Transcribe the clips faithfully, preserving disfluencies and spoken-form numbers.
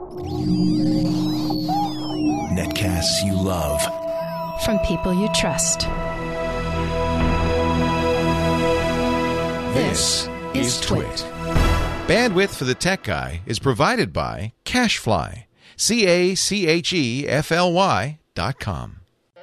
Netcasts you love. From people you trust. This is Twit. Bandwidth for the Tech Guy is provided by CacheFly. C A C H E F L Y dot com.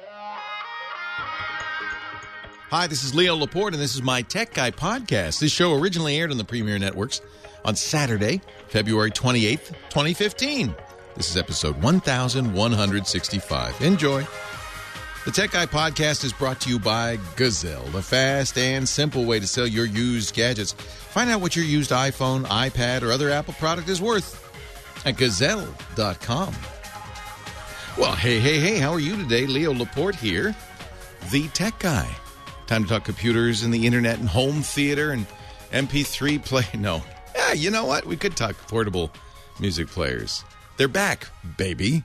Hi, this is Leo Laporte, and this is my Tech Guy podcast. This show originally aired on the Premier Networks on Saturday, February twenty-eighth, twenty fifteen. This is episode one thousand one hundred sixty-five. Enjoy. The Tech Guy podcast is brought to you by Gazelle, the fast and simple way to sell your used gadgets. Find out what your used iPhone, iPad, or other Apple product is worth at gazelle dot com. Well, hey, hey, hey, how are you today? Leo Laporte here, the Tech Guy. Time to talk computers and the internet and home theater and M P three play. No. Yeah, you know what? We could talk portable music players. They're back, baby.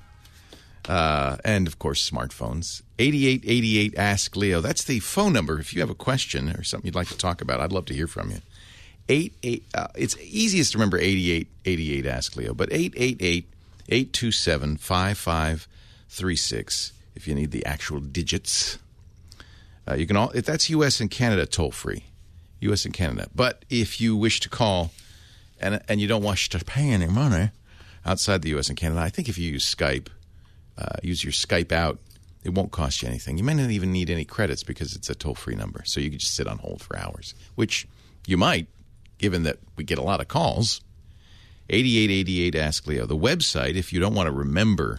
Uh, and, of course, smartphones. eighty-eight eighty-eight Ask Leo. That's the phone number. If you have a question or something you'd like to talk about, I'd love to hear from you. Eight, eight, uh, it's easiest to remember eighty-eight eighty-eight Ask Leo, but eight eight eight, eight two seven, five five three six if you need the actual digits. Uh, you can all, if that's U S and Canada toll-free. U S and Canada. But if you wish to call and and you don't wish to pay any money outside the U S and Canada, I think if you use Skype, uh, use your Skype out, it won't cost you anything. You may not even need any credits because it's a toll-free number. So you can just sit on hold for hours, which you might, given that we get a lot of calls. eighty-eight eighty-eight Ask Leo. The website, if you don't want to remember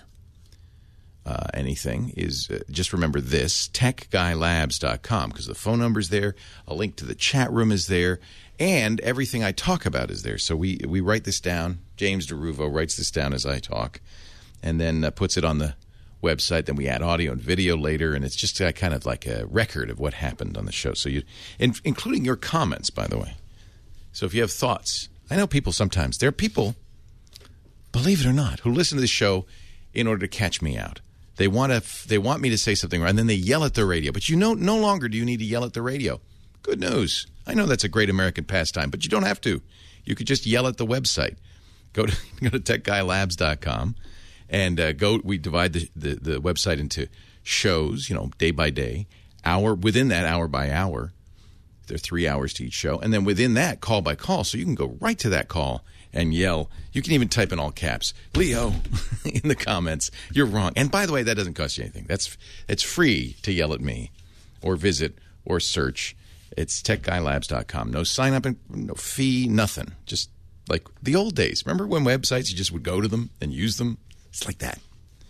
uh, anything, is uh, just remember this, tech guy labs dot com, because the phone number's there, a link to the chat room is there, and everything I talk about is there. So we, we write this down. James DeRuvo writes this down as I talk, and then uh, puts it on the website. Then we add audio and video later, and it's just uh, kind of like a record of what happened on the show. So you, in, including your comments, by the way. So if you have thoughts, I know people sometimes, there are people, believe it or not, who listen to the show in order to catch me out. They want to, they want me to say something, and then they yell at the radio. But you know, no longer do you need to yell at the radio. Good news. I know that's a great American pastime, but you don't have to. You could just yell at the website. Go to go to tech guy labs dot com, and uh, go. We divide the, the, the website into shows, you know, day by day, hour within that, hour by hour. There are three hours to each show. And then within that, call by call. So you can go right to that call and yell. You can even type in all caps, Leo, in the comments. You're wrong. And by the way, that doesn't cost you anything. That's it's free to yell at me or visit or search. It's tech guy labs dot com. No sign up, and no fee, nothing. Just like the old days. Remember when websites, you just would go to them and use them? It's like that.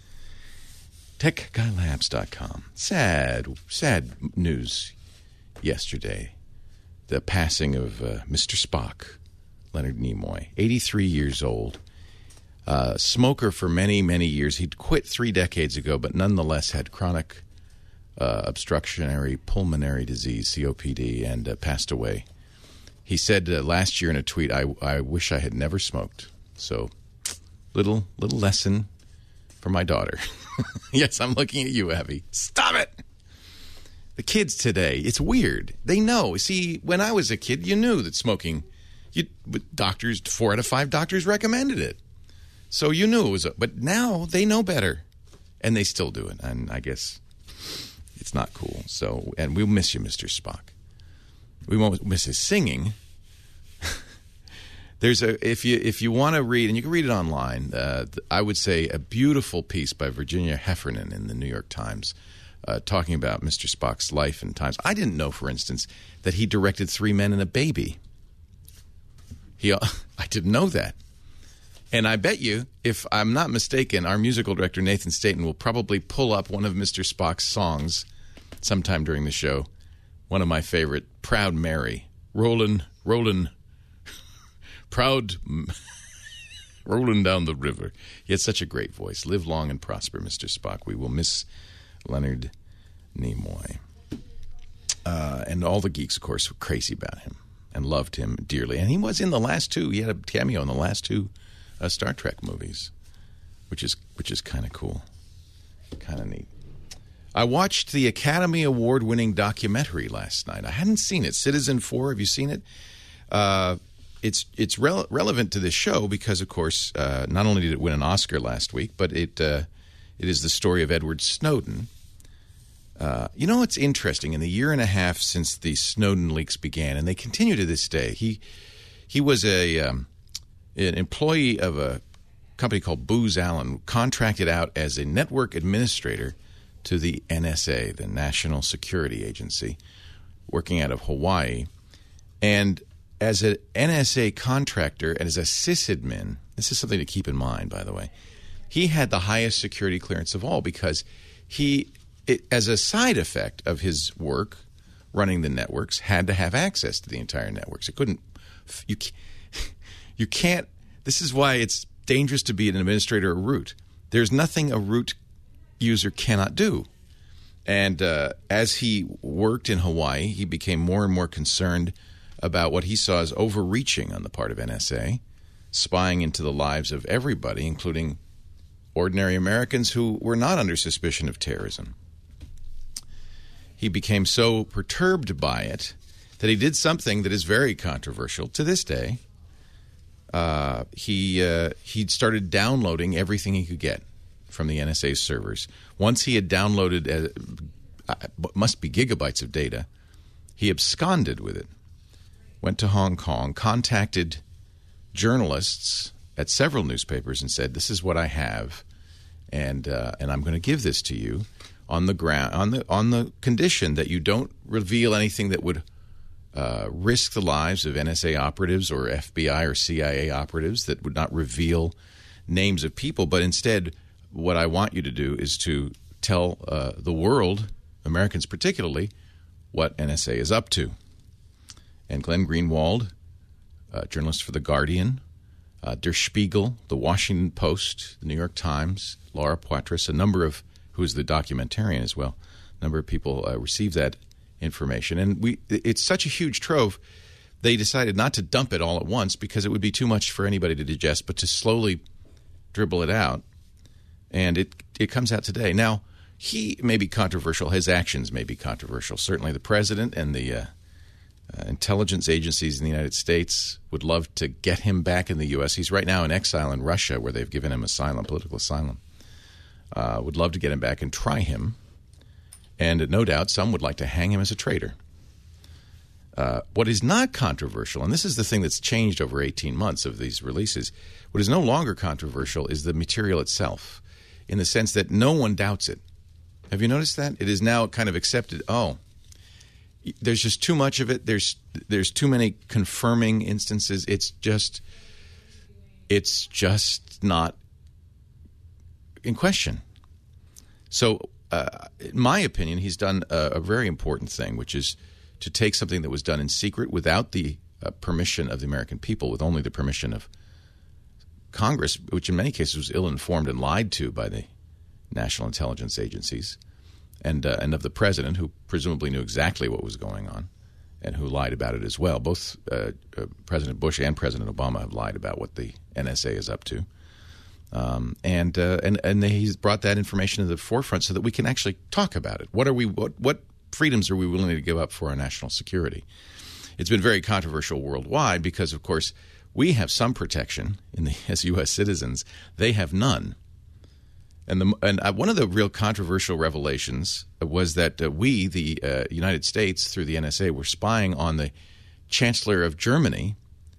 tech guy labs dot com. Sad, sad news yesterday. The passing of uh, Mister Spock, Leonard Nimoy, eighty-three years old, uh, smoker for many, many years. He'd quit three decades ago, but nonetheless had chronic uh, obstructionary pulmonary disease, C O P D, and uh, passed away. He said uh, last year in a tweet, I, I wish I had never smoked. So little, little lesson for my daughter. Yes, I'm looking at you, Abby. Stop it! The kids today, it's weird. They know. See, when I was a kid, you knew that smoking, you, doctors, four out of five doctors recommended it. So you knew it was, a, but now they know better. And they still do it. And I guess it's not cool. So, and we'll miss you, Mister Spock. We won't miss his singing. There's a, if you, if you want to read, and you can read it online, uh, I would say a beautiful piece by Virginia Heffernan in the New York Times. Uh, talking about Mister Spock's life and times. I didn't know, for instance, that he directed Three Men and a Baby. He, uh, I didn't know that. And I bet you, if I'm not mistaken, our musical director, Nathan Staten, will probably pull up one of Mister Spock's songs sometime during the show. One of my favorite, Proud Mary. Rollin', rollin', proud, rollin' down the river. He had such a great voice. Live long and prosper, Mister Spock. We will miss Leonard Nimoy. Uh, and all the geeks, of course, were crazy about him and loved him dearly. And he was in the last two. He had a cameo in the last two uh, Star Trek movies, which is which is kind of cool, kind of neat. I watched the Academy Award-winning documentary last night. I hadn't seen it. Citizen Four, have you seen it? Uh, it's it's rele- relevant to this show because, of course, uh, not only did it win an Oscar last week, but it uh, it is the story of Edward Snowden. Uh, you know what's interesting? In the year and a half since the Snowden leaks began, and they continue to this day, he he was a um, an employee of a company called Booz Allen, contracted out as a network administrator to the N S A, the National Security Agency, working out of Hawaii. And as an N S A contractor and as a sysadmin, this is something to keep in mind, by the way, he had the highest security clearance of all because he, it, as a side effect of his work running the networks, had to have access to the entire networks. It couldn't, you, you can't, this is why it's dangerous to be an administrator or root. There's nothing a root user cannot do. And uh, as he worked in Hawaii, he became more and more concerned about what he saw as overreaching on the part of N S A, spying into the lives of everybody, including ordinary Americans who were not under suspicion of terrorism. He became so perturbed by it that he did something that is very controversial to this day. Uh, he uh, he started downloading everything he could get from the N S A servers. Once he had downloaded, uh, must be gigabytes of data, he absconded with it, went to Hong Kong, contacted journalists at several newspapers and said, "This is what I have, and uh, and I'm going to give this to you on the ground on the on the condition that you don't reveal anything that would uh, risk the lives of N S A operatives or F B I or C I A operatives, that would not reveal names of people, but instead, what I want you to do is to tell uh, the world, Americans particularly, what N S A is up to." And Glenn Greenwald, a journalist for The Guardian, uh, Der Spiegel, The Washington Post, The New York Times, Laura Poitras, a number of, who is the documentarian as well, a number of people uh, received that information. And we, it's such a huge trove, they decided not to dump it all at once because it would be too much for anybody to digest, but to slowly dribble it out. And it it comes out today. Now, he may be controversial. His actions may be controversial. Certainly the president and the uh, uh, intelligence agencies in the United States would love to get him back in the U S He's right now in exile in Russia, where they've given him asylum, political asylum. Uh, would love to get him back and try him. And no doubt some would like to hang him as a traitor. Uh, what is not controversial, and this is the thing that's changed over eighteen months of these releases, what is no longer controversial is the material itself, in the sense that no one doubts it. Have you noticed that? It is now kind of accepted, oh, there's just too much of it. There's there's too many confirming instances. It's just it's just not in question. So, uh, in my opinion, he's done a, a very important thing, which is to take something that was done in secret without the uh, permission of the American people, with only the permission of Congress, which in many cases was ill-informed and lied to by the national intelligence agencies, and uh, and of the president, who presumably knew exactly what was going on and who lied about it as well. Both uh, uh, President Bush and President Obama have lied about what the N S A is up to. Um, and uh, and and they, he's brought that information to the forefront so that we can actually talk about it. What are we? What what freedoms are we willing to give up for our national security? It's been very controversial worldwide because, of course, we have some protection in the, as U S citizens. They have none. And the and uh, one of the real controversial revelations was that uh, we, the uh, United States, through the N S A, were spying on the Chancellor of Germany,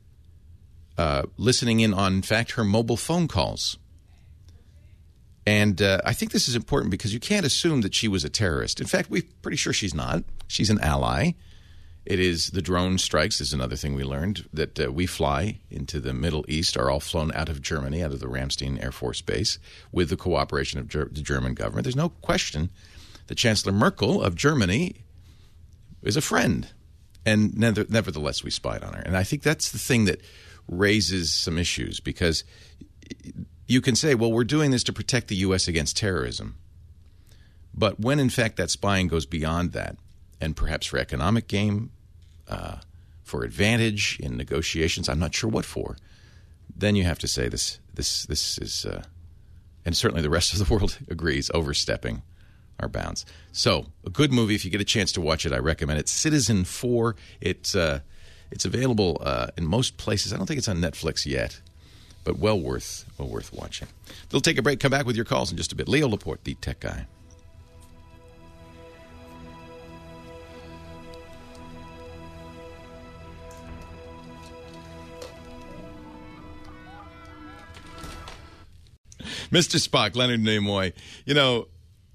uh, listening in on, in fact, her mobile phone calls. And uh, I think this is important because you can't assume that she was a terrorist. In fact, we're pretty sure she's not. She's an ally. It is the drone strikes is another thing we learned, that uh, we fly into the Middle East are all flown out of Germany, out of the Ramstein Air Force Base, with the cooperation of Ger- the German government. There's no question that Chancellor Merkel of Germany is a friend. And never, nevertheless, we spied on her. And I think that's the thing that raises some issues, because you can say, well, we're doing this to protect the U S against terrorism. But when, in fact, that spying goes beyond that, and perhaps for economic gain, uh, for advantage in negotiations, I'm not sure what for, then you have to say this this this is, uh, and certainly the rest of the world agrees, overstepping our bounds. So, a good movie. If you get a chance to watch it, I recommend it. Citizen four. It's uh, It's available uh, in most places. I don't think it's on Netflix yet, but well worth well worth watching. We'll take a break. Come back with your calls in just a bit. Leo Laporte, the tech guy. Mister Spock, Leonard Nimoy, you know,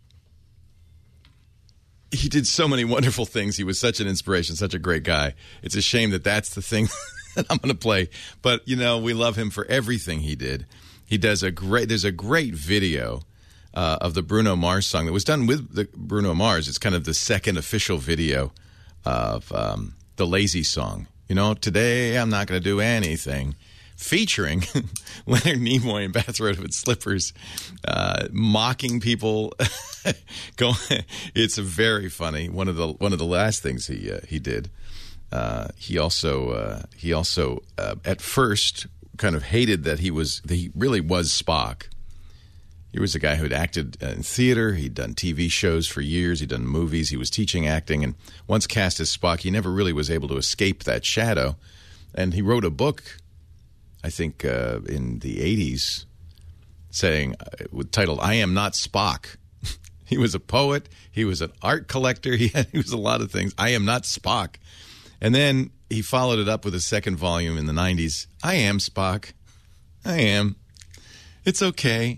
he did so many wonderful things. He was such an inspiration, such a great guy. It's a shame that that's the thing that I'm going to play. But, you know, we love him for everything he did. He does a great, there's a great video uh, of the Bruno Mars song that was done with the Bruno Mars. It's kind of the second official video of um, the Lazy Song. You know, today I'm not going to do anything. Featuring Leonard Nimoy in bathrobe and slippers, uh, mocking people. Go, it's very funny. One of the one of the last things he uh, he did. Uh, he also uh, he also uh, at first kind of hated that he was that he really was Spock. He was a guy who had acted in theater. He'd done T V shows for years. He'd done movies. He was teaching acting, and once cast as Spock, he never really was able to escape that shadow. And he wrote a book, I think, uh, in the eighties, saying, uh, titled, I Am Not Spock. He was a poet. He was an art collector. He, had, he was a lot of things. I Am Not Spock. And then he followed it up with a second volume in the nineties. I am Spock. I am. It's okay.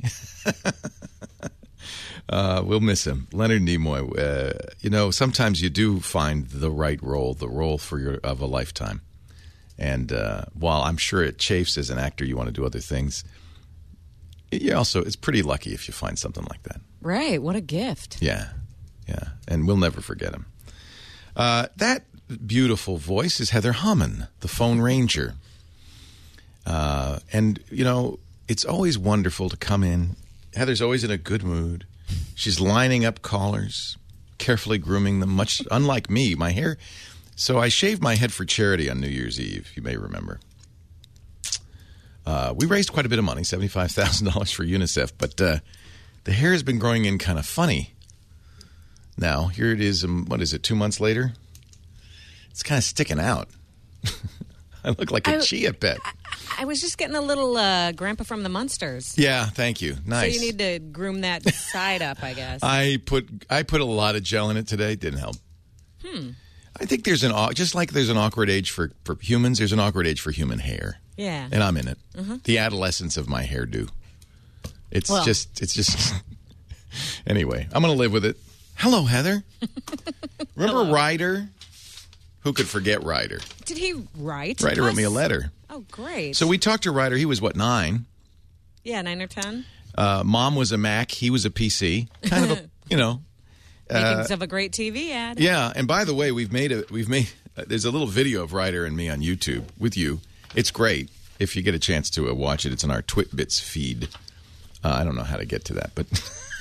uh, we'll miss him. Leonard Nimoy. Uh, you know, sometimes you do find the right role, the role for your of a lifetime. And uh, while I'm sure it chafes as an actor, you want to do other things. You also, it's pretty lucky if you find something like that. Right. What a gift. Yeah. Yeah. And we'll never forget him. Uh, that beautiful voice is Heather Hammond, the phone ranger. Uh, and, you know, it's always wonderful to come in. Heather's always in a good mood. She's lining up callers, carefully grooming them, much unlike me. My hair... So I shaved my head for charity on New Year's Eve, you may remember. Uh, we raised quite a bit of money, seventy-five thousand dollars for UNICEF, but uh, the hair has been growing in kind of funny. Now, here it is, um, what is it, two months later? It's kind of sticking out. I look like a I, chia pet. I, I was just getting a little uh, Grandpa from the Munsters. Yeah, thank you. Nice. So you need to groom that side up, I guess. I put I put a lot of gel in it today. Didn't help. Hmm. I think there's an, just like there's an awkward age for, for humans, there's an awkward age for human hair. Yeah. And I'm in it. Mm-hmm. The adolescence of my hairdo. It's well. just, it's just, anyway, I'm going to live with it. Hello, Heather. Remember Hello. Ryder? Who could forget Ryder? Did he write? Ryder wrote me a letter. Oh, great. So we talked to Ryder. He was, what, nine? Yeah, nine or ten. Uh, Mom was a Mac. He was a P C. Kind of a, you know. Makings uh, of a great T V ad. Yeah, and by the way, we've made a we've made uh, there's a little video of Ryder and me on YouTube with you. It's great if you get a chance to uh, watch it. It's on our Twitbits feed. Uh, I don't know how to get to that, but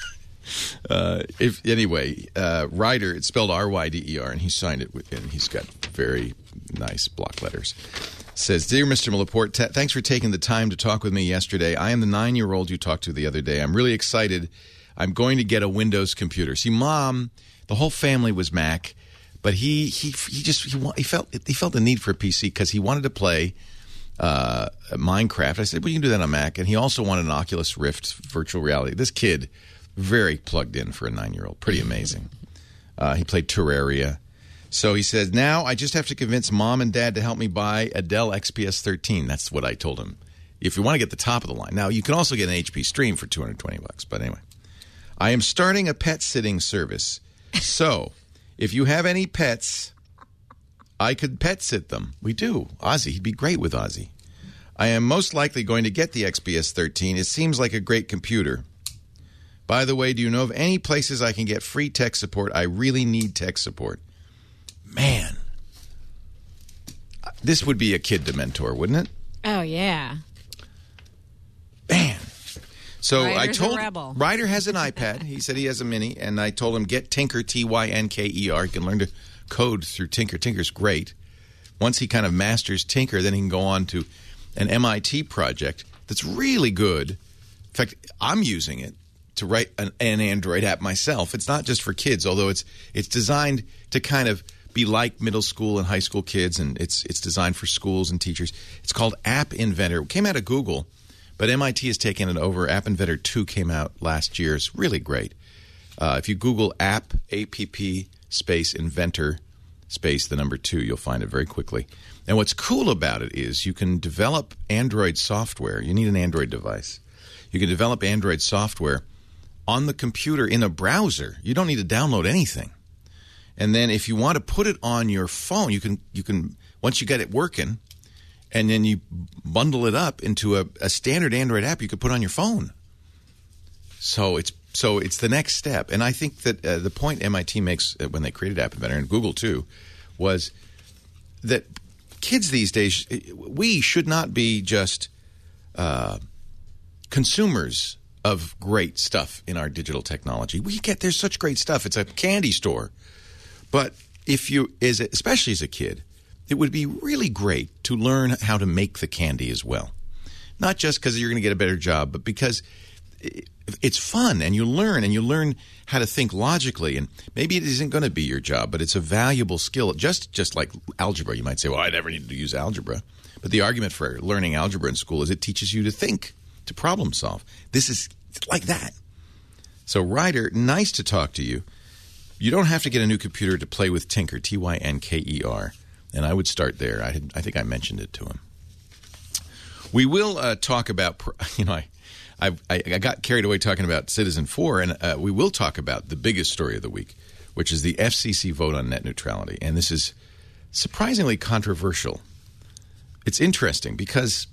uh, if anyway, uh, Ryder, it's spelled R Y D E R, and he signed it with, and he's got very nice block letters. Says, Dear Mister Laporte, t- thanks for taking the time to talk with me yesterday. I am the nine-year-old you talked to the other day. I'm really excited. I'm going to get a Windows computer. See, Mom, the whole family was Mac, but he he he just he, he felt he felt the need for a P C because he wanted to play uh, Minecraft. I said, well, you can do that on Mac, and he also wanted an Oculus Rift virtual reality. This kid, very plugged in for a nine-year-old, pretty amazing. Uh, he played Terraria. So he says, now I just have to convince Mom and Dad to help me buy a Dell X P S thirteen. That's what I told him. If you want to get the top of the line. Now, you can also get an H P Stream for two hundred twenty bucks, but anyway. I am starting a pet sitting service. So, if you have any pets, I could pet sit them. We do. Ozzy, he'd be great with Ozzy. I am most likely going to get the X P S thirteen. It seems like a great computer. By the way, do you know of any places I can get free tech support? I really need tech support. Man. This would be a kid to mentor, wouldn't it? Oh, yeah. Man. So Ryder's I told a rebel. Ryder has an iPad. He said he has a mini, and I told him get Tinker, T Y N K E R. He can learn to code through Tinker. Tinker's great. Once he kind of masters Tinker, then he can go on to an M I T project that's really good. In fact, I'm using it to write an, an Android app myself. It's not just for kids, although it's it's designed to kind of be like middle school and high school kids, and it's it's designed for schools and teachers. It's called App Inventor. It came out of Google, but M I T has taken it over. App Inventor two came out last year. It's really great. Uh, if you Google app, A P P, space, inventor, space, the number two, you'll find it very quickly. And what's cool about it is you can develop Android software. You need an Android device. You can develop Android software on the computer in a browser. You don't need to download anything. And then if you want to put it on your phone, you can, you can once you get it working, and then you bundle it up into a, a standard Android app you could put on your phone. So it's so it's the next step. And I think that uh, the point M I T makes uh, when they created App Inventor, and Google too, was that kids these days, we should not be just uh, consumers of great stuff in our digital technology. We get there's such great stuff. It's a candy store. But if you, as a, especially as a kid, it would be really great to learn how to make the candy as well. Not just because you're going to get a better job, but because it's fun and you learn and you learn how to think logically. And maybe it isn't going to be your job, but it's a valuable skill. Just just like algebra, you might say, well, I never need to use algebra. But the argument for learning algebra in school is it teaches you to think, to problem solve. This is like that. So, Ryder, nice to talk to you. You don't have to get a new computer to play with Tinker, T Y N K E R. And I would start there. I, had, I think I mentioned it to him. We will uh, talk about, you know, I, I I got carried away talking about Citizen four, and uh, we will talk about the biggest story of the week, which is the F C C vote on net neutrality. And this is surprisingly controversial. It's interesting because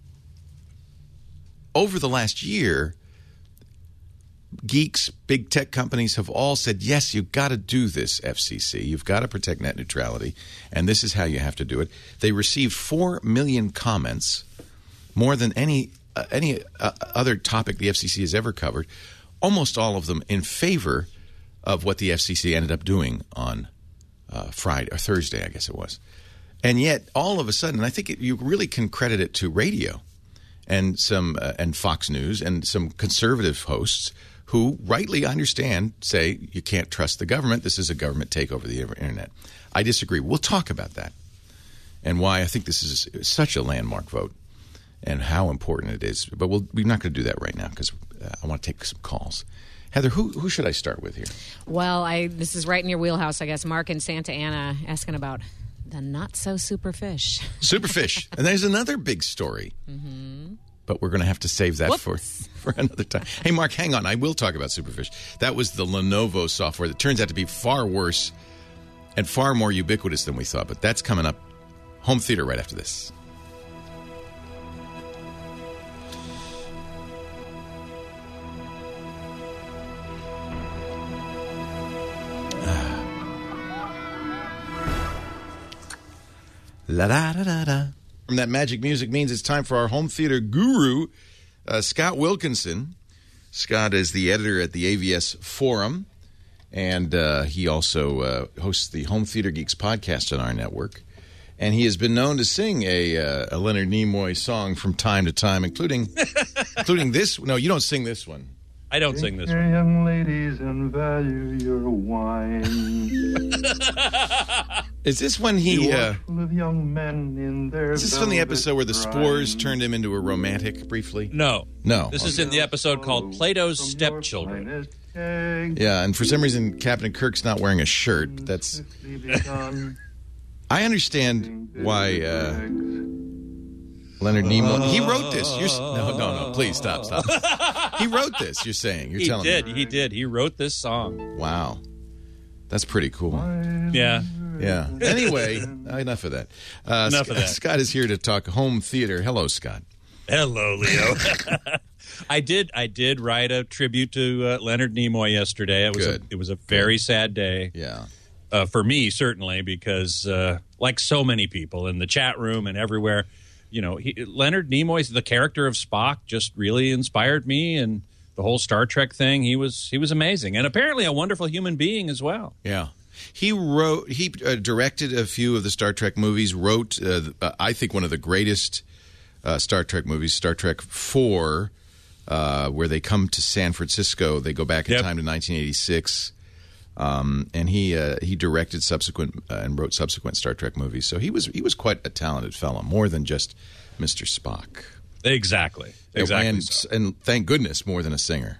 over the last year, geeks, big tech companies have all said, yes, you've got to do this, F C C. You've got to protect net neutrality, and this is how you have to do it. They received four million comments, more than any uh, any uh, other topic the F C C has ever covered, almost all of them in favor of what the F C C ended up doing on uh, Friday or Thursday, I guess it was. And yet, all of a sudden, I think it, you really can credit it to radio and some uh, and Fox News and some conservative hosts who rightly understand, say, you can't trust the government. This is a government takeover of the internet. I disagree. We'll talk about that and why I think this is such a landmark vote and how important it is. But we'll, we're not going to do that right now because uh, I want to take some calls. Heather, who who should I start with here? Well, I this is right in your wheelhouse, I guess. Mark in Santa Ana asking about the not-so-super fish. Superfish. And there's another big story. Mm-hmm. But we're going to have to save that for, for another time. Hey, Mark, hang on. I will talk about Superfish. That was the Lenovo software that turns out to be far worse and far more ubiquitous than we thought. But that's coming up. Home theater right after this. La da da da da. From that magic music means it's time for our home theater guru, uh, Scott Wilkinson. Scott is the editor at the A V S Forum, and uh, he also uh, hosts the Home Theater Geeks podcast on our network. And he has been known to sing a, uh, a Leonard Nimoy song from time to time, including including this. No, you don't sing this one. I don't sing this Your one. young ladies and value your wine. Is this when he... Uh, full of young men in their is this from the velvet episode where the spores prime. turned him into a romantic briefly? No. No. This is in the episode called Plato's Stepchildren. Finest egg, Yeah, and for some reason, Captain Kirk's not wearing a shirt. That's... swiftly begun, I understand why uh, Leonard Nimoy... He wrote this. You're, s- no, no, no. Please, stop, stop. He wrote this, you're saying. You're He telling did. me. He did. He wrote this song. Wow. That's pretty cool. Yeah. Yeah. Anyway, enough of that. Uh, Enough Sc- of that. Scott is here to talk home theater. Hello, Scott. Hello, Leo. I did. I did write a tribute to uh, Leonard Nimoy yesterday. It was. Good. A, it was a very sad day. Yeah. Uh, for me, certainly, because uh, like so many people in the chat room and everywhere, you know, he, Leonard Nimoy's the character of Spock just really inspired me, and the whole Star Trek thing. He was he was amazing, and apparently a wonderful human being as well. Yeah. He wrote, he uh, directed a few of the Star Trek movies, wrote, uh, uh, I think, one of the greatest uh, Star Trek movies, Star Trek four, uh, where they come to San Francisco. They go back in Yep. time to nineteen eighty-six. Um, and he uh, he directed subsequent uh, and wrote subsequent Star Trek movies. So he was he was quite a talented fellow, more than just Mister Spock. Exactly. Exactly. And, so. and thank goodness, more than a singer.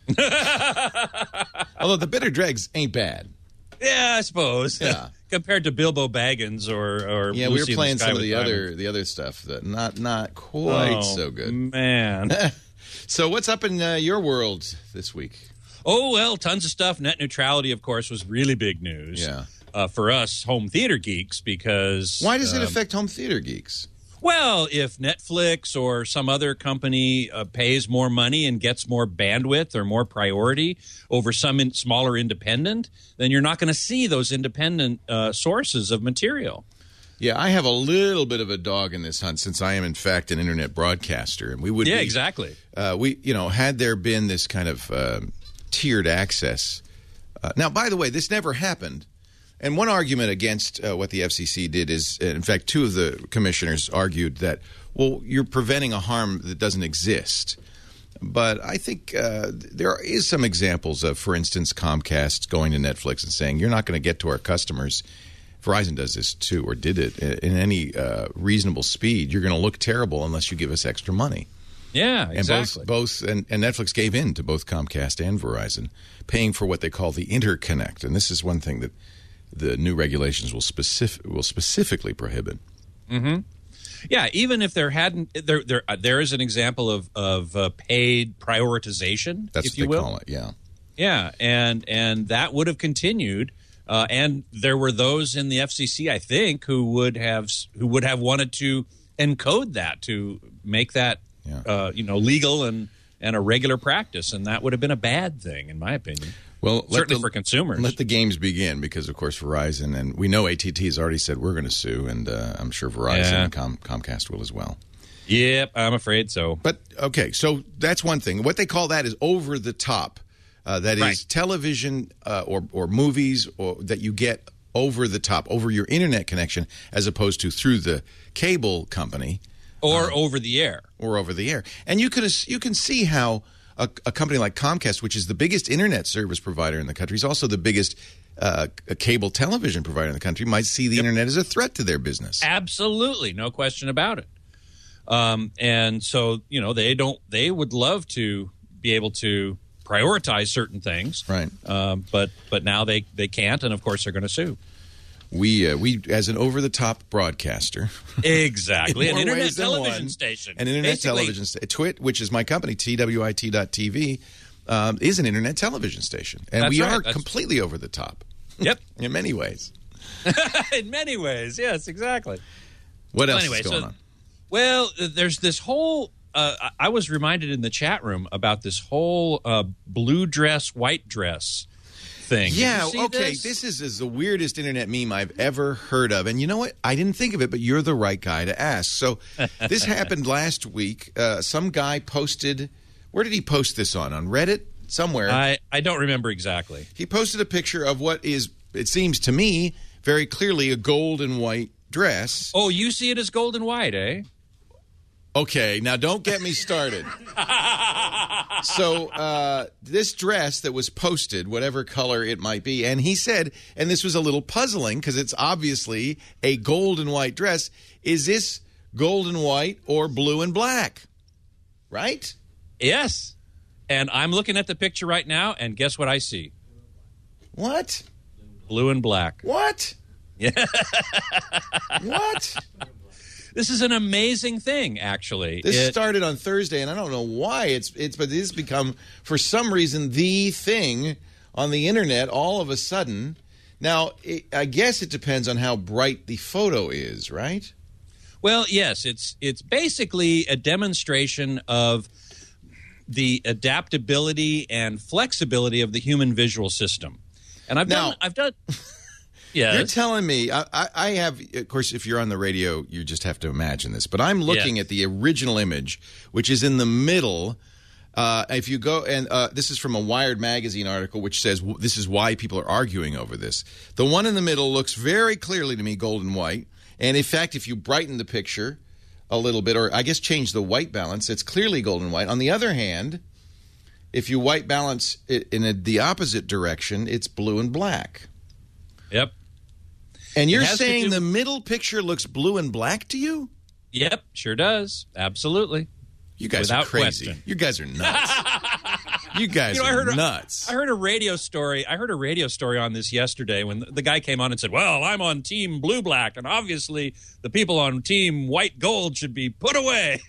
Although the Bitter Dregs ain't bad. Yeah, I suppose. Yeah. Compared to Bilbo Baggins or or Yeah, Lucy we were playing in the Sky some of with the Diamonds. other the other stuff that not not quite Oh, so good. Man. So what's up in uh, your world this week? Oh, well, tons of stuff. Net neutrality, of course, was really big news. Yeah. Uh, for us home theater geeks because Why does it um, affect home theater geeks? Well, if Netflix or some other company uh, pays more money and gets more bandwidth or more priority over some in, smaller independent, then you're not going to see those independent uh, sources of material. Yeah, I have a little bit of a dog in this hunt since I am, in fact, an internet broadcaster, and we would Yeah, be, exactly. Uh, we, you know, had there been this kind of uh, tiered access. Uh, now, by the way, this never happened. And one argument against uh, what the F C C did is, uh, in fact, two of the commissioners argued that, well, you're preventing a harm that doesn't exist. But I think uh, there is some examples of, for instance, Comcast going to Netflix and saying, you're not going to get to our customers. Verizon does this too, or did it, in any uh, reasonable speed. You're going to look terrible unless you give us extra money. Yeah, exactly. And both, both and, and Netflix gave in to both Comcast and Verizon, paying for what they call the interconnect. And this is one thing that the new regulations will specific will specifically prohibit. Mm-hmm. Yeah, even if there hadn't, there there uh, there is an example of of uh, paid prioritization. That's if what you they will. call it. Yeah, yeah, and and that would have continued. Uh, and there were those in the F C C, I think, who would have who would have wanted to encode that to make that Yeah. uh, you know legal and and a regular practice, and that would have been a bad thing, in my opinion. Well, let certainly the, for consumers. Let the games begin, because, of course, Verizon, and we know A T T has already said we're going to sue, and uh, I'm sure Verizon Yeah. and Com- Comcast will as well. Yep, I'm afraid so. But, okay, so that's one thing. What they call that is over-the-top. Uh, that is Right. television uh, or, or movies or that you get over the top, over your internet connection, as opposed to through the cable company. Or over the air. Or over the air. And you can, you can see how a, a company like Comcast, which is the biggest internet service provider in the country, is also the biggest uh, cable television provider in the country, might see the Yep. internet as a threat to their business. Absolutely, no question about it. Um, and so, you know, they don't. They would love to be able to prioritize certain things, Right. Um, but but now they, they can't, and of course they're going to sue. We, uh, we as an over-the-top broadcaster, Exactly, in an more internet ways than television one, station, an internet Basically, television station, Twit, which is my company, T W I T dot T V, um, is an internet television station, and That's we right, are that's- completely over the top. Yep, In many ways. in many ways, yes, exactly. What Well, else anyway, is going so- on? Well, there's this whole. Uh, I I was reminded in the chat room about this whole uh, blue dress, white dress thing. Did Yeah, you see okay. This? This is, is the weirdest internet meme I've ever heard of. And you know what? I didn't think of it, but you're the right guy to ask. So this happened last week. Uh, some guy posted, where did he post this on? On Reddit? Somewhere. I, I don't remember exactly. He posted a picture of what is, it seems to me, very clearly a gold and white dress. Oh, you see it as gold and white, eh? Okay, now don't get me started. So uh, this dress that was posted, whatever color it might be, and he said, and this was a little puzzling because it's obviously a gold and white dress, is this gold and white or blue and black? Right? Yes. And I'm looking at the picture right now, and guess what I see? What? Blue and black. What? Yeah. What? This is an amazing thing, actually. This It- started on Thursday, and I don't know why it's it's, but it's become for some reason the thing on the internet all of a sudden. Now, it, I guess it depends on how bright the photo is, right? Well, yes, it's it's basically a demonstration of the adaptability and flexibility of the human visual system. And I've Now- done I've done Yes. You're telling me, I, I, I have, of course, if you're on the radio, you just have to imagine this. But I'm looking Yes. at the original image, which is in the middle. Uh, if you go, and uh, this is from a Wired magazine article, which says w- this is why people are arguing over this. The one in the middle looks very clearly to me gold and white. And in fact, if you brighten the picture a little bit, or I guess change the white balance, it's clearly gold and white. On the other hand, if you white balance it in a, the opposite direction, it's blue and black. Yep. And you're has to saying do- the middle picture looks blue and black to you? Yep, sure does. Absolutely. You guys Without are crazy. question. You guys are nuts. You guys You know, I are heard a- nuts. I heard a radio story. I heard a radio story on this yesterday when the, the guy came on and said, "Well, I'm on team blue black, and obviously the people on team white gold should be put away."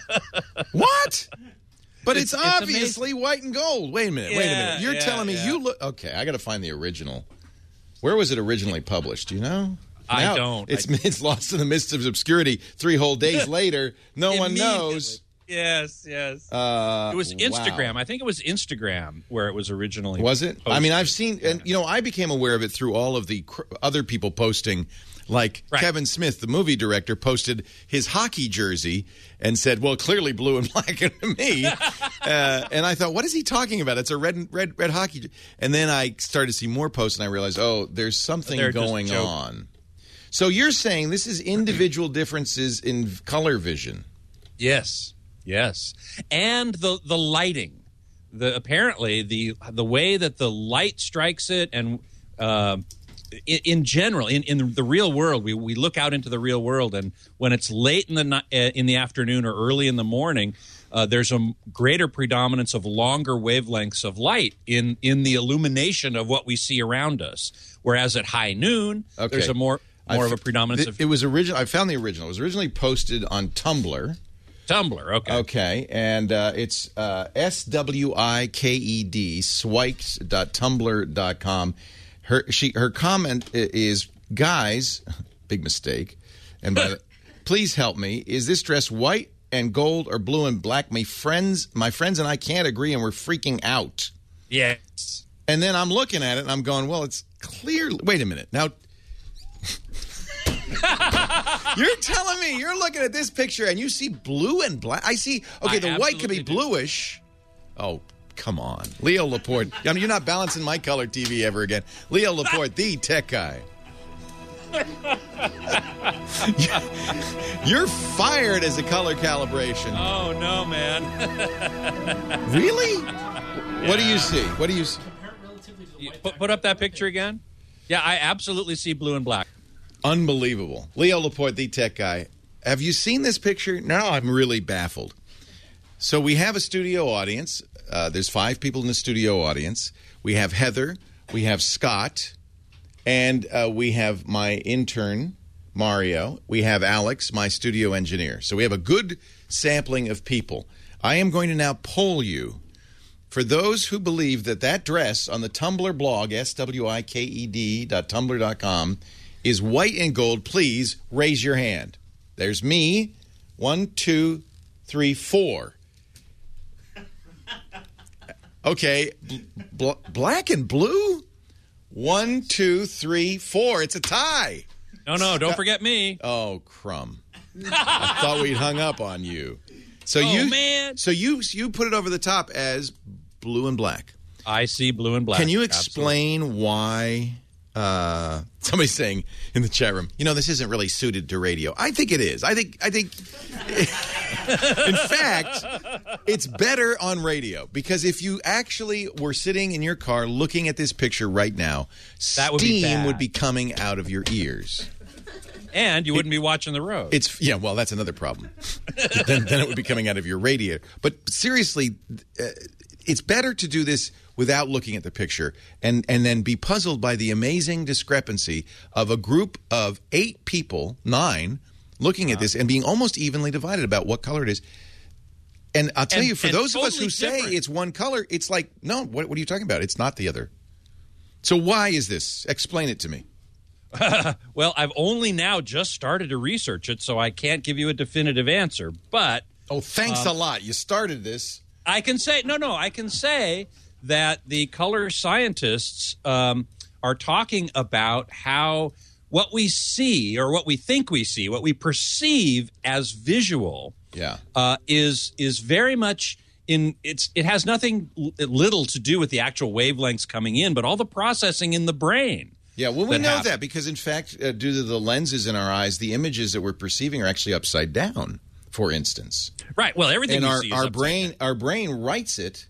What? But it's, It's- it's obviously white and gold. Wait a minute. wait a Yeah, minute. You're yeah, telling me yeah. you look. Okay, I got to find the original. Where was it originally published? Do you know? I Now, don't. It's I- it's lost in the midst of obscurity. Three whole days later, no one knows. Yes, yes. Uh, it was wow. Instagram. I think it was Instagram where it was originally. Was it? I posted. mean, I've seen, and you know, I became aware of it through all of the cr- other people posting. Like Right. Kevin Smith, the movie director, posted his hockey jersey and said, "Well, clearly blue and black to me." uh, and I thought, "What is he talking about? It's a red, red, red hockey." jer-" And then I started to see more posts, and I realized, oh, there's something They're just going joking. on. So you're saying this is individual differences in color vision? Yes, yes, and the the lighting. The apparently the the way that the light strikes it, and uh, in, in general, in, in the real world, we we look out into the real world, and when it's late in the ni- uh, in the afternoon or early in the morning, uh, there's a greater predominance of longer wavelengths of light in in the illumination of what we see around us. Whereas at high noon, Okay. there's a more more I of a f- predominance th- of It was original. I found the original. It was originally posted on Tumblr. Tumblr. Okay. Okay, and uh, it's uh, S W I K E D, swiked dot tumblr dot com. Her she her comment i- is, guys, big mistake, and by the, please help me. Is this dress white and gold or blue and black? My friends, my friends and I can't agree, and we're freaking out. Yes. And then I'm looking at it, and I'm going, well, it's clear. Wait a minute. Now, you're telling me you're looking at this picture, and you see blue and black. I see, okay, I the white could be absolutely do. bluish. Oh, come on. Leo Laporte. I mean, you're not balancing my color T V ever again. Leo Laporte, the tech guy. You're fired as a color calibration. Oh no, man. Really? What do you see? What do you see? You put, put up that picture again. Yeah, I absolutely see blue and black. Unbelievable. Leo Laporte, the tech guy. Have you seen this picture? Now I'm really baffled. So we have a studio audience. Uh, there's five people in the studio audience. We have Heather. We have Scott. And uh, we have my intern, Mario. We have Alex, my studio engineer. So we have a good sampling of people. I am going to now poll you. For those who believe that that dress on the Tumblr blog, S W I K E D dot tumblr dot com, is white and gold, please raise your hand. There's me. One, two, three, four. Okay. Bl- bl- black and blue? One, two, three, four. It's a tie. No, no, don't forget me. Oh, crumb. I thought we'd hung up on you. So Oh, you, man. So you you put it over the top as blue and black. I see blue and black. Can you Absolutely. explain why? Uh, somebody's saying in the chat room, you know, this isn't really suited to radio. I think it is. I think. I think. In fact, it's better on radio because if you actually were sitting in your car looking at this picture right now, That would be steam bad. would be coming out of your ears. And you wouldn't be watching the road. It's yeah. Well, that's another problem. then, then it would be coming out of your radiator. But seriously, uh, it's better to do this without looking at the picture and and then be puzzled by the amazing discrepancy of a group of eight people, nine, looking at this and being almost evenly divided about what color it is. And I'll tell And- you, for and those of us totally who say different. it's one color, it's like, no, what, what are you talking about? It's not the other. So why is this? Explain it to me. Well, I've only now just started to research it, so I can't give you a definitive answer. But Oh, thanks a lot. You started this. I can say, no, no, I can say that the color scientists um, are talking about how what we see or what we think we see, what we perceive as visual, Yeah. uh, is is very much in it's it has nothing l- little to do with the actual wavelengths coming in, but all the processing in the brain. Yeah, well, we that know happen. that because, in fact, uh, due to the lenses in our eyes, the images that we're perceiving are actually upside down, for instance. Right. Well, everything And you our, see is our upside brain down. our brain writes it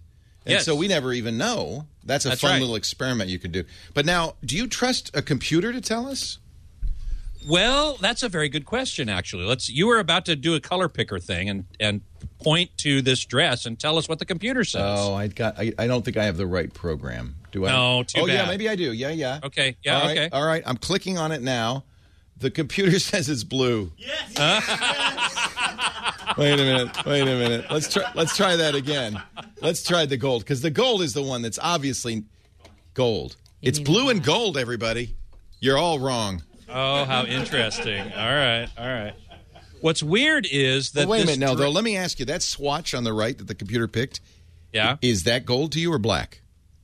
And Yes. so we never even know. That's a That's fun right. little experiment you can do. But now, do you trust a computer to tell us? Well, that's a very good question, actually. Let's. You were about to do a color picker thing and, and point to this dress and tell us what the computer says. Oh, I got. I, I don't think I have the right program. Do I? No, too Oh, yeah, bad. maybe I do. Yeah, yeah. Okay, yeah, All right, okay. All right, I'm clicking on it now. The computer says it's blue. Yes. Wait a minute. Wait a minute. Let's try. Let's try that again. Let's try the gold because the gold is the one that's obviously gold. It's mean blue the and gold. Everybody, you're all wrong. Oh, how interesting. All right, all right. What's weird is that Well, wait a this minute. No, dre- though. Let me ask you. That swatch on the right that the computer picked. Yeah. Is that gold to you or black?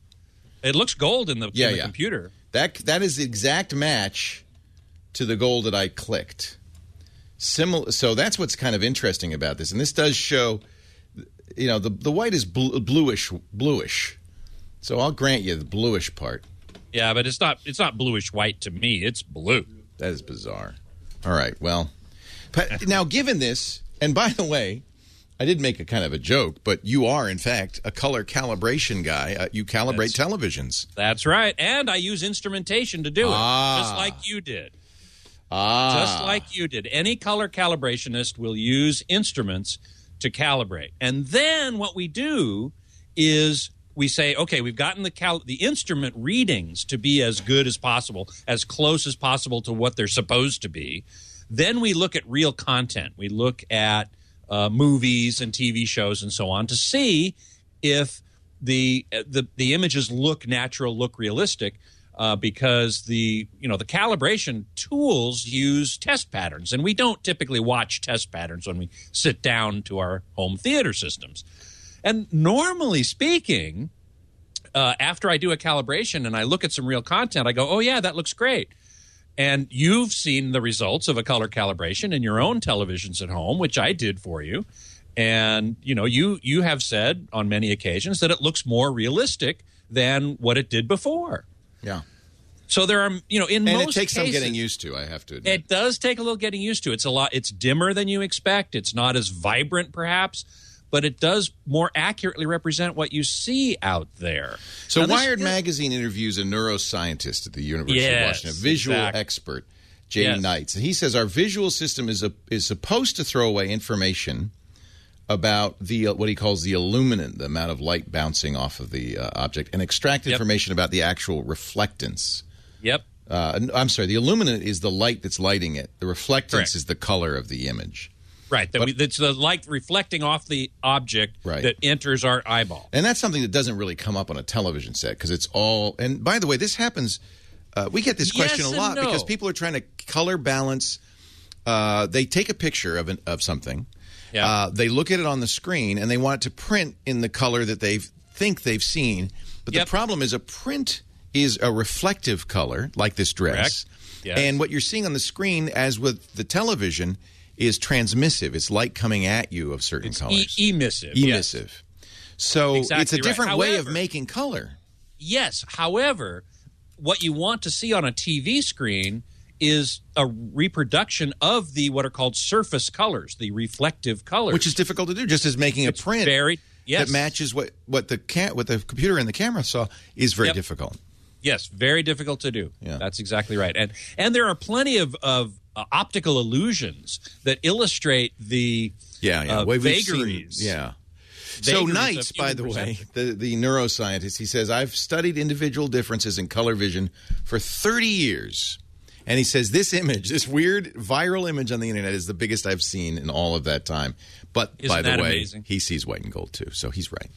It looks gold in the, Yeah, in the yeah. computer. That that is the exact match to the gold that I clicked. Similar. So that's what's kind of interesting about this, and this does show. You know, the the white is bl- bluish, bluish. So I'll grant you the bluish part. Yeah, but it's not it's not bluish white to me. It's blue. That is bizarre. All right. Well, but now given this, and by the way, I did make a kind of a joke, but you are in fact a color calibration guy. Uh, you calibrate That's- televisions. That's right. And I use instrumentation to do it, Ah. just like you did. Ah, Just like you did. Any color calibrationist will use instruments to calibrate. And then what we do is we say, okay, we've gotten the cal- the instrument readings to be as good as possible, as close as possible to what they're supposed to be. Then we look at real content. We look at uh, movies and T V shows and so on to see if the the, the images look natural, look realistic. Uh, because the you know the calibration tools use test patterns, and we don't typically watch test patterns when we sit down to our home theater systems. And normally speaking, uh, after I do a calibration and I look at some real content, I go, "Oh yeah, that looks great." And you've seen the results of a color calibration in your own televisions at home, which I did for you. And you know, you you have said on many occasions that it looks more realistic than what it did before. yeah. So there are, you know, in And most it takes some cases, getting used to. I have to admit. It does take a little getting used to. It's a lot. It's dimmer than you expect. It's not as vibrant, perhaps, but it does more accurately represent what you see out there. So Now, this- Wired Magazine interviews a neuroscientist at the University of Yes, Washington, a visual exactly. expert, Jay Yes. Knights. And he says our visual system is a, is supposed to throw away information about the uh, what he calls the illuminant, the amount of light bouncing off of the uh, object, and extract Yep. information about the actual reflectance. Yep. Uh, I'm sorry, the illuminant is the light that's lighting it. The reflectance Correct. is the color of the image. Right. That But- we, it's the light reflecting off the object Right. that enters our eyeball. And that's something that doesn't really come up on a television set because it's all. And by the way, this happens. Uh, we get this question Yes a and lot no. because people are trying to color balance. Uh, they take a picture of an, of something. Yeah. Uh, they look at it on the screen and they want it to print in the color that they think they've seen. But Yep. the problem is a print is a reflective color, like this dress. Correct. Yes. And what you're seeing on the screen, as with the television, is transmissive. It's light coming at you of certain It's colors. e- emissive. yes. Emissive. So Exactly it's a right. different way of However- making color. Yes. However, what you want to see on a T V screen is a reproduction of the what are called surface colors, the reflective colors, Which is difficult to do, just as making It's a print very- yes. that matches what, what the ca- what the computer and the camera saw is very Yep. difficult. Yes, very difficult to do. Yeah. That's exactly right. And and there are plenty of, of uh, optical illusions that illustrate the Yeah, yeah. uh, Way we've seen- vagaries. yeah. So Vagaries Knights, of by human the way, perception. the, the neuroscientist, he says, I've studied individual differences in color vision for thirty years. And he says this image, this weird viral image on the internet is the biggest I've seen in all of that time. But Isn't by the that way, amazing? he sees white and gold too, so he's right.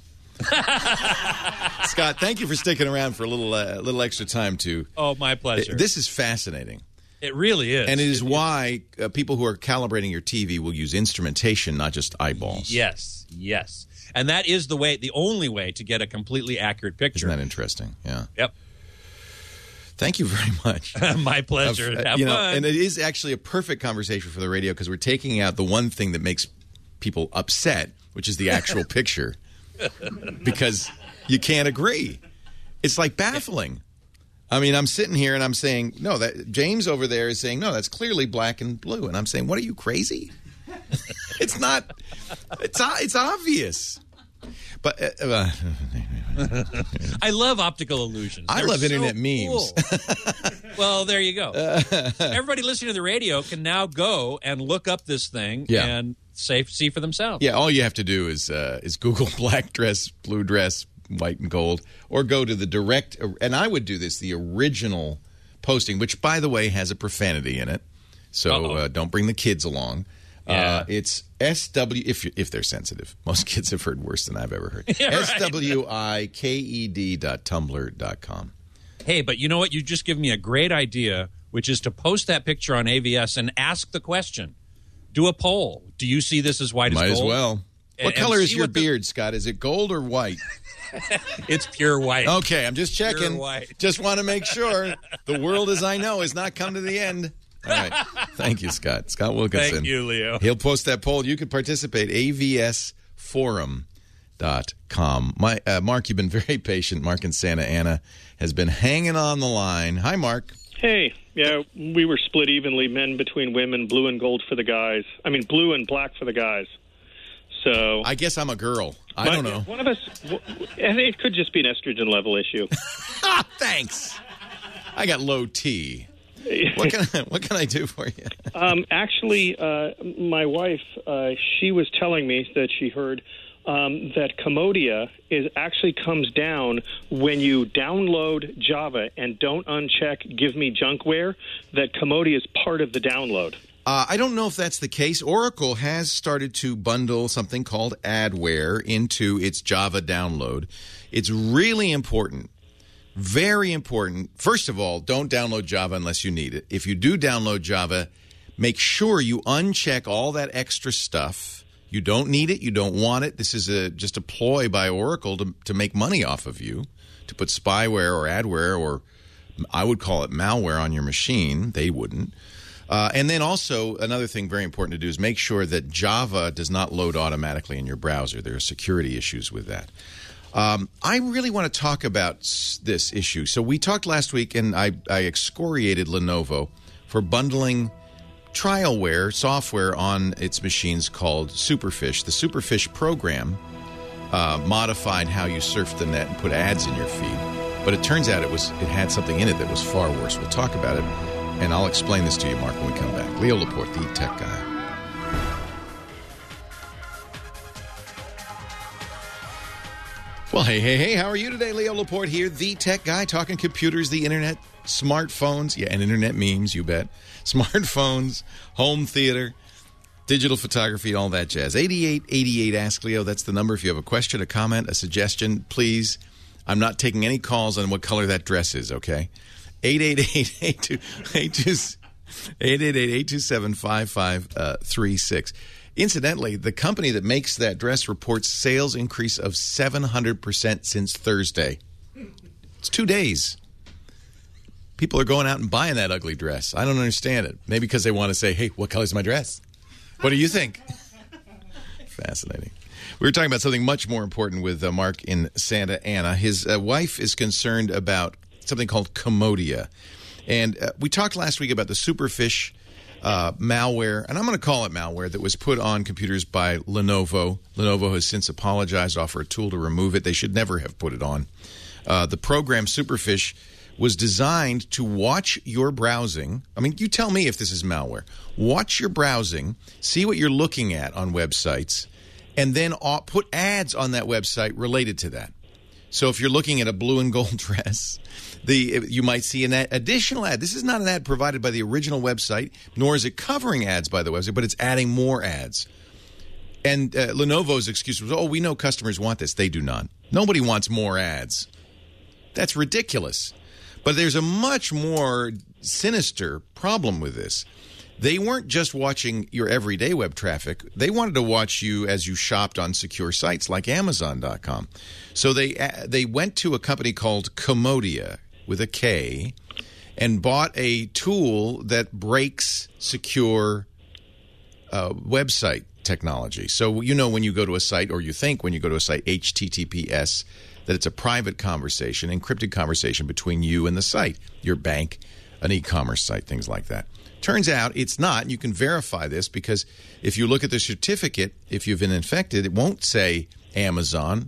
Scott, thank you for sticking around for a little uh, little extra time to. Oh, my pleasure. This is fascinating. it really is. And it is why uh, people who are calibrating your T V will use instrumentation, not just eyeballs. Yes, yes. And that is the way, the only way to get a completely accurate picture. Isn't that interesting? Yeah. Yep. Thank you very much. My pleasure. Uh, Have you know, fun. and it is actually a perfect conversation for the radio because we're taking out the one thing that makes people upset, which is the actual picture, because you can't agree. It's like baffling. I mean, I'm sitting here and I'm saying, no, that James over there is saying, no, that's clearly black and blue, and I'm saying, what are you, crazy? It's not. It's it's obvious. But uh, uh, I love optical illusions. I They're love so internet memes. cool. Well, there you go. Everybody listening to the radio can now go and look up this thing Yeah. and say, see for themselves. Yeah, all you have to do is uh, is Google black dress, blue dress, white and gold, or go to the direct. And I would do this, the original posting, which, by the way, has a profanity in it. So uh, don't bring the kids along. Yeah. Uh, it's S W, if, you- if they're sensitive. Most kids have heard worse than I've ever heard. Yeah, right. S W I K E D dot tumblr dot com. Hey, but you know what? You just give me a great idea, which is to post that picture on A V S and ask the question. Do a poll. Do you see this as white Might as as gold? well. And- What and color is see your what the- beard, Scott? Is it gold or white? It's pure white. Okay, I'm just checking. Pure white. Just want to make sure the world as I know has not come to the end. All right. Thank you, Scott. Scott Wilkinson. Thank you, Leo. He'll post that poll. You can participate. A V S forum dot com. My, uh, Mark, you've been very patient. Mark in Santa Ana has been hanging on the line. Hi, Mark. Hey, yeah, we were split evenly, men between women, blue and gold for the guys. I mean, blue and black for the guys. So I guess I'm a girl. I don't know. One of us, and it could just be an estrogen level issue. Ah, thanks. I got low T. What can I, what can I do for you? Um, actually, uh, my wife, uh, she was telling me that she heard um, that Commodia is actually comes down when you download Java and don't uncheck Give Me Junkware, that Commodia is part of the download. Uh, I don't know if that's the case. Oracle has started to bundle something called adware into its Java download. It's really important. Very important. First of all, don't download Java unless you need it. If you do download Java, make sure you uncheck all that extra stuff. You don't need it. You don't want it. This is a, just a ploy by Oracle to, to make money off of you, to put spyware or adware, or I would call it malware, on your machine. They wouldn't. Uh, and then also, another thing very important to do is make sure that Java does not load automatically in your browser. There are security issues with that. Um, I really want to talk about s- this issue. So we talked last week, and I, I excoriated Lenovo for bundling trialware software on its machines called Superfish. The Superfish program uh, modified how you surfed the net and put ads in your feed. But it turns out it was it had something in it that was far worse. We'll talk about it, and I'll explain this to you, Mark, when we come back. Leo Laporte, the tech guy. Well, hey, hey, hey, how are you today? Leo Laporte here, the tech guy, talking computers, the internet, smartphones, yeah, and internet memes, you bet. Smartphones, home theater, digital photography, all that jazz. eighty-eight eighty-eight Ask Leo, that's the number. If you have a question, a comment, a suggestion, please. I'm not taking any calls on what color that dress is, okay? eight eight eight, eight two seven, five five three six. Incidentally, the company that makes that dress reports sales increase of seven hundred percent since Thursday. It's two days. People are going out and buying that ugly dress. I don't understand it. Maybe because they want to say, hey, what color's my dress? What do you think? Fascinating. We were talking about something much more important with uh, Mark in Santa Ana. His uh, wife is concerned about something called Commodia. And uh, we talked last week about the Superfish uh, malware, and I'm going to call it malware, that was put on computers by Lenovo. Lenovo has since apologized, offered a tool to remove it. They should never have put it on. Uh, the program Superfish was designed to watch your browsing. I mean, you tell me if this is malware. Watch your browsing, see what you're looking at on websites, and then put ads on that website related to that. So if you're looking at a blue and gold dress, the you might see an ad, additional ad. This is not an ad provided by the original website, nor is it covering ads by the website, but it's adding more ads. And uh, Lenovo's excuse was, oh, we know customers want this. They do not. Nobody wants more ads. That's ridiculous. But there's a much more sinister problem with this. They weren't just watching your everyday web traffic. They wanted to watch you as you shopped on secure sites like Amazon dot com. So they uh, they went to a company called Commodia, with a K, and bought a tool that breaks secure uh, website technology. So you know when you go to a site, or you think when you go to a site, H T T P S, that it's a private conversation, encrypted conversation between you and the site, your bank, an e-commerce site, things like that. Turns out it's not. You can verify this because if you look at the certificate, if you've been infected, it won't say Amazon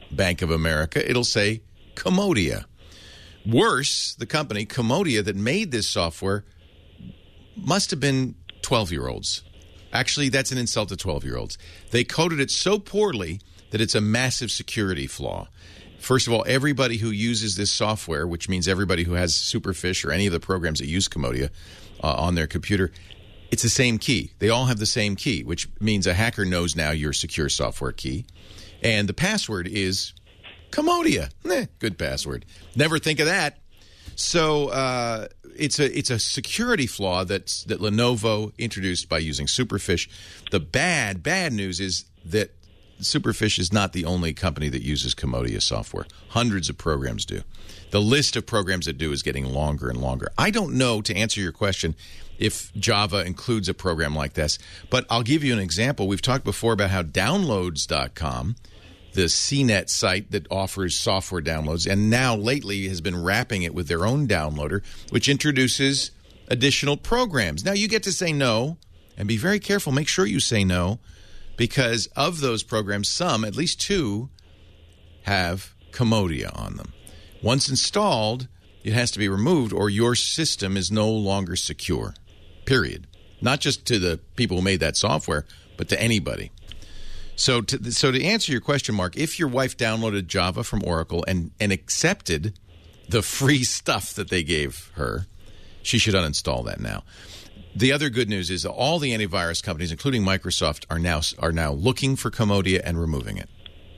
Bank of America. It'll say Comodia. Worse, the company, Comodia, that made this software must have been twelve-year-olds. Actually, that's an insult to twelve-year-olds. They coded it so poorly that it's a massive security flaw. First of all, everybody who uses this software, which means everybody who has Superfish or any of the programs that use Comodia uh, on their computer, it's the same key. They all have the same key, which means a hacker knows now your secure software key. And the password is Comodia. Eh, good password. Never think of that. So uh, it's a it's a security flaw that's, that Lenovo introduced by using Superfish. The bad, bad news is that Superfish is not the only company that uses Comodia software. Hundreds of programs do. The list of programs that do is getting longer and longer. I don't know, to answer your question, if Java includes a program like this, but I'll give you an example. We've talked before about how downloads dot com, the C net site that offers software downloads, and now lately has been wrapping it with their own downloader, which introduces additional programs. Now, you get to say no, and be very careful. Make sure you say no, because of those programs, some, at least two, have Comodia on them. Once installed, it has to be removed, or your system is no longer secure, period. Not just to the people who made that software, but to anybody. So to, so to answer your question, Mark, if your wife downloaded Java from Oracle and, and accepted the free stuff that they gave her, she should uninstall that now. The other good news is that all the antivirus companies, including Microsoft, are now are now looking for Comodia and removing it.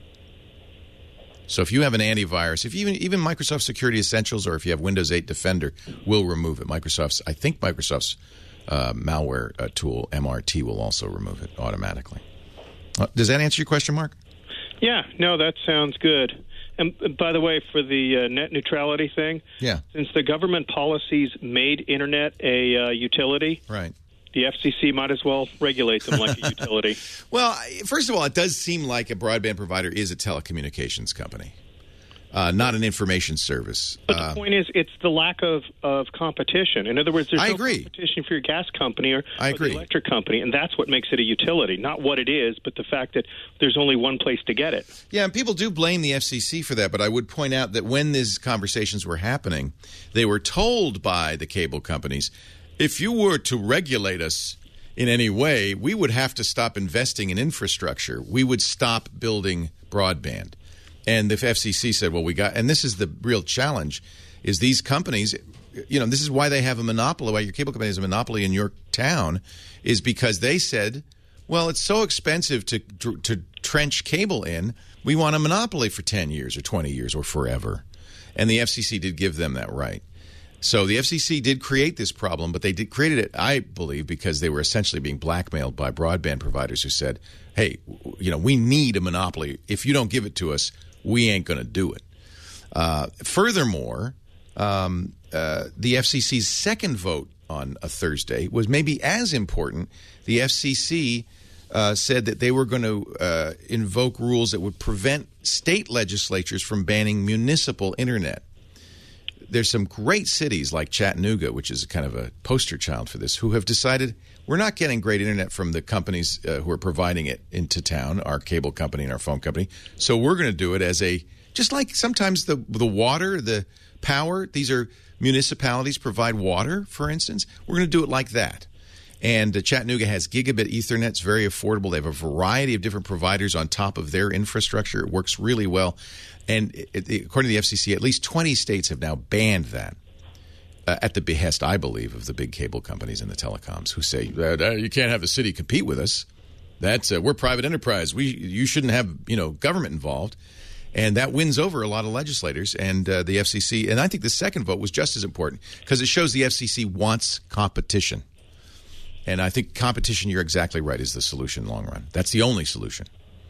So if you have an antivirus, if you even even Microsoft Security Essentials, or if you have Windows eight Defender, will remove it. Microsoft's, I think Microsoft's uh, malware uh, tool, M R T, will also remove it automatically. Uh, does that answer your question, Mark? Yeah, no, that sounds good. And by the way, for the uh, net neutrality thing, yeah. since the government policies made Internet a uh, utility, right, the F C C might as well regulate them like a utility. Well, first of all, it does seem like a broadband provider is a telecommunications company, uh, not an information service. But uh, the point is, it's the lack of, of competition. In other words, there's I no agree. competition for your gas company or, I or agree. the electric company, and that's what makes it a utility. Not what it is, but the fact that there's only one place to get it. Yeah, and people do blame the F C C for that, but I would point out that when these conversations were happening, they were told by the cable companies, if you were to regulate us in any way, we would have to stop investing in infrastructure. We would stop building broadband. And the F C C said, well, we got – and this is the real challenge, is these companies – you know, this is why they have a monopoly, why your cable company has a monopoly in your town, is because they said, well, it's so expensive to to trench cable in, we want a monopoly for ten years or twenty years or forever. And the F C C did give them that right. So the F C C did create this problem, but they did created it, I believe, because they were essentially being blackmailed by broadband providers who said, hey, you know, we need a monopoly. If you don't give it to us, we ain't going to do it. Uh, furthermore, um, uh, the F C C's second vote on a Thursday was maybe as important. The F C C uh, said that they were going to uh, invoke rules that would prevent state legislatures from banning municipal internet. There's some great cities like Chattanooga, which is kind of a poster child for this, who have decided we're not getting great internet from the companies uh, who are providing it into town, our cable company and our phone company. So we're going to do it as a, just like sometimes the the water, the power, these are municipalities provide water, for instance. We're going to do it like that. And uh, Chattanooga has gigabit Ethernet. It's very affordable. They have a variety of different providers on top of their infrastructure. It works really well. And it, it, according to the F C C, at least twenty states have now banned that uh, at the behest, I believe, of the big cable companies and the telecoms who say, uh, you can't have the city compete with us. That's uh, we're private enterprise. We You shouldn't have you know government involved. And that wins over a lot of legislators and uh, the F C C. And I think the second vote was just as important because it shows the F C C wants competition. And I think competition, you're exactly right, is the solution in the long run. That's the only solution.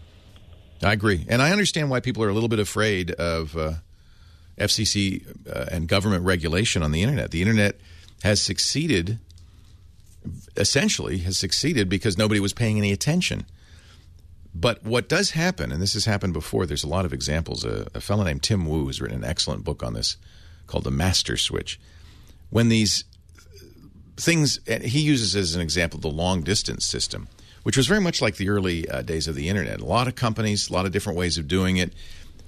I agree. And I understand why people are a little bit afraid of uh, F C C uh, and government regulation on the Internet. The Internet has succeeded, essentially has succeeded because nobody was paying any attention. But what does happen, and this has happened before, there's a lot of examples. A, a fellow named Tim Wu has written an excellent book on this called The Master Switch. When these things, he uses as an example the long-distance system, which was very much like the early uh, days of the Internet. A lot of companies, a lot of different ways of doing it.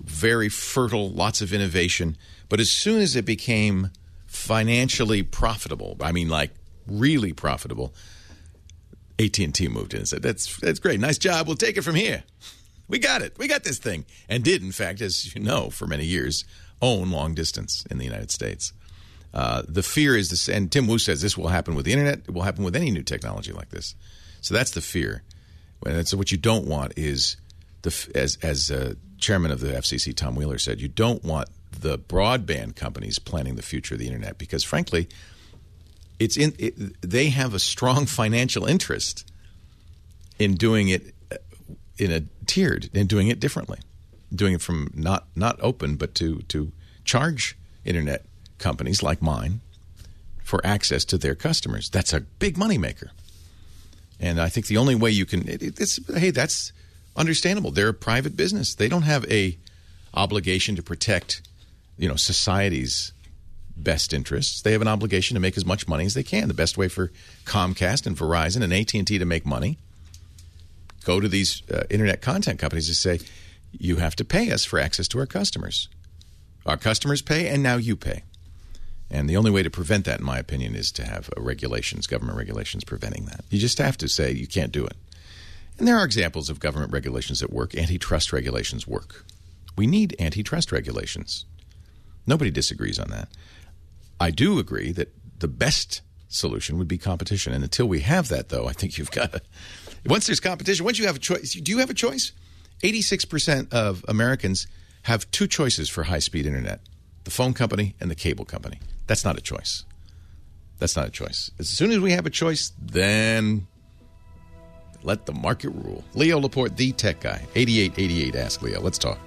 very fertile, lots of innovation. But as soon as it became financially profitable, I mean, like really profitable, A T and T moved in and said, that's, that's great. Nice job. We'll take it from here. We got it. We got this thing. And did, in fact, as you know, for many years, own long distance in the United States. Uh, the fear is this, and Tim Wu says this will happen with the internet. It will happen with any new technology like this. So that's the fear. And so what you don't want is, the as as uh, chairman of the F C C, Tom Wheeler, said, you don't want the broadband companies planning the future of the internet because, frankly, it's in it, they have a strong financial interest in doing it in a tiered, in doing it differently, doing it from not not open, but to to charge internet companies like mine for access to their customers. That's a big moneymaker. And I think the only way you can, it, it's, hey, that's understandable. They're a private business. They don't have a obligation to protect, you know, society's best interests. They have an obligation to make as much money as they can. The best way for Comcast and Verizon and A T and T to make money, go to these uh, internet content companies to say, you have to pay us for access to our customers. Our customers pay, and now you pay. And the only way to prevent that, in my opinion, is to have uh, regulations, government regulations preventing that. You just have to say you can't do it. And there are examples of government regulations that work. Antitrust regulations work. We need antitrust regulations. Nobody disagrees on that. I do agree that the best solution would be competition. And until we have that, though, I think you've got to – once there's competition, once you have a choice – do you have a choice? eighty-six percent of Americans have two choices for high-speed internet, the phone company and the cable company. That's not a choice. That's not a choice. As soon as we have a choice, then let the market rule. Leo Laporte, the tech guy, eighty-eight eighty-eight Ask Leo. Let's talk.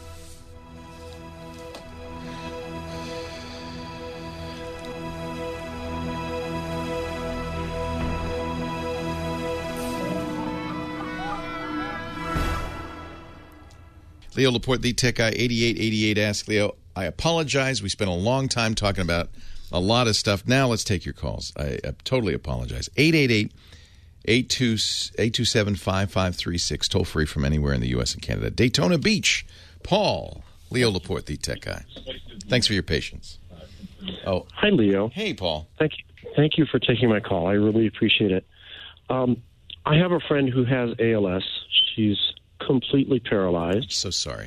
Leo Laporte, the tech guy, eighty-eight eighty-eight Ask Leo. I apologize. We spent a long time talking about a lot of stuff. Now let's take your calls. I, I totally apologize. eight eight eight, eight two seven, five five three six, toll free from anywhere in the U S and Canada. Daytona Beach, Paul, Leo Laporte, the tech guy. Thanks for your patience. Oh, hi, Leo. Hey, Paul. Thank you. Thank you for taking my call. I really appreciate it. Um, I have a friend who has A L S. She's completely paralyzed. So sorry.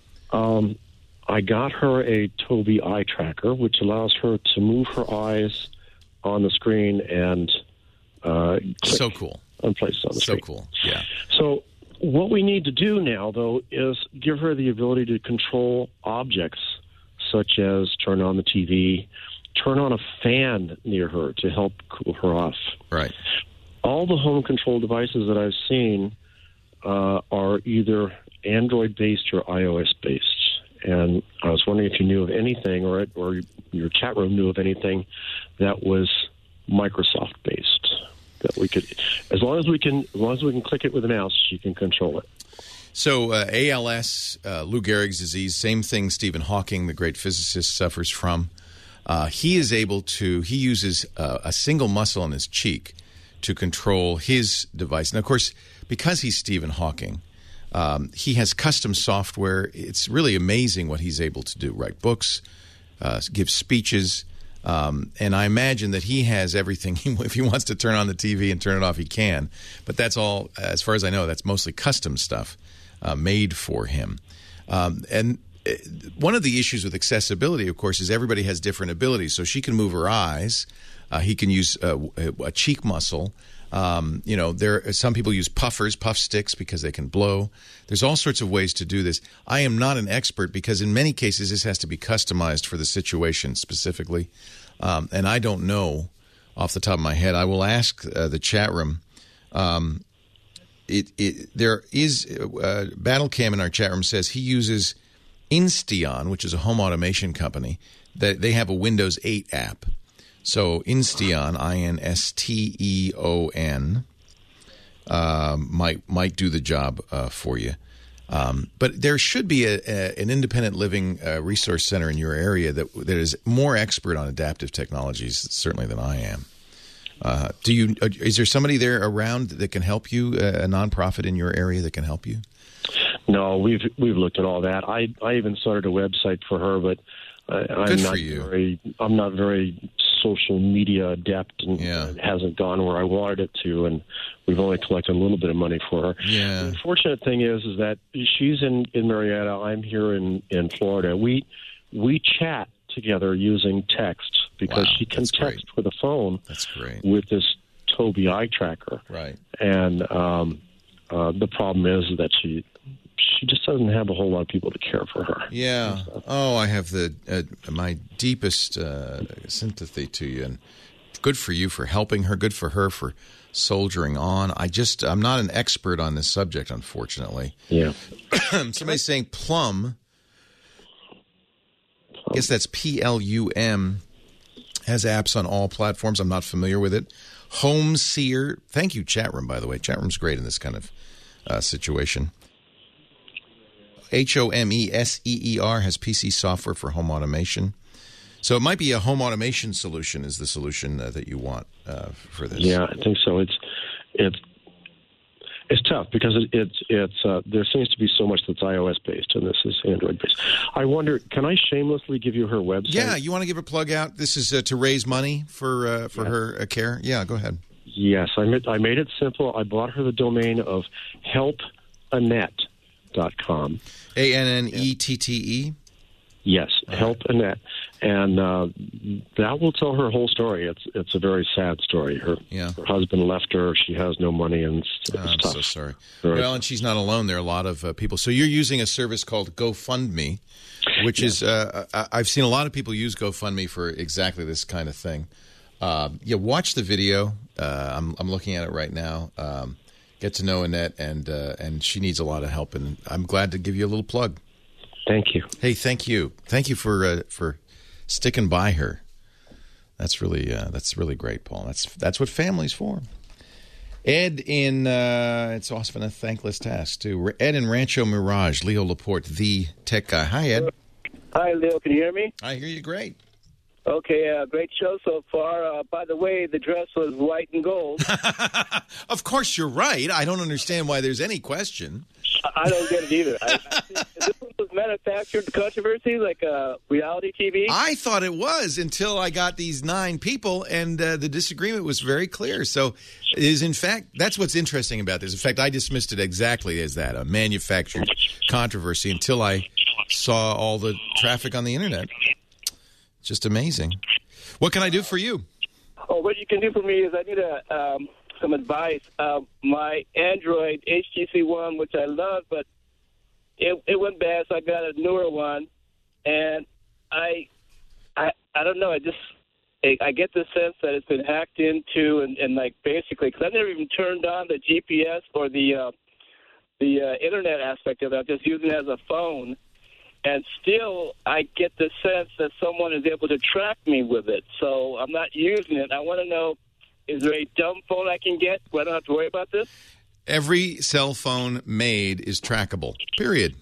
Um, I got her a Tobii eye tracker, which allows her to move her eyes on the screen and uh, so cool. on places on the so screen. So cool, yeah. So what we need to do now, though, is give her the ability to control objects, such as turn on the T V, turn on a fan near her to help cool her off. Right. All the home control devices that I've seen uh, are either Android-based or iOS-based. And I was wondering if you knew of anything, or or your chat room knew of anything that was Microsoft-based that we could, as long as we can, as long as we can click it with a mouse, you can control it. So uh, A L S, uh, Lou Gehrig's disease, same thing. Stephen Hawking, the great physicist, suffers from. Uh, he is able to. He uses uh, a single muscle in his cheek to control his device, and of course, because he's Stephen Hawking. Um, he has custom software. It's really amazing what he's able to do. Write books, uh, give speeches, um, and I imagine that he has everything. He, if he wants to turn on the T V and turn it off, he can. But that's all, as far as I know, that's mostly custom stuff uh, made for him. Um, and one of the issues with accessibility, of course, is everybody has different abilities. So she can move her eyes. Uh, he can use a, a cheek muscle. Um, you know, there some people use puffers, puff sticks, because they can blow. There's all sorts of ways to do this. I am not an expert because in many cases this has to be customized for the situation specifically, um, and I don't know off the top of my head. I will ask uh, the chat room. Um, it, it there is uh, Battlecam in our chat room says he uses Insteon, which is a home automation company. That they have a Windows eight app. So Insteon, I N S T E O N, uh, might might do the job uh, for you. Um, but there should be a, a, an independent living uh, resource center in your area that that is more expert on adaptive technologies, certainly, than I am. Uh, do you? Is there somebody there around that can help you? A nonprofit in your area that can help you? No, we've we've looked at all that. I I even started a website for her, but I, I'm Good not for you. very I'm not very social media adept, and Yeah. it hasn't gone where I wanted it to. And we've only collected a little bit of money for her. Yeah. The unfortunate thing is, is that she's in, in Marietta. I'm here in, in Florida. We we chat together using text because Wow, she can that's text great. with a phone That's great. with this Tobii eye tracker. Right. And um, uh, the problem is that she she just doesn't have a whole lot of people to care for her. Yeah. Oh, I have the uh, my deepest uh, sympathy to you, and good for you for helping her. Good for her for soldiering on. I just I'm not an expert on this subject, unfortunately. Yeah. Somebody's saying Plum. I guess that's P L U M. Has apps on all platforms. I'm not familiar with it. Homeseer. Thank you, chat room. By the way, chat room's great in this kind of uh, situation. H O M E S E E R has P C software for home automation. So it might be a home automation solution is the solution uh, that you want uh, for this. Yeah, I think so. It's it's it's tough because it, it's it's uh, there seems to be so much that's iOS based and this is Android based. I wonder, can I shamelessly give you her website? Yeah, you want to give a plug out? This is uh, to raise money for uh, for Yeah. her uh, care. Yeah, go ahead. Yes, I made, I made it simple. I bought her the domain of help annette dot com. A N N E T T E. Yes, help Annette, and uh, that will tell her whole story. It's it's a very sad story. Her Yeah. her husband left her. She has no money, and it's, Oh, it's I'm tough. so sorry. Very Well, and she's not alone. There are a lot of uh, people. So you're using a service called GoFundMe, which is uh, I- I've seen a lot of people use GoFundMe for exactly this kind of thing. Uh, yeah, watch the video. Uh, I'm I'm looking at it right now. Um, get to know Annette, and uh, and she needs a lot of help, and I'm glad to give you a little plug. Thank you. Hey, thank you, thank you for uh, for sticking by her. That's really uh, that's really great, Paul. That's that's what family's for. Ed in uh, it's often a thankless task too. Ed in Rancho Mirage, Leo Laporte, the tech guy. Hi, Ed. Hi, Leo. Can you hear me? I hear you. Great. Okay, uh, great show so far. Uh, by the way, the dress was white and gold. Of course, you're right. I don't understand why there's any question. I don't get it either. I, I think, this one was manufactured controversy, like uh, reality T V. I thought it was until I got these nine people, and uh, the disagreement was very clear. So, it is in fact that's what's interesting about this. In fact, I dismissed it exactly as that, a manufactured controversy, until I saw all the traffic on the internet. Just amazing. What can I do for you? Oh, what you can do for me is I need a, um, some advice. Uh, my Android H T C One, which I love, but it it went bad, so I got a newer one, and I I I don't know. I just I, I get the sense that it's been hacked into, and, and like basically, because I never even turned on the G P S or the uh, the uh, internet aspect of it. I'm just using it as a phone. And still, I get the sense that someone is able to track me with it. So I'm not using it. I want to know, is there a dumb phone I can get where I don't have to worry about this? Every cell phone made is trackable, period.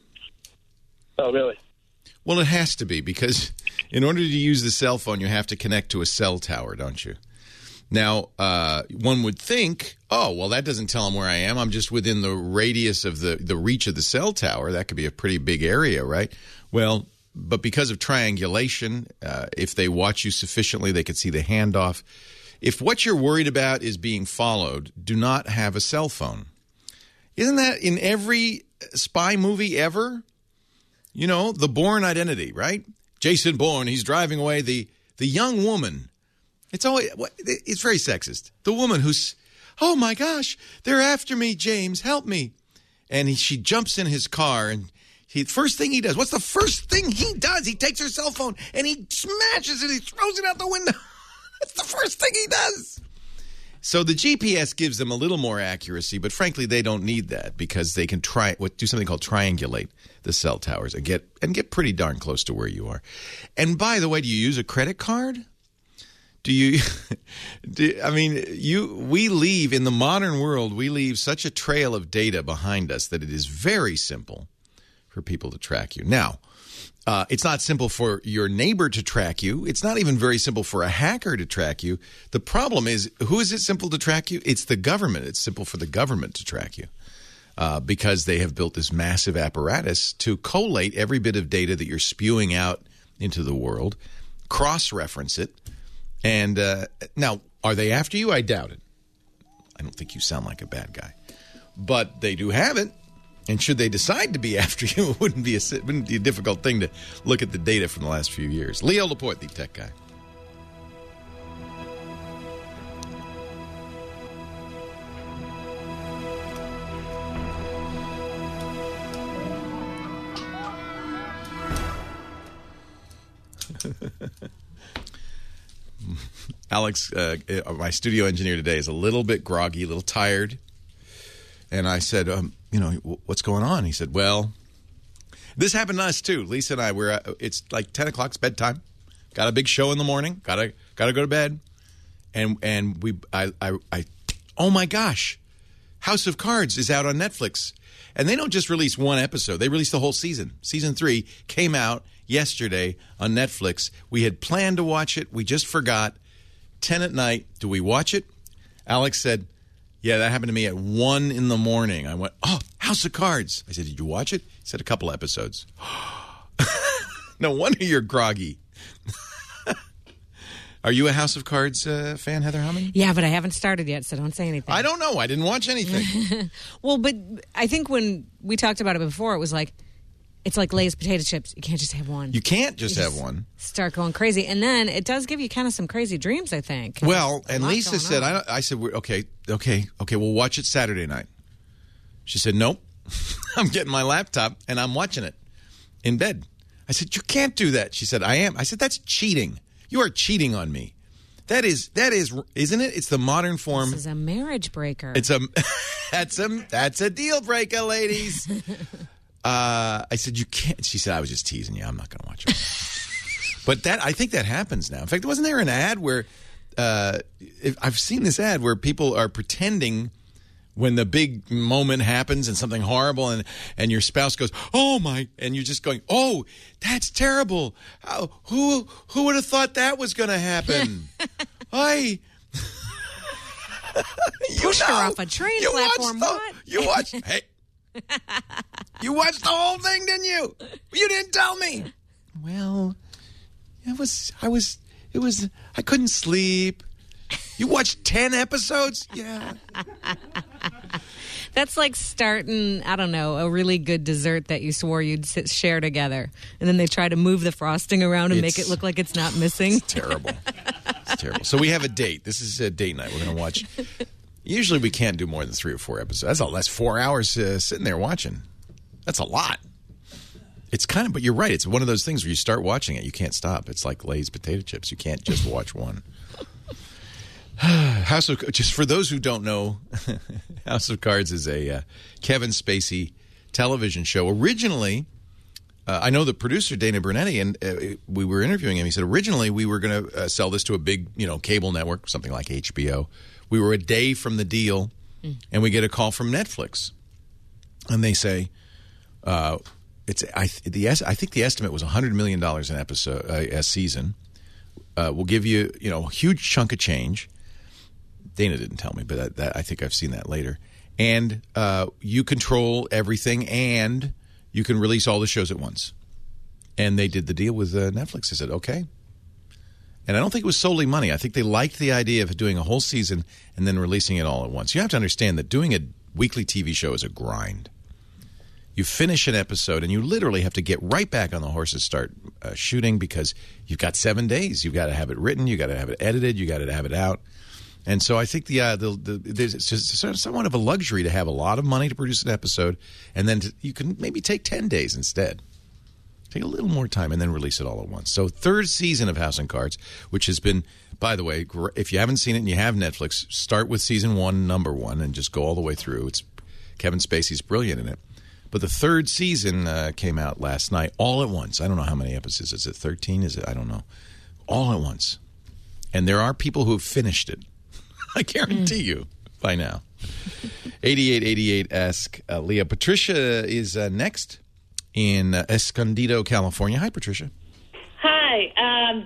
Oh, really? Well, it has to be, because in order to use the cell phone, you have to connect to a cell tower, don't you? Now, uh, one would think, oh, well, that doesn't tell them where I am. I'm just within the radius of the, the reach of the cell tower. That could be a pretty big area, right? Well, but because of triangulation, uh, if they watch you sufficiently, they could see the handoff. If what you're worried about is being followed, do not have a cell phone. Isn't that in every spy movie ever? You know, the Bourne Identity, right? Jason Bourne, he's driving away the, the young woman. It's always it's very sexist. The woman who's, oh my gosh, they're after me, James, help me. And he, she jumps in his car, and he first thing he does, what's the first thing he does? He takes her cell phone and he smashes it, he throws it out the window. That's the first thing he does. So the G P S gives them a little more accuracy, but frankly, they don't need that because they can try what do something called triangulate the cell towers and get and get pretty darn close to where you are. And by the way, do you use a credit card? Do you, do, I mean, you, we leave, in the modern world, we leave such a trail of data behind us that it is very simple for people to track you. Now, uh, it's not simple for your neighbor to track you. It's not even very simple for a hacker to track you. The problem is, who is it simple to track you? It's the government. It's simple for the government to track you. uh, because they have built this massive apparatus to collate every bit of data that you're spewing out into the world, cross-reference it. And uh, now, are they after you? I doubt it. I don't think you sound like a bad guy. But they do have it. And should they decide to be after you, it wouldn't be a, it wouldn't be a difficult thing to look at the data from the last few years. Leo Laporte, the tech guy. Alex, uh, my studio engineer today, is a little bit groggy, a little tired. And I said, um, you know, what's going on? He said, well, this happened to us too. Lisa and I, we're at, it's like ten o'clock, it's bedtime. Got a big show in the morning. Gotta gotta go to bed. And and we, I, I, I, oh my gosh, House of Cards is out on Netflix. And they don't just release one episode. They release the whole season. Season three came out yesterday on Netflix. We had planned to watch it. We just forgot. ten at night. Do we watch it? Alex said, yeah, that happened to me at one in the morning. I went, oh, House of Cards. I said, did you watch it? He said, a couple episodes. No wonder you're groggy. Are you a House of Cards uh, fan, Heather Hammond? Yeah, but I haven't started yet, so don't say anything. I don't know. I didn't watch anything. Well, but I think when we talked about it before, it was like, it's like Lay's potato chips. You can't just have one. You can't just you have just one. Start going crazy. And then it does give you kind of some crazy dreams, I think. Well, and Lisa said, I, I said, okay, okay, okay, we'll watch it Saturday night. She said, nope. I'm getting my laptop and I'm watching it in bed. I said, you can't do that. She said, I am. I said, that's cheating. You are cheating on me. That is, that is, isn't it? It's the modern form. This is a marriage breaker. It's a, that's a, that's a deal breaker, ladies. Uh, I said, you can't. She said, I was just teasing you. I'm not going to watch it. But that, I think that happens now. In fact, wasn't there an ad where, uh, if, I've seen this ad where people are pretending when the big moment happens and something horrible and, and your spouse goes, oh my, and you're just going, oh, that's terrible. How, who, who would have thought that was going to happen? I... Pushed her off a train you platform. Watched the, what? You watched, hey. You watched the whole thing, didn't you? You didn't tell me. Well, it was, I was, it was, I couldn't sleep. You watched ten episodes? Yeah. That's like starting, I don't know, a really good dessert that you swore you'd sit, share together. And then they try to move the frosting around and It's- make it look like it's not missing. It's terrible. It's terrible. So we have a date. This is a date night. We're going to watch. Usually we can't do more than three or four episodes. That's all. That's four hours uh, sitting there watching. That's a lot. It's kind of, but you're right. It's one of those things where you start watching it, you can't stop. It's like Lay's potato chips. You can't just watch one. House of, just for those who don't know, House of Cards is a uh, Kevin Spacey television show. Originally, uh, I know the producer Dana Bernetti, and uh, we were interviewing him. He said originally we were going to uh, sell this to a big, you know, cable network, something like H B O. We were a day from the deal, mm. and we get a call from Netflix, and they say, uh, "It's I the I think the estimate was a hundred million dollars an episode uh, a season. Uh, we'll give you, you know, a huge chunk of change." Dana didn't tell me, but that, that, I think I've seen that later. And uh, you control everything, and you can release all the shows at once. And they did the deal with uh, Netflix. They said, okay. And I don't think it was solely money. I think they liked the idea of doing a whole season and then releasing it all at once. You have to understand that doing a weekly T V show is a grind. You finish an episode, and you literally have to get right back on the horse and start uh, shooting because you've got seven days. You've got to have it written. You've got to have it edited. You've got to have it out. And so I think the, uh, the, the there's it's just sort of somewhat of a luxury to have a lot of money to produce an episode, and then to, you can maybe take ten days instead. Take a little more time and then release it all at once. So third season of House and Cards, which has been, by the way, if you haven't seen it and you have Netflix, start with season one, number one, and just go all the way through. It's Kevin Spacey's brilliant in it. But the third season uh, came out last night, all at once. I don't know how many episodes. Is it thirteen? Is it? I don't know. All at once. And there are people who have finished it. I guarantee mm. you by now. eighty-eight eighty-eight ask uh, Leah. Patricia is uh, next in uh, Escondido, California. Hi, Patricia. Hi. Um,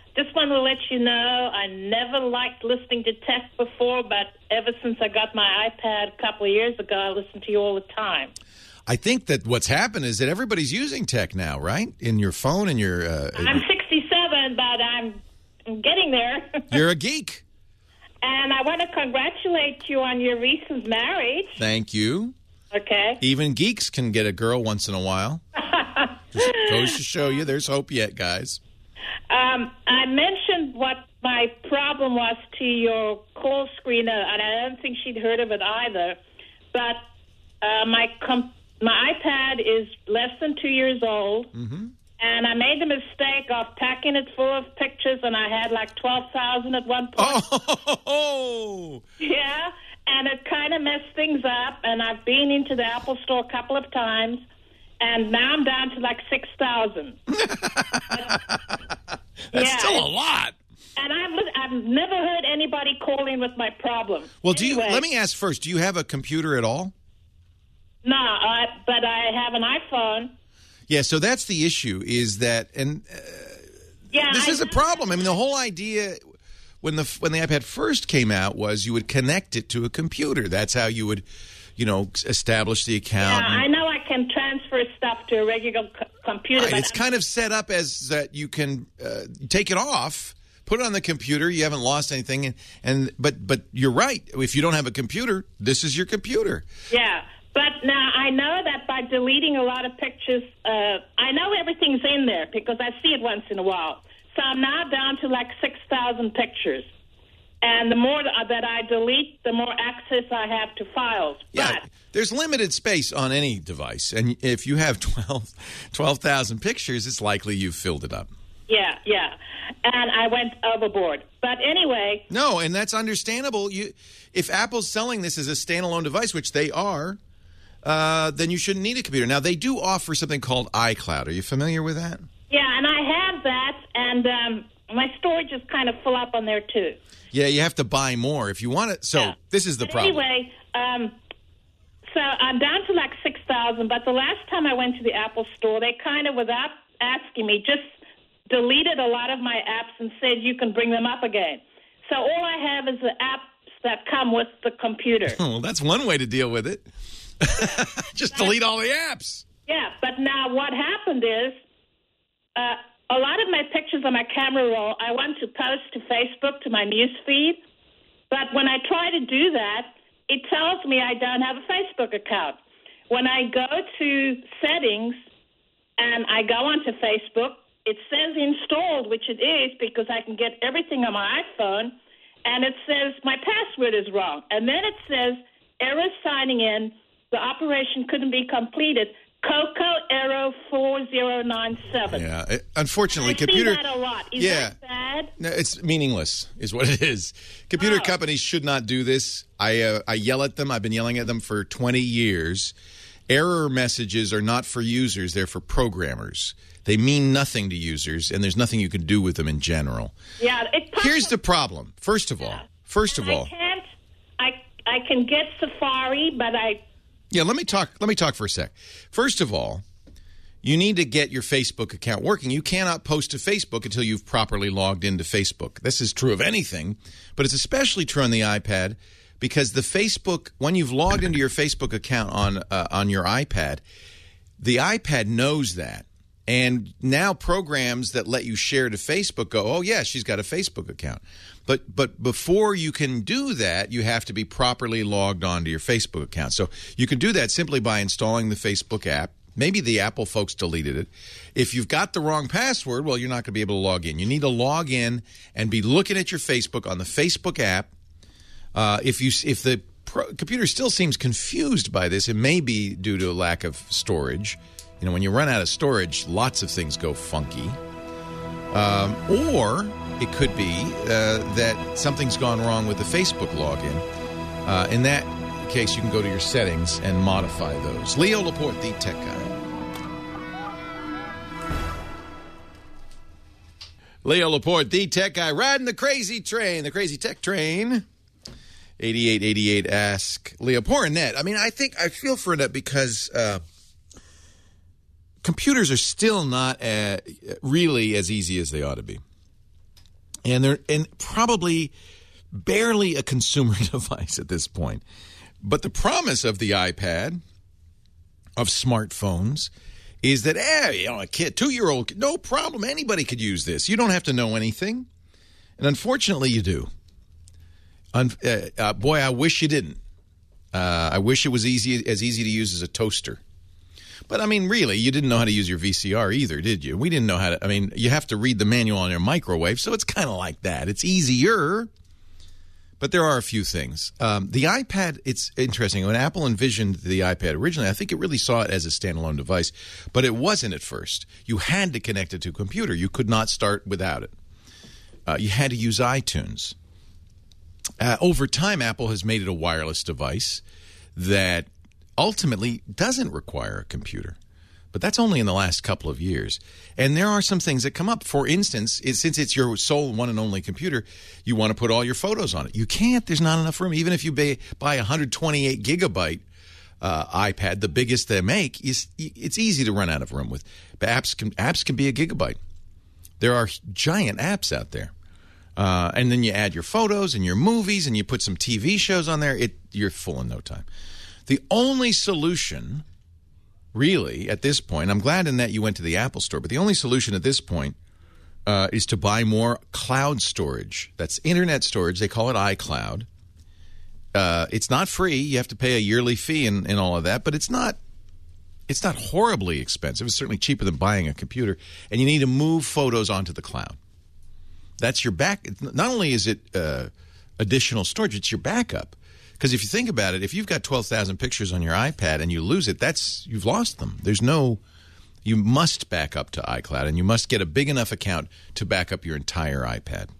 just want to let you know I never liked listening to tech before, but ever since I got my iPad a couple of years ago, I listen to you all the time. I think that what's happened is that everybody's using tech now, right? In your phone and your... Uh, I'm sixty-seven, but I'm, I'm getting there. You're a geek. And I want to congratulate you on your recent marriage. Thank you. Okay. Even geeks can get a girl once in a while. Just goes to show you there's hope yet, guys. Um, I mentioned what my problem was to your call screener, and I don't think she'd heard of it either. But uh, my com- my iPad is less than two years old, mm-hmm. and I made the mistake of packing it full of pictures, and I had like twelve thousand at one point. Oh! Yeah, and it kind of messed things up, and I've been into the Apple Store a couple of times, and now I'm down to like six thousand. That's yeah, still a lot. And I've I've never heard anybody call in with my problem. Well, do anyway, you? Let me ask first. Do you have a computer at all? No, I, but I have an iPhone. Yeah. So that's the issue. Is that and uh, yeah, this I is a problem. I mean, the whole idea when the when the iPad first came out was you would connect it to a computer. That's how you would, you know, establish the account. Yeah, I know I can transfer stuff to a regular c- computer. Right, but it's kind of set up as that you can uh, take it off, put it on the computer. You haven't lost anything, and, and but but you're right. If you don't have a computer, this is your computer. Yeah, but now I know that by deleting a lot of pictures, uh, I know everything's in there because I see it once in a while. So I'm now down to like six thousand pictures. And the more that I delete, the more access I have to files. Yeah, but, there's limited space on any device. And if you have twelve thousand pictures, it's likely you've filled it up. Yeah, yeah. And I went overboard. But anyway. No, and that's understandable. You, if Apple's selling this as a standalone device, which they are, uh, then you shouldn't need a computer. Now, they do offer something called iCloud. Are you familiar with that? Yeah, and I have that. And um, my storage is kind of full up on there, too. Yeah, you have to buy more if you want it. So yeah. This is the but problem. Anyway, um, so I'm down to like six thousand, but the last time I went to the Apple store, they kind of, without asking me, just deleted a lot of my apps and said you can bring them up again. So all I have is the apps that come with the computer. Well, that's one way to deal with it. Just delete all the apps. Yeah, but now what happened is uh, a lot of my pictures on my camera roll, I want to post to Facebook, to my news feed. But when I try to do that, it tells me I don't have a Facebook account. When I go to settings and I go onto Facebook, it says installed, which it is because I can get everything on my iPhone, and it says my password is wrong. And then it says error signing in, the operation couldn't be completed. Coco Arrow four zero nine seven. Yeah, it, unfortunately, I computer. see that a lot. Is yeah, that bad? No, it's meaningless, is what it is. Computer oh. companies should not do this. I uh, I yell at them. I've been yelling at them for twenty years. Error messages are not for users; they're for programmers. They mean nothing to users, and there's nothing you can do with them in general. Yeah. It Here's the problem. First of all, yeah. first of and all, I can't. I I can get Safari, but I. Yeah, let me talk. Let me talk for a sec. First of all, you need to get your Facebook account working. You cannot post to Facebook until you've properly logged into Facebook. This is true of anything, but it's especially true on the iPad because the Facebook, when you've logged into your Facebook account on uh, on your iPad, the iPad knows that. And now programs that let you share to Facebook go, oh, yeah, she's got a Facebook account. But but before you can do that, you have to be properly logged onto your Facebook account. So you can do that simply by installing the Facebook app. Maybe the Apple folks deleted it. If you've got the wrong password, well, you're not going to be able to log in. You need to log in and be looking at your Facebook on the Facebook app. Uh, if you if the pro- computer still seems confused by this, it may be due to a lack of storage. You know, when you run out of storage, lots of things go funky. Um, or it could be uh, that something's gone wrong with the Facebook login. Uh, in that case, you can go to your settings and modify those. Leo Laporte, the tech guy. Leo Laporte, the tech guy, riding the crazy train, the crazy tech train. eighty-eight eighty-eight, ask Leo. Poor Annette. I mean, I think I feel for Annette because uh, computers are still not uh, really as easy as they ought to be. And they're and probably barely a consumer device at this point. But the promise of the iPad, of smartphones, is that, eh, you know, a kid, two-year-old, no problem, anybody could use this. You don't have to know anything. And unfortunately, you do. Un- uh, uh, boy, I wish you didn't. Uh, I wish it was easy as easy to use as a toaster. But, I mean, really, you didn't know how to use your V C R either, did you? We didn't know how to. I mean, you have to read the manual on your microwave, so it's kind of like that. It's easier. But there are a few things. Um, the iPad, it's interesting. When Apple envisioned the iPad originally, I think it really saw it as a standalone device. But it wasn't at first. You had to connect it to a computer. You could not start without it. Uh, you had to use iTunes. Uh, over time, Apple has made it a wireless device that ultimately doesn't require a computer. But that's only in the last couple of years. And there are some things that come up. For instance, it, since it's your sole one and only computer, you want to put all your photos on it. You can't. There's not enough room. Even if you buy, buy a one hundred twenty-eight gigabyte uh, iPad, the biggest they make, is, it's easy to run out of room with. But apps can, apps can be a gigabyte. There are giant apps out there. Uh, and then you add your photos and your movies and you put some T V shows on there. It, you're full in no time. The only solution... Really, at this point, I'm glad in that you went to the Apple Store, but the only solution at this point uh, is to buy more cloud storage. That's internet storage. They call it iCloud. Uh, it's not free. You have to pay a yearly fee and, and all of that, but it's not it's not horribly expensive. It's certainly cheaper than buying a computer, and you need to move photos onto the cloud. That's your back. Not only is it uh, additional storage, it's your backup. Because if you think about it, if you've got twelve thousand pictures on your iPad and you lose it, that's you've lost them. There's no – you must back up to iCloud, and you must get a big enough account to back up your entire iPad.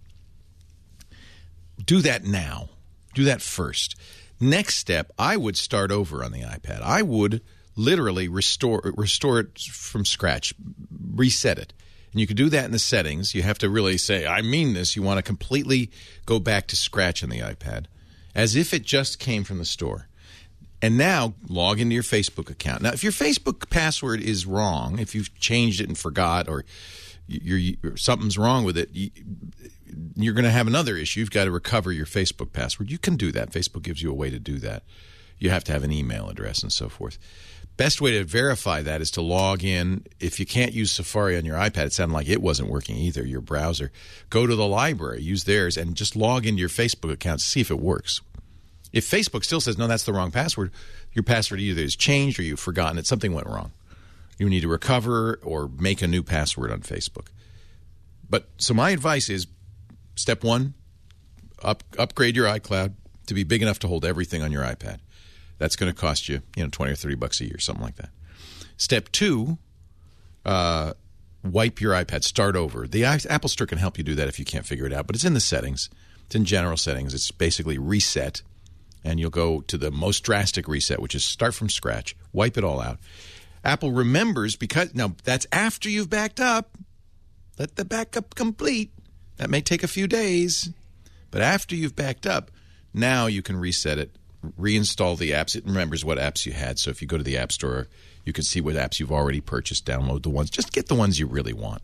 Do that now. Do that first. Next step, I would start over on the iPad. I would literally restore restore it from scratch, reset it. And you can do that in the settings. You have to really say, I mean this. You want to completely go back to scratch on the iPad, as if it just came from the store. And now log into your Facebook account. Now, if your Facebook password is wrong, if you've changed it and forgot, or you're, you're, something's wrong with it, you, you're going to have another issue. You've got to recover your Facebook password. You can do that. Facebook gives you a way to do that. You have to have an email address and so forth. Best way to verify that is to log in. If you can't use Safari on your iPad, it sounded like it wasn't working either, your browser. Go to the library, use theirs, and just log into your Facebook account to see if it works. If Facebook still says, no, that's the wrong password, your password either is changed or you've forgotten it. Something went wrong. You need to recover or make a new password on Facebook. But so my advice is, step one, up, upgrade your iCloud to be big enough to hold everything on your iPad. That's going to cost you, you know, twenty or thirty bucks a year, something like that. Step two, uh, wipe your iPad, start over. The Apple Store can help you do that if you can't figure it out, but it's in the settings. It's in general settings. It's basically reset, and you'll go to the most drastic reset, which is start from scratch, wipe it all out. Apple remembers because, now that's after you've backed up. Let the backup complete. That may take a few days, but after you've backed up, now you can reset it. Reinstall the apps. It remembers what apps you had. So if you go to the App Store, you can see what apps you've already purchased, download the ones. Just get the ones you really want.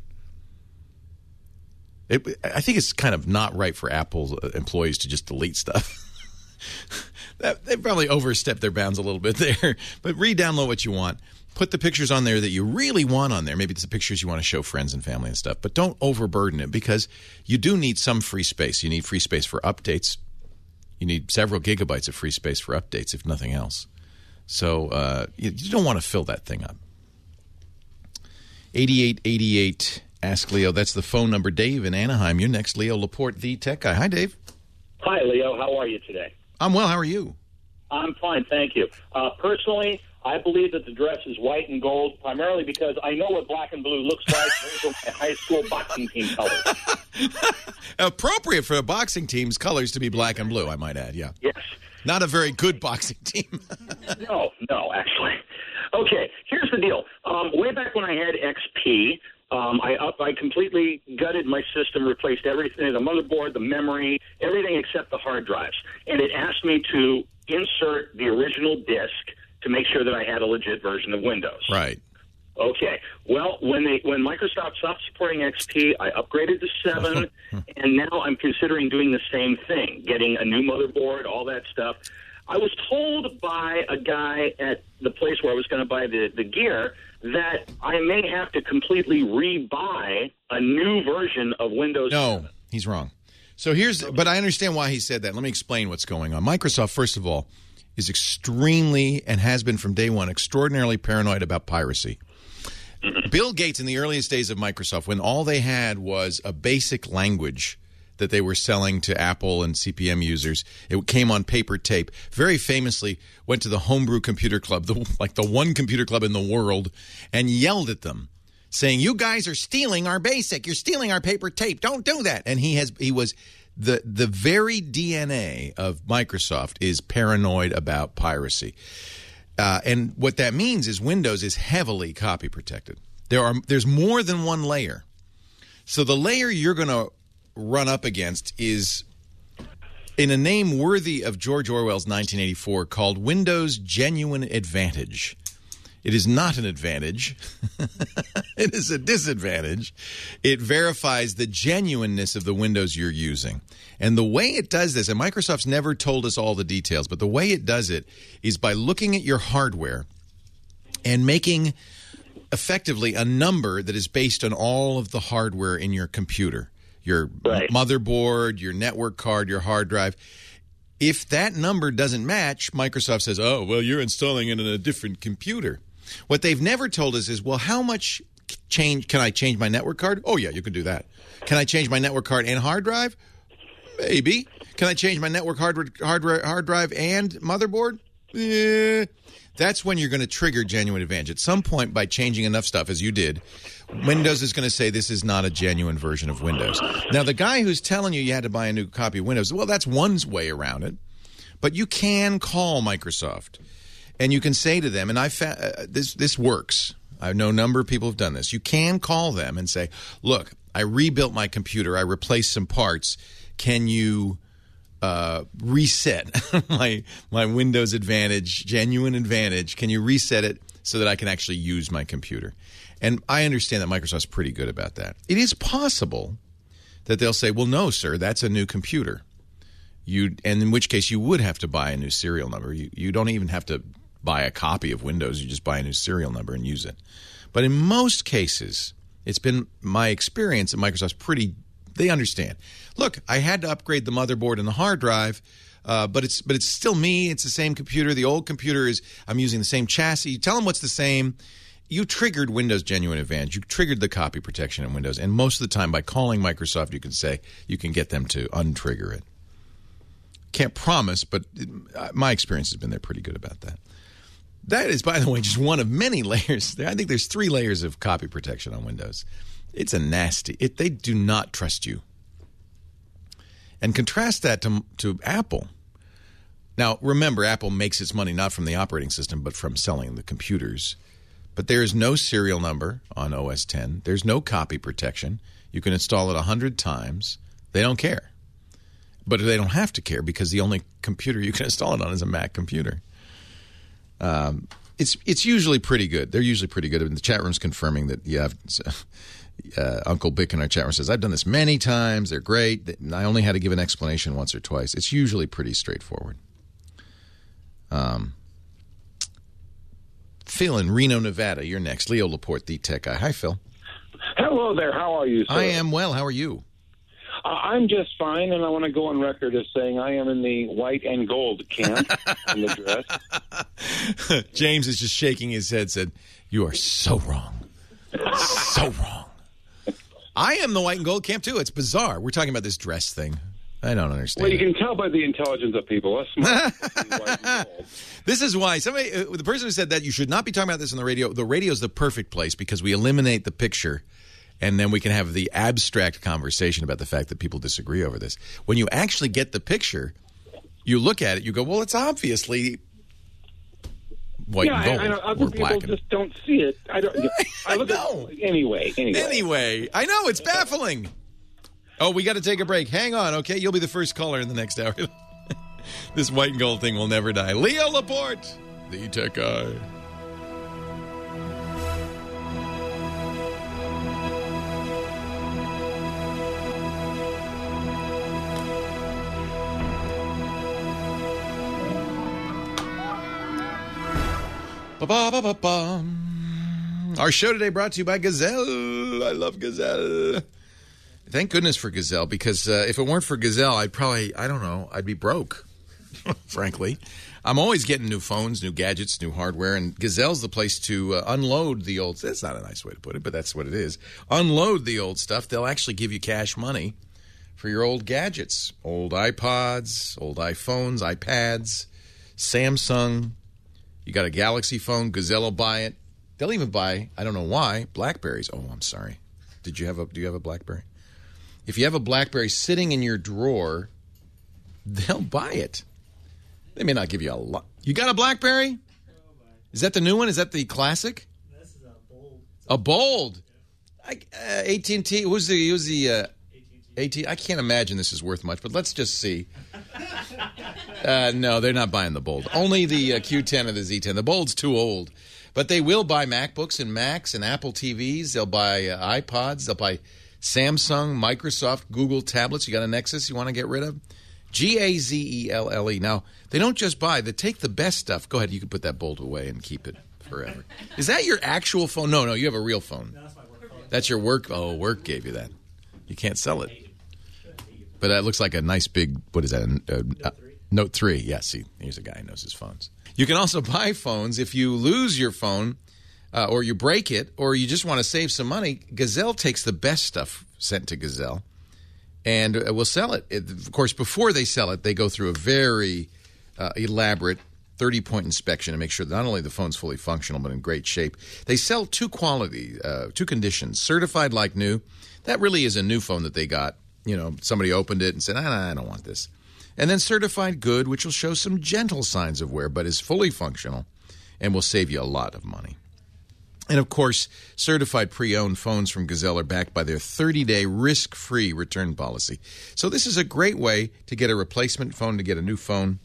It, I think it's kind of not right for Apple employees to just delete stuff. that, they probably overstepped their bounds a little bit there. But re-download what you want. Put the pictures on there that you really want on there. Maybe it's the pictures you want to show friends and family and stuff. But don't overburden it, because you do need some free space. You need free space for updates. You need several gigabytes of free space for updates, if nothing else. So uh, you, you don't want to fill that thing up. eighty-eight eighty-eight, ask Leo. That's the phone number. Dave in Anaheim. You're next. Leo Laporte, the tech guy. Hi, Dave. Hi, Leo. How are you today? I'm well. How are you? I'm fine, thank you. Uh, personally, I believe that the dress is white and gold, primarily because I know what black and blue looks like. Those are my high school boxing team colors. Appropriate for a boxing team's colors to be black and blue, I might add, yeah. Yes. Not a very good boxing team. no, no, actually. Okay, here's the deal. Um, way back when I had X P, um, I up, I completely gutted my system, replaced everything, the motherboard, the memory, everything except the hard drives. And it asked me to insert the original disk to make sure that I had a legit version of Windows. Right. Okay. Well, when they when Microsoft stopped supporting X P, I upgraded to seven, and now I'm considering doing the same thing, getting a new motherboard, all that stuff. I was told by a guy at the place where I was going to buy the, the gear that I may have to completely rebuy a new version of Windows No, seven. He's wrong. So here's, but I understand why he said that. Let me explain what's going on. Microsoft, first of all, is extremely, and has been from day one, extraordinarily paranoid about piracy. Bill Gates, in the earliest days of Microsoft, when all they had was a basic language that they were selling to Apple and C P M users, it came on paper tape, very famously went to the Homebrew Computer Club, the, like the one computer club in the world, and yelled at them, saying, "You guys are stealing our basic. You're stealing our paper tape. Don't do that." And he has he was the the very D N A of Microsoft is paranoid about piracy. Uh, and what that means is Windows is heavily copy protected. There are there's more than one layer. So the layer you're going to run up against is in a name worthy of George Orwell's nineteen eighty-four called Windows Genuine Advantage. It is not an advantage. It is a disadvantage. It verifies the genuineness of the Windows you're using. And the way it does this, and Microsoft's never told us all the details, but the way it does it is by looking at your hardware and making effectively a number that is based on all of the hardware in your computer, your right. motherboard, your network card, your hard drive. If that number doesn't match, Microsoft says, oh, well, you're installing it in a different computer. What they've never told us is, well, how much change can I change my network card? Oh, yeah, you can do that. Can I change my network card and hard drive? Maybe. Can I change my network hard, hard, hard drive and motherboard? Eh. That's when you're going to trigger genuine advantage. At some point, by changing enough stuff, as you did, Windows is going to say this is not a genuine version of Windows. Now, the guy who's telling you you had to buy a new copy of Windows, well, that's one way around it. But you can call Microsoft, and you can say to them, and I fa- uh, this this works. I know a number of people have done this. You can call them and say, look, I rebuilt my computer. I replaced some parts. Can you uh, reset my my Windows Advantage, genuine advantage? Can you reset it so that I can actually use my computer? And I understand that Microsoft's pretty good about that. It is possible that they'll say, well, no, sir, that's a new computer. You, and in which case you would have to buy a new serial number. You, you don't even have to buy a copy of Windows. You just buy a new serial number and use it. But in most cases, it's been my experience that Microsoft's pretty, they understand. Look, I had to upgrade the motherboard and the hard drive, uh, but it's but it's still me. It's the same computer. The old computer is, I'm using the same chassis. You tell them what's the same. You triggered Windows Genuine Advantage. You triggered the copy protection in Windows. And most of the time, by calling Microsoft, you can say you can get them to untrigger it. Can't promise, but it, my experience has been they're pretty good about that. That is, by the way, just one of many layers. I think there's three layers of copy protection on Windows. It's a nasty. It, they do not trust you. And contrast that to, to Apple. Now, remember, Apple makes its money not from the operating system, but from selling the computers. But there is no serial number on O S ten. There's no copy protection. You can install it a hundred times. They don't care. But they don't have to care because the only computer you can install it on is a Mac computer. Um, it's it's usually pretty good. They're usually pretty good. The chat room's confirming that you have uh, Uncle Bick in our chat room says, I've done this many times. They're great. I only had to give an explanation once or twice. It's usually pretty straightforward. Um, Phil in Reno, Nevada, you're next. Leo Laporte, the tech guy. Hi, Phil. Hello there. How are you, sir? I am well. How are you? Uh, I'm just fine, and I want to go on record as saying I am in the white and gold camp in the dress. James is just shaking his head, said, you are so wrong. So wrong. I am the white and gold camp, too. It's bizarre. We're talking about this dress thing. I don't understand. Well, you can tell by the intelligence of people. Us smart. This is why somebody, uh, the person who said that you should not be talking about this on the radio. The radio is the perfect place because we eliminate the picture, and then we can have the abstract conversation about the fact that people disagree over this. When you actually get the picture, you look at it, you go, "Well, it's obviously white yeah, and gold." I, I know. Other or people black just don't see it. I don't. I look know. At, anyway, anyway. Anyway, I know it's baffling. Oh, we got to take a break. Hang on, okay? You'll be the first caller in the next hour. This white and gold thing will never die. Leo Laporte, the tech guy. Ba-ba-ba-ba-ba. Our show today brought to you by Gazelle. I love Gazelle. Thank goodness for Gazelle, because uh, if it weren't for Gazelle, I'd probably, I don't know, I'd be broke, frankly. I'm always getting new phones, new gadgets, new hardware, and Gazelle's the place to uh, unload the old. That's not a nice way to put it, but that's what it is. Unload the old stuff. They'll actually give you cash money for your old gadgets, old iPods, old iPhones, iPads, Samsung. You got a Galaxy phone, Gazelle will buy it. They'll even buy, I don't know why, Blackberries. Oh, I'm sorry. Did you have a? Do you have a Blackberry? If you have a Blackberry sitting in your drawer, they'll buy it. They may not give you a lot. You got a Blackberry? Is that the new one? Is that the classic? This is a Bold. A Bold. I, uh, A T and T. Who's the? Who's the? Uh, A T. I can't imagine this is worth much, but let's just see. Uh, no, they're not buying the Bold. Only the uh, Q ten or the Z ten. The Bold's too old. But they will buy MacBooks and Macs and Apple T Vs. They'll buy uh, iPods. They'll buy Samsung, Microsoft, Google tablets. You got a Nexus you want to get rid of? G A Z E L L E. Now, they don't just buy. They take the best stuff. Go ahead. You can put that Bold away and keep it forever. Is that your actual phone? No, no. You have a real phone. No, that's my work phone. That's your work. Oh, work gave you that. You can't sell it. But that looks like a nice big, what is that? A, a, Note three. Note three. Yeah, see, here's a guy who knows his phones. You can also buy phones if you lose your phone uh, or you break it or you just want to save some money. Gazelle takes the best stuff sent to Gazelle and uh, will sell it. it. Of course, before they sell it, they go through a very uh, elaborate thirty-point inspection to make sure that not only the phone's fully functional but in great shape. They sell two quality, uh, two conditions. Certified like new. That really is a new phone that they got. You know, somebody opened it and said, ah, I don't want this. And then certified good, which will show some gentle signs of wear, but is fully functional and will save you a lot of money. And, of course, certified pre-owned phones from Gazelle are backed by their thirty-day risk-free return policy. So this is a great way to get a replacement phone, to get a new phone,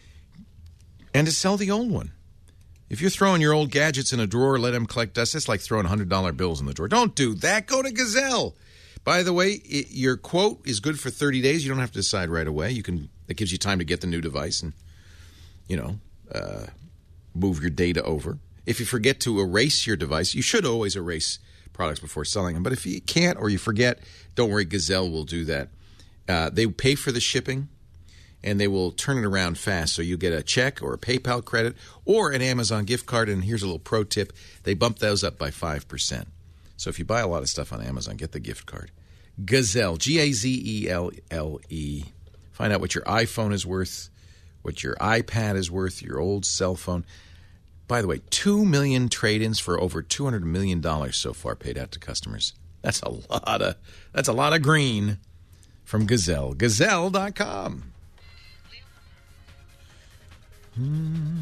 and to sell the old one. If you're throwing your old gadgets in a drawer, let them collect dust. It's like throwing one hundred dollar bills in the drawer. Don't do that. Go to Gazelle. By the way, it, your quote is good for thirty days. You don't have to decide right away. You can. That gives you time to get the new device and, you know, uh, move your data over. If you forget to erase your device, you should always erase products before selling them. But if you can't or you forget, don't worry. Gazelle will do that. Uh, they pay for the shipping, and they will turn it around fast. So you get a check or a PayPal credit or an Amazon gift card. And here's a little pro tip. They bump those up by five percent. So if you buy a lot of stuff on Amazon, get the gift card. Gazelle, G A Z E L L E. Find out what your iPhone is worth, what your iPad is worth, your old cell phone. By the way, two million trade-ins for over two hundred million dollars so far paid out to customers. That's a lot of that's a lot of green from Gazelle. Gazelle dot com. Hmm.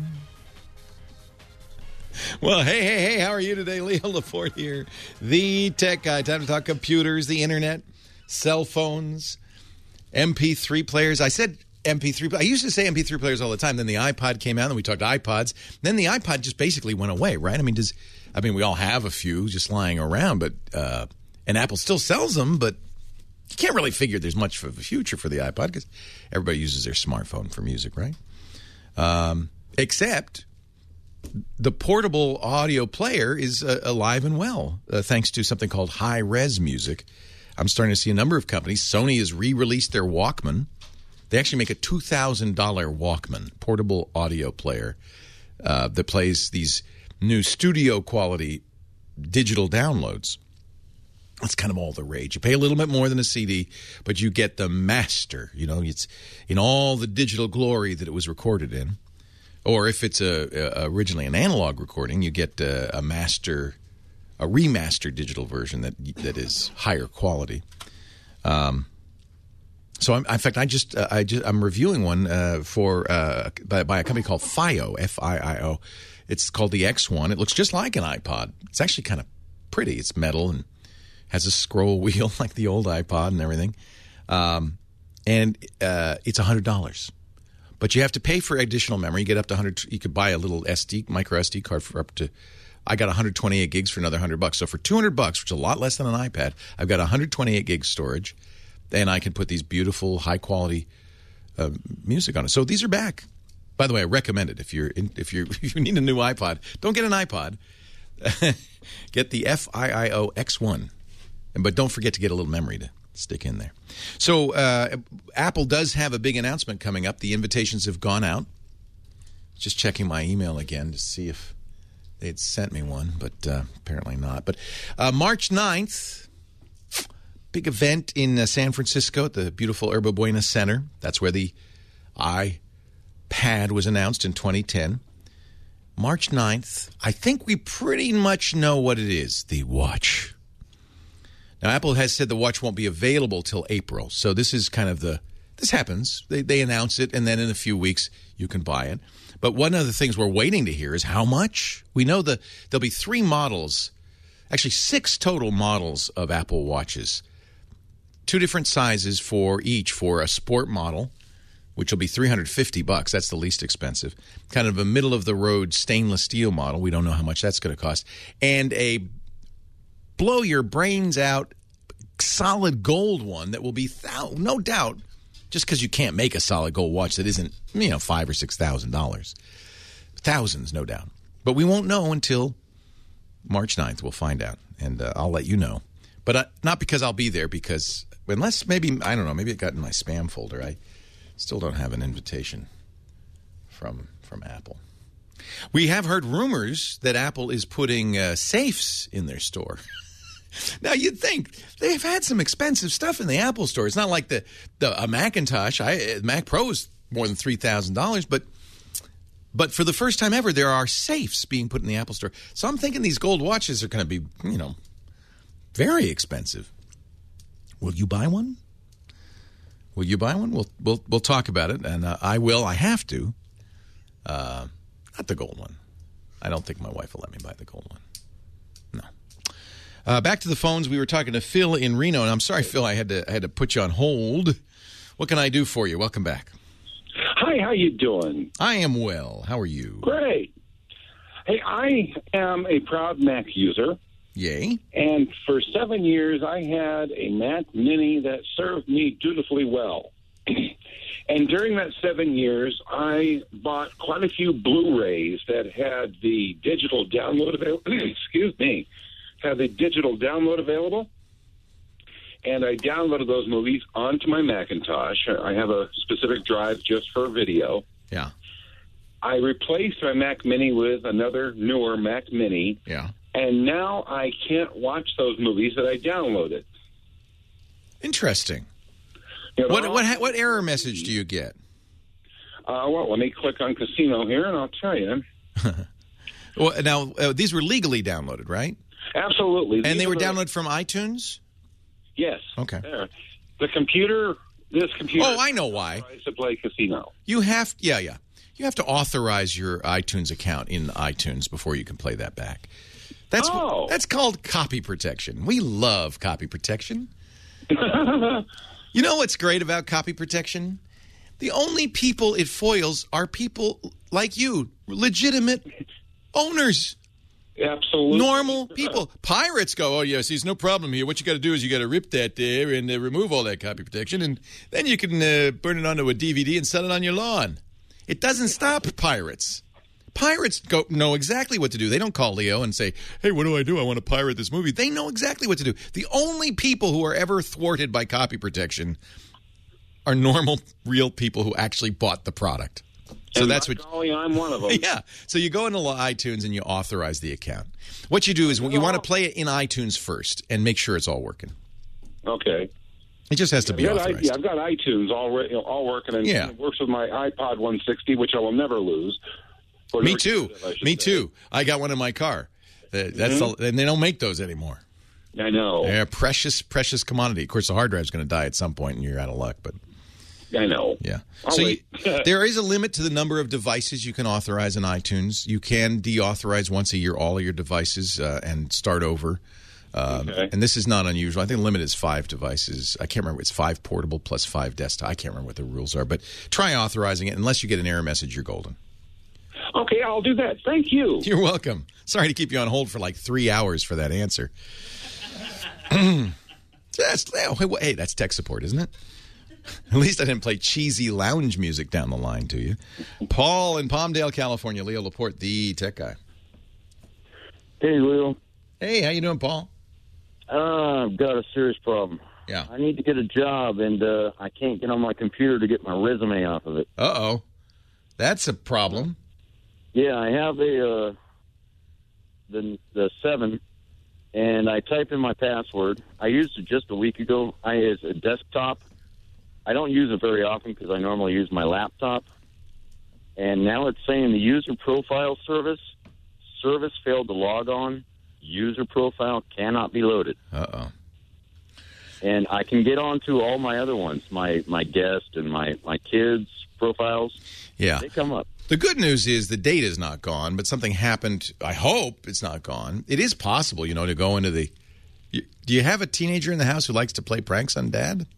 Well, hey, hey, hey, how are you today? Leo Laporte here, the tech guy. Time to talk computers, the internet, cell phones, M P three players. I said M P three. I used to say M P three players all the time. Then the iPod came out, and we talked iPods. Then the iPod just basically went away, right? I mean, does I mean, we all have a few just lying around, but uh, and Apple still sells them, but you can't really figure there's much of a future for the iPod because everybody uses their smartphone for music, right? Um, except the portable audio player is uh, alive and well, uh, thanks to something called high-res music. I'm starting to see a number of companies. Sony has re-released their Walkman. They actually make a two thousand dollars Walkman, portable audio player, uh, that plays these new studio-quality digital downloads. That's kind of all the rage. You pay a little bit more than a C D, but you get the master. You know, it's in all the digital glory that it was recorded in. Or if it's a, a originally an analog recording, you get a, a master, a remastered digital version that that is higher quality. Um, so, I'm, in fact, I just uh, I just I'm reviewing one uh, for uh, by, by a company called FiiO, F I I O. It's called the X one. It looks just like an iPod. It's actually kind of pretty. It's metal and has a scroll wheel like the old iPod and everything. Um, and uh, it's one hundred dollars. But you have to pay for additional memory. You get up to one hundred. You could buy a little S D, micro S D card for up to. I got one hundred twenty-eight gigs for another one hundred bucks. So for two hundred bucks, which is a lot less than an iPad, I've got one hundred twenty-eight gigs storage, and I can put these beautiful, high quality uh, music on it. So these are back. By the way, I recommend it if you're in, if you if you need a new iPod. Don't get an iPod. Get the F I I O X one, but don't forget to get a little memory to stick in there. So uh, Apple does have a big announcement coming up. The invitations have gone out. Just checking my email again to see if they'd sent me one, but uh, apparently not. But uh, March ninth, big event in uh, San Francisco at the beautiful Yerba Buena Center. That's where the iPad was announced in twenty ten. March ninth, I think we pretty much know what it is, the watch. Now, Apple has said the watch won't be available till April, so this is kind of the, this happens. They, they announce it, and then in a few weeks you can buy it. But one of the things we're waiting to hear is how much. We know that there'll be three models, actually six total models of Apple Watches. Two different sizes for each, for a sport model, which will be three hundred fifty bucks. That's the least expensive. Kind of a middle-of-the-road stainless steel model. We don't know how much that's going to cost. And a blow-your-brains-out solid gold one that will be, thou- no doubt, just because you can't make a solid gold watch that isn't, you know, five or six thousand dollars. Thousands, no doubt. But we won't know until March ninth. We'll find out, and uh, I'll let you know. But uh, not because I'll be there, because unless maybe, I don't know, maybe it got in my spam folder. I still don't have an invitation from from Apple. We have heard rumors that Apple is putting uh, safes in their store. Now, you'd think they've had some expensive stuff in the Apple store. It's not like the, the a Macintosh. I, Mac Pro is more than three thousand dollars, but but for the first time ever, there are safes being put in the Apple store. So I'm thinking these gold watches are going to be, you know, very expensive. Will you buy one? Will you buy one? We'll we'll we'll talk about it, and uh, I will. I have to. Uh, not the gold one. I don't think my wife will let me buy the gold one. No. Uh, back to the phones. We were talking to Phil in Reno, and I'm sorry, Phil, I had to I had to put you on hold. What can I do for you? Welcome back. Hi, how you doing? I am well. How are you? Great. Hey, I am a proud Mac user. Yay. And for seven years, I had a Mac Mini that served me dutifully well. And during that seven years, I bought quite a few Blu-rays that had the digital download available. Excuse me. Had the digital download available. And I downloaded those movies onto my Macintosh. I have a specific drive just for video. Yeah. I replaced my Mac Mini with another newer Mac Mini. Yeah. And now I can't watch those movies that I downloaded. Interesting. You know, what what what error message do you get? Uh, well, let me click on Casino here, and I'll tell you. Well, now, uh, these were legally downloaded, right? Absolutely. And These they were are the- downloaded from iTunes? Yes. Okay. There. The computer, this computer... Oh, I know why. ...tries to play Casino. You have, yeah, yeah. You have to authorize your iTunes account in iTunes before you can play that back. That's Oh. that's called copy protection. We love copy protection. You know what's great about copy protection? The only people it foils are people like you, legitimate owners. Absolutely. Normal people. Pirates go, oh, yes, there's no problem here. What you got to do is you got to rip that there and uh, remove all that copy protection, and then you can uh, burn it onto a D V D and sell it on your lawn. It doesn't stop pirates. Pirates go know exactly what to do. They don't call Leo and say, hey, what do I do? I want to pirate this movie. They know exactly what to do. The only people who are ever thwarted by copy protection are normal, real people who actually bought the product. So and that's by what. golly, I'm one of them. Yeah. So you go into iTunes and you authorize the account. What you do is you want to play it in iTunes first and make sure it's all working. Okay. It just has to be I've got, authorized. yeah, I've got iTunes already, you know, all working, and Yeah. it works with my iPod one sixty, which I will never lose. Or Me never too. get rid of, I should Me say. too. I got one in my car. Uh, That's Mhm. the, and they don't make those anymore. I know. They're a precious, precious commodity. Of course, the hard drive's going to die at some point, and you're out of luck. But I know. yeah. I'll so you, wait. there is a limit to the number of devices you can authorize in iTunes. You can deauthorize once a year all of your devices uh, and start over. Um, Okay. And this is not unusual. I think the limit is five devices. I can't remember. It's five portable plus five desktop. I can't remember what the rules are. But try authorizing it. Unless you get an error message, you're golden. Okay, I'll do that. Thank you. You're welcome. Sorry to keep you on hold for like three hours for that answer. Just, hey, that's tech support, isn't it? At least I didn't play cheesy lounge music down the line to you. Paul in Palmdale, California. Leo Laporte, the tech guy. Hey, Leo. Hey, how you doing, Paul? Uh, I've got a serious problem. Yeah. I need to get a job, and uh, I can't get on my computer to get my resume off of it. Uh-oh. That's a problem. Yeah, I have a uh, the the seven, and I type in my password. I used it just a week ago. I as a desktop. I don't use it very often because I normally use my laptop. And now it's saying the user profile service service failed to log on. User profile cannot be loaded. Uh-oh. And I can get on to all my other ones, my, my guest and my, my kids' profiles. Yeah. They come up. The good news is the data's not gone, but something happened. I hope it's not gone. It is possible, you know, to go into the... You, do you have a teenager in the house who likes to play pranks on Dad?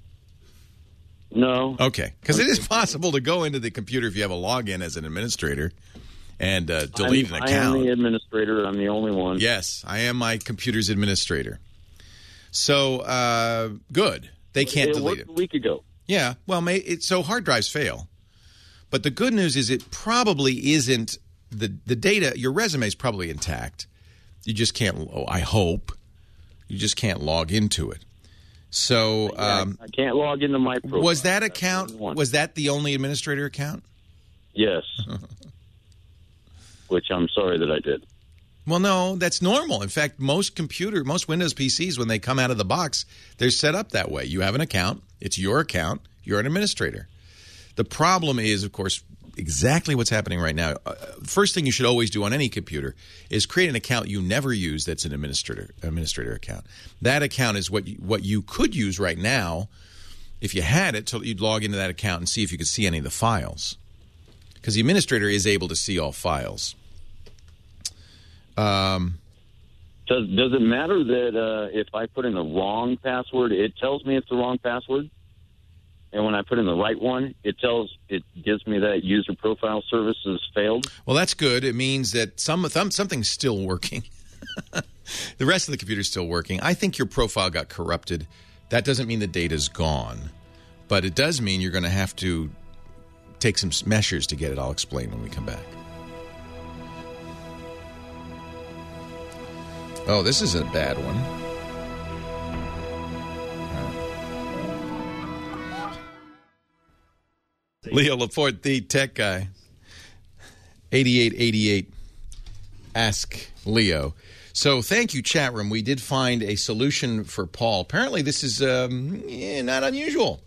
No. Okay. Because it is possible to go into the computer if you have a login as an administrator and uh, delete I'm, an account. I am the administrator. I'm the only one. Yes, I am my computer's administrator. So, uh, good. They can't it delete worked it. a week ago. Yeah, well, may, it, so hard drives fail. But the good news is it probably isn't, the, the data, your resume is probably intact. You just can't, oh, I hope, you just can't log into it. So, um, I can't log into my profile. Was that account, was that the only administrator account? Yes. Which I'm sorry that I did. Well, no, that's normal. In fact, most computer, most Windows P Cs, when they come out of the box, they're set up that way. You have an account. It's your account. You're an administrator. The problem is, of course, exactly what's happening right now. Uh, first thing you should always do on any computer is create an account you never use that's an administrator administrator account. That account is what you, what you could use right now if you had it. So you'd log into that account and see if you could see any of the files. Because the administrator is able to see all files. Um, does does it matter that uh, if I put in the wrong password, it tells me it's the wrong password, and when I put in the right one, it tells it gives me that user profile service has failed? Well, that's good. It means that some something's still working. The rest of the computer's still working. I think your profile got corrupted. That doesn't mean the data's gone, but it does mean you're going to have to take some measures to get it. I'll explain when we come back. Oh, this is a bad one. Right. Leo Laporte, the tech guy. eighty-eight eighty-eight. Ask Leo. So thank you, chat room. We did find a solution for Paul. Apparently this is um, yeah, not unusual.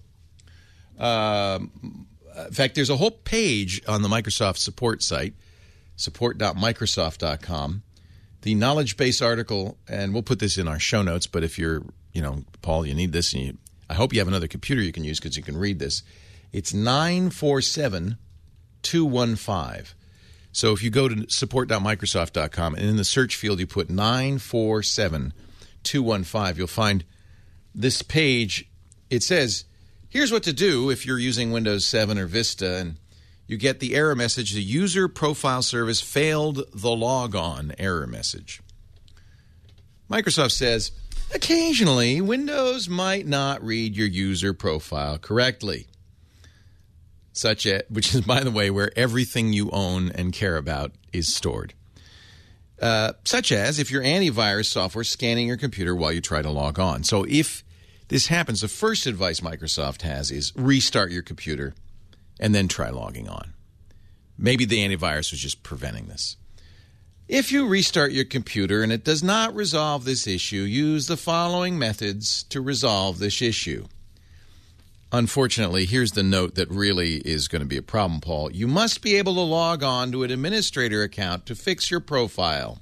Um, in fact, there's a whole page on the Microsoft support site, support dot microsoft dot com. The knowledge base article, and we'll put this in our show notes, but if you're, you know, Paul, you need this, and you, I hope you have another computer you can use because you can read this. It's nine four seven two one five. So if you go to support dot microsoft dot com and in the search field you put nine four seven two one five, you'll find this page. It says, here's what to do if you're using Windows seven or Vista, and you get the error message, the user profile service failed the logon error message. Microsoft says, occasionally, Windows might not read your user profile correctly. Such as, which is, by the way, where everything you own and care about is stored. Uh, such as if your antivirus software is scanning your computer while you try to log on. So if this happens, the first advice Microsoft has is restart your computer and then try logging on. Maybe the antivirus was just preventing this. If you restart your computer and it does not resolve this issue, use the following methods to resolve this issue. Unfortunately, here's the note that really is going to be a problem, Paul. You must be able to log on to an administrator account to fix your profile.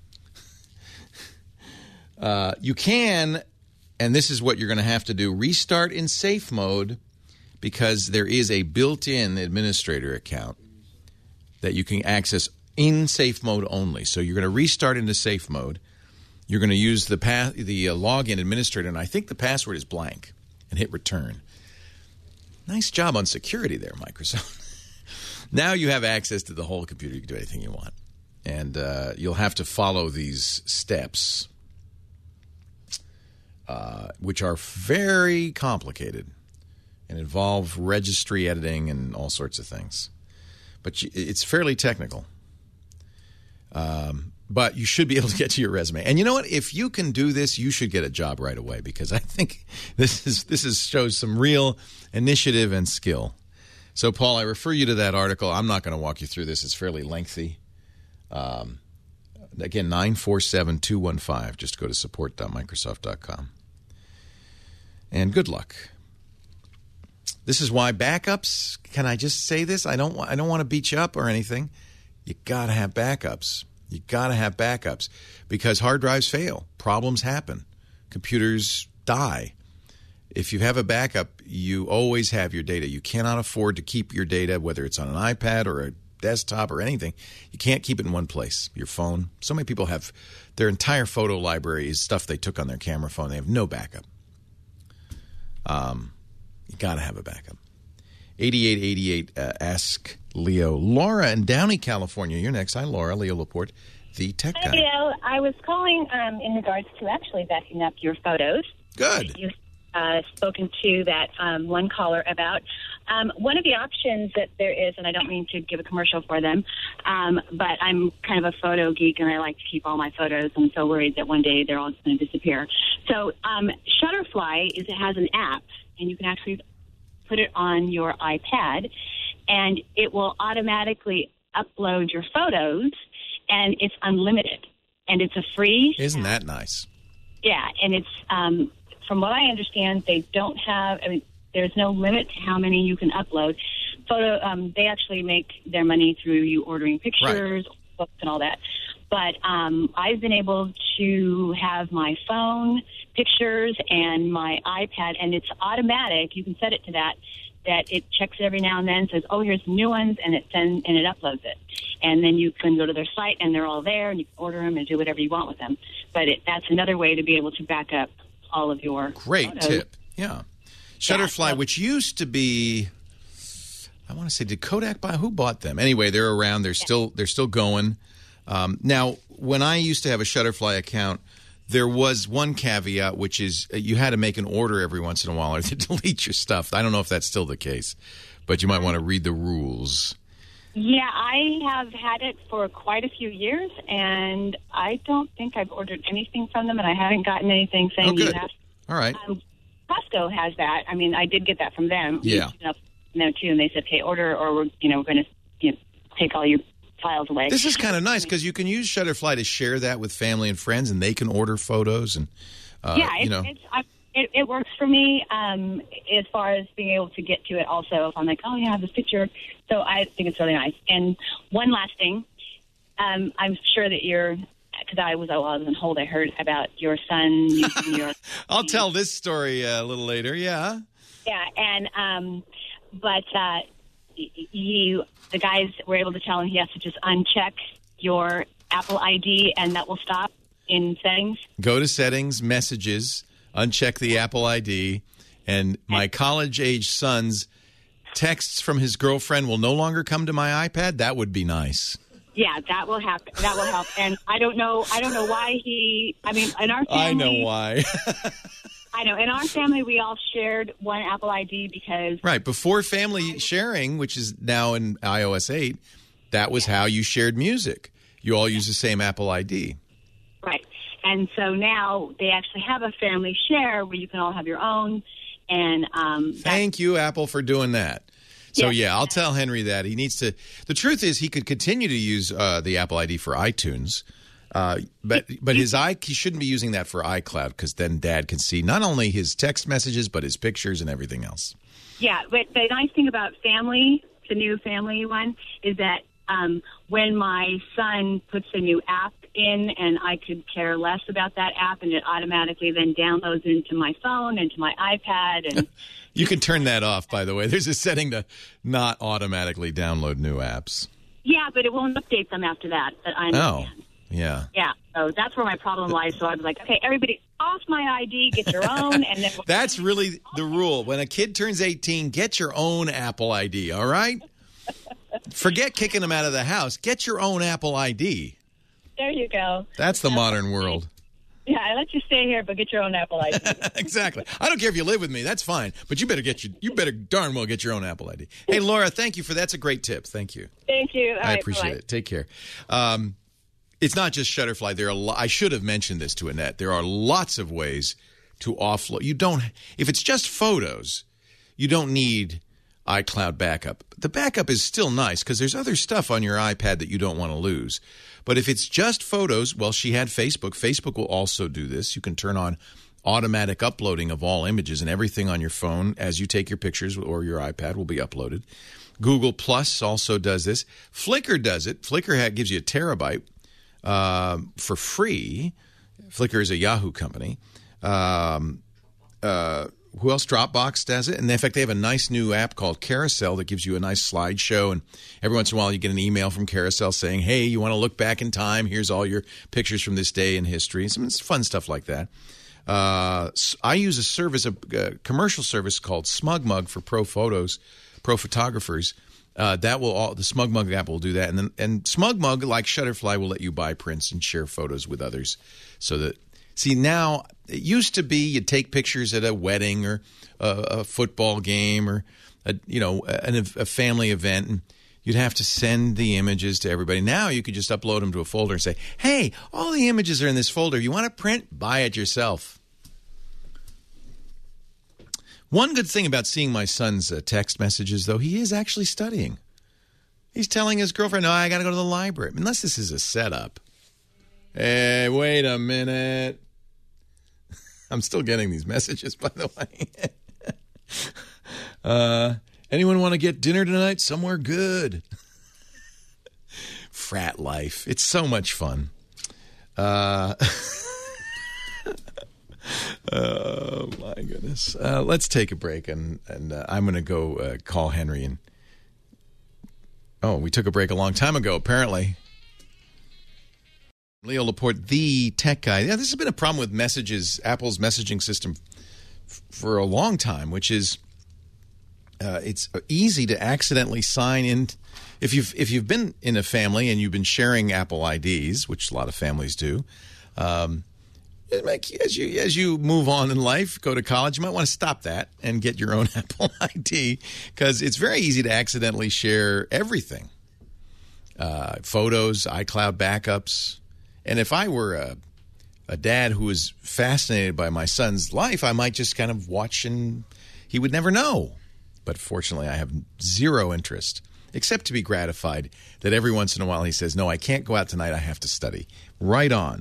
uh, you can, and this is what you're going to have to do, restart in safe mode, because there is a built-in administrator account that you can access in safe mode only. So you're going to restart into safe mode. You're going to use the path, the uh, login administrator, and I think the password is blank, and hit return. Nice job on security there, Microsoft. Now you have access to the whole computer. You can do anything you want. And uh, you'll have to follow these steps, uh, which are very complicated. and involve registry editing and all sorts of things. But you, it's fairly technical. Um, but you should be able to get to your resume. And you know what? If you can do this, you should get a job right away, because I think this is this is shows some real initiative and skill. So, Paul, I refer you to that article. I'm not going to walk you through this. It's fairly lengthy. Um, again, nine four seven, two one five. Just go to support dot microsoft dot com. And good luck. This is why backups, can I just say this? I don't, I don't want to beat you up or anything. You got to have backups. You got to have backups because hard drives fail. Problems happen. Computers die. If you have a backup, you always have your data. You cannot afford to keep your data, whether it's on an iPad or a desktop or anything. You can't keep it in one place. Your phone. So many people have their entire photo library is stuff they took on their camera phone. They have no backup. Um, you got to have a backup. eighty-eight eighty-eight, uh, ask Leo. Laura in Downey, California. You're next. Hi, Laura. Leo Laporte, the tech guy. Hi, Leo. I was calling um, in regards to actually backing up your photos. Good. You've uh, spoken to that um, one caller about. Um, one of the options that there is, and I don't mean to give a commercial for them, um, but I'm kind of a photo geek and I like to keep all my photos. I'm so worried that one day they're all just going to disappear. So um, Shutterfly is it has an app, and you can actually put it on your iPad, and it will automatically upload your photos, and it's unlimited, and it's a free. Isn't that nice? Yeah, and it's um, from what I understand, they don't have. I mean, there's no limit to how many you can upload. Photo. Um, they actually make their money through you ordering pictures, right, books, and all that. But um, I've been able to have my phone pictures and my iPad, and it's automatic. You can set it to that, that it checks every now and then, says, oh, here's some new ones, and it sends, and it uploads it. And then you can go to their site, and they're all there, and you can order them and do whatever you want with them. But it, that's another way to be able to back up all of your Great photos. tip. Yeah. Shutterfly, Yeah, so- which used to be, I want to say, did Kodak buy? Who bought them? Anyway, they're around. They're yeah. still they're still going. Um, now, when I used to have a Shutterfly account, there was one caveat, which is you had to make an order every once in a while or to delete your stuff. I don't know if that's still the case, but you might want to read the rules. Yeah, I have had it for quite a few years, and I don't think I've ordered anything from them, and I haven't gotten anything saying oh, good. you have. All right. Um, Costco has that. I mean, I did get that from them. Yeah. You know, them too, and they said, "Okay, order, or we're you know we're going to you know, take all your files away." This is kind of nice because you can use Shutterfly to share that with family and friends, and they can order photos and uh, yeah, it's, you know. it's, I, it, it works for me um, as far as being able to get to it. Also, if I'm like, "Oh yeah, I have this picture," so I think it's really nice. And one last thing, um, I'm sure that you're. Because I was, I was on hold, I heard about your son using your. I'll tell this story uh, a little later. Yeah. Yeah, and um, but uh, you, the guys were able to tell him he has to just uncheck your Apple I D, and that will stop in settings. Go to settings, messages, uncheck the Apple I D, and my college-age son's texts from his girlfriend will no longer come to my iPad. That would be nice. Yeah, that will happen. That will help. And I don't know. I don't know why he. I mean, in our family, I know why. I know. In our family, we all shared one Apple I D because right before family sharing, which is now in iOS eight, that was how you shared music. You all use the same Apple I D. Right, and so now they actually have a family share where you can all have your own. And um, thank you, Apple, for doing that. So, yes. yeah, I'll tell Henry that. He needs to – the truth is he could continue to use uh, the Apple I D for iTunes, uh, but but his i he shouldn't be using that for iCloud because then Dad can see not only his text messages but his pictures and everything else. Yeah, but the nice thing about family, the new family one, is that um, when my son puts a new app in and I could care less about that app and it automatically then downloads into my phone, into my iPad. And you can turn that off, by the way. There's a setting to not automatically download new apps. Yeah, but it won't update them after that. that I understand. Oh, yeah. Yeah, so that's where my problem lies. So I was like, okay, everybody off my I D, get your own. And then that's really the rule. When a kid turns eighteen, get your own Apple I D, all right? Forget kicking them out of the house. Get your own Apple I D. There you go. That's the modern world. Yeah, I let you stay here, but get your own Apple I D. Exactly. I don't care if you live with me. That's fine. But you better get your, you better darn well get your own Apple I D. Hey, Laura, thank you for that's a great tip. Thank you. Thank you. All I right, appreciate bye-bye. it. Take care. Um, it's not just Shutterfly. There are. Lo- I should have mentioned this to Annette. There are lots of ways to offload. You don't. If it's just photos, you don't need iCloud backup. The backup is still nice because there's other stuff on your iPad that you don't want to lose. But if it's just photos, well, she had Facebook. Facebook will also do this. You can turn on automatic uploading of all images, and everything on your phone as you take your pictures or your iPad will be uploaded. Google Plus also does this. Flickr does it. Flickr ha- gives you a terabyte uh, for free. Flickr is a Yahoo company. Um, uh, who else? Dropbox does it. And in fact, they have a nice new app called Carousel that gives you a nice slideshow. And every once in a while, you get an email from Carousel saying, hey, you want to look back in time? Here's all your pictures from this day in history. Some it's fun stuff like that. Uh, I use a service, a, a commercial service called SmugMug for pro photos, pro photographers. Uh, that will all the SmugMug app will do that, and then and SmugMug, like Shutterfly, will let you buy prints and share photos with others. So that see now, it used to be you'd take pictures at a wedding or a, a football game or a, you know a, a family event, and you'd have to send the images to everybody. Now you could just upload them to a folder and say, "Hey, all the images are in this folder. You want to print? Buy it yourself." One good thing about seeing my son's uh, text messages, though, he is actually studying. He's telling his girlfriend, no, I got to go to the library. Unless this is a setup. Hey, wait a minute. I'm still getting these messages, by the way. uh, anyone want to get dinner tonight? Somewhere good. Frat life. It's so much fun. Uh... Oh, my goodness. Uh, let's take a break, and, and uh, I'm going to go uh, call Henry. And Oh, we took a break a long time ago, apparently. Leo Laporte, the tech guy. Yeah, this has been a problem with messages, Apple's messaging system f- for a long time, which is uh, it's easy to accidentally sign in. If you've, if you've been in a family and you've been sharing Apple I Ds, which a lot of families do, um, As you as you move on in life, go to college, you might want to stop that and get your own Apple I D because it's very easy to accidentally share everything. Uh, photos, iCloud backups. And if I were a, a dad who was fascinated by my son's life, I might just kind of watch and he would never know. But fortunately, I have zero interest, except to be gratified that every once in a while he says, no, I can't go out tonight, I have to study. Right on.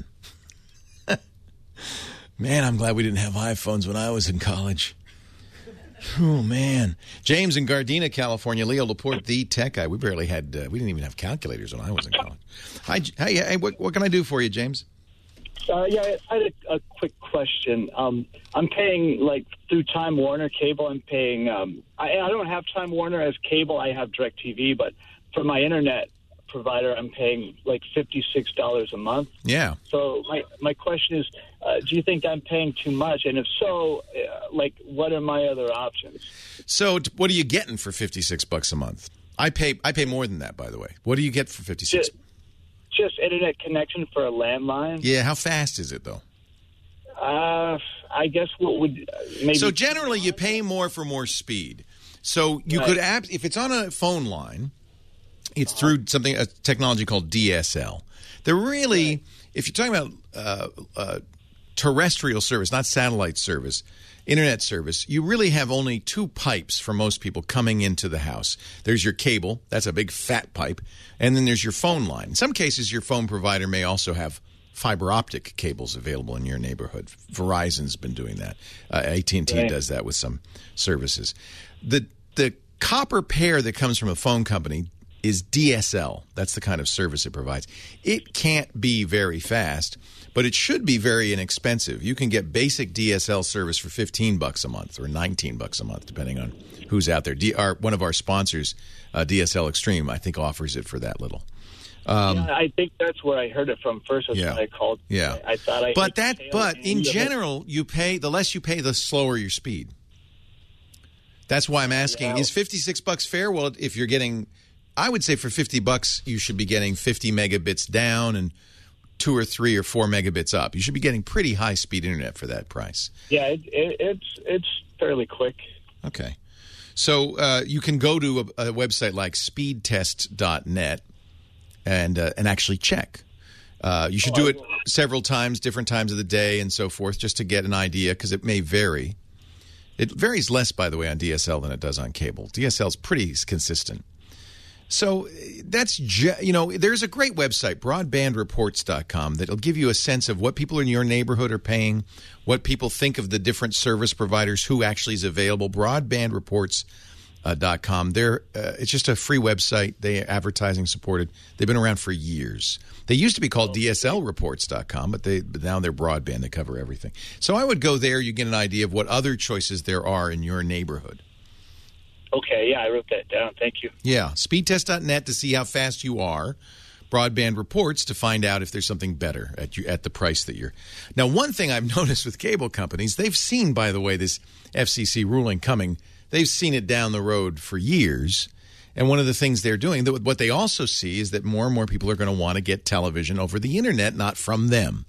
Man, I'm glad we didn't have iPhones when I was in college. Oh, man. James in Gardena, California. Leo Laporte, the tech guy. We barely had, uh, we didn't even have calculators when I was in college. Hi, hey, hey what, what can I do for you, James? Uh, yeah, I had a, a quick question. Um, I'm paying, like, through Time Warner Cable, I'm paying, um, I, I don't have Time Warner as cable. I have DirecTV, but for my internet provider, I'm paying like fifty-six dollars a month. Yeah. So my, my question is, uh, do you think I'm paying too much? And if so, uh, like, what are my other options? So t- what are you getting for fifty-six bucks a month? I pay I pay more than that, by the way. What do you get for fifty-six? Just, just internet connection for a landline. Yeah, how fast is it, though? Uh, I guess what would uh, maybe. So generally, you pay more for more speed. So you Right. could, ab- if it's on a phone line, it's through something, a technology called D S L. They're really, if you're talking about uh, uh, terrestrial service, not satellite service, internet service, you really have only two pipes for most people coming into the house. There's your cable, that's a big fat pipe, and then there's your phone line. In some cases, your phone provider may also have fiber optic cables available in your neighborhood. Verizon's been doing that. Uh, A T and T Right. does that with some services. The the copper pair that comes from a phone company is D S L. That's the kind of service it provides. It can't be very fast, but it should be very inexpensive. You can get basic D S L service for fifteen bucks a month or nineteen bucks a month, depending on who's out there. D- our, one of our sponsors, uh, D S L Extreme, I think offers it for that little. Um, yeah, I think that's where I heard it from first. That's yeah. what I called. Yeah. I, I thought I. But that, but in the- general, you pay the less you pay, the slower your speed. That's why I'm asking: Yeah. is fifty-six bucks fair? Well, if you're getting, I would say for fifty bucks, you should be getting fifty megabits down and two or three or four megabits up. You should be getting pretty high-speed internet for that price. Yeah, it, it, it's it's fairly quick. Okay. So uh, you can go to a, a website like speed test dot net and uh, and actually check. Uh, you should Oh, do I it will. several times, different times of the day and so forth, just to get an idea, because it may vary. It varies less, by the way, on D S L than it does on cable. D S L is pretty consistent. So that's, ge- you know, there's a great website, broadband reports dot com, that'll give you a sense of what people in your neighborhood are paying, what people think of the different service providers, who actually is available. broadband reports dot com. They're, uh, it's just a free website. They are advertising supported. They've been around for years. They used to be called D S L reports dot com, but they but now they're broadband. They cover everything. So I would go there. You get an idea of what other choices there are in your neighborhood. Okay, yeah, I wrote that down. Thank you. Yeah, speed test dot net to see how fast you are. Broadband Reports to find out if there's something better at you at the price that you're. Now, one thing I've noticed with cable companies, they've seen, by the way, this F C C ruling coming. They've seen it down the road for years. And one of the things they're doing, what they also see is that more and more people are going to want to get television over the internet, not from them.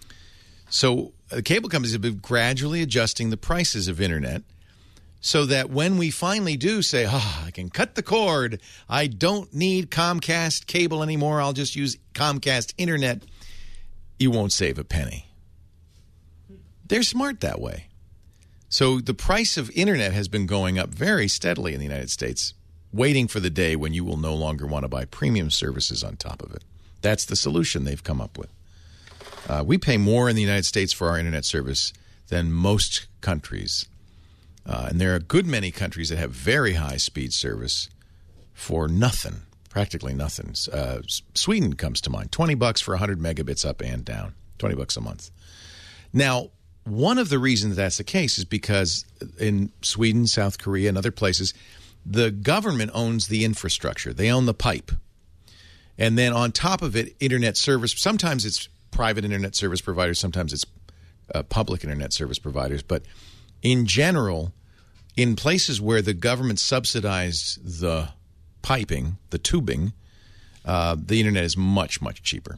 So the cable companies have been gradually adjusting the prices of internet, so that when we finally do say, oh, I can cut the cord, I don't need Comcast cable anymore, I'll just use Comcast internet, you won't save a penny. They're smart that way. So the price of internet has been going up very steadily in the United States, waiting for the day when you will no longer want to buy premium services on top of it. That's the solution they've come up with. Uh, we pay more in the United States for our internet service than most countries. Uh, and there are a good many countries that have very high-speed service for nothing, practically nothing. Uh, Sweden comes to mind, twenty bucks for one hundred megabits up and down, twenty bucks a month. Now, one of the reasons that's the case is because in Sweden, South Korea, and other places, the government owns the infrastructure. They own the pipe. And then on top of it, internet service, sometimes it's private internet service providers, sometimes it's uh, public internet service providers, but in general, in places where the government subsidized the piping, the tubing, uh, the internet is much, much cheaper.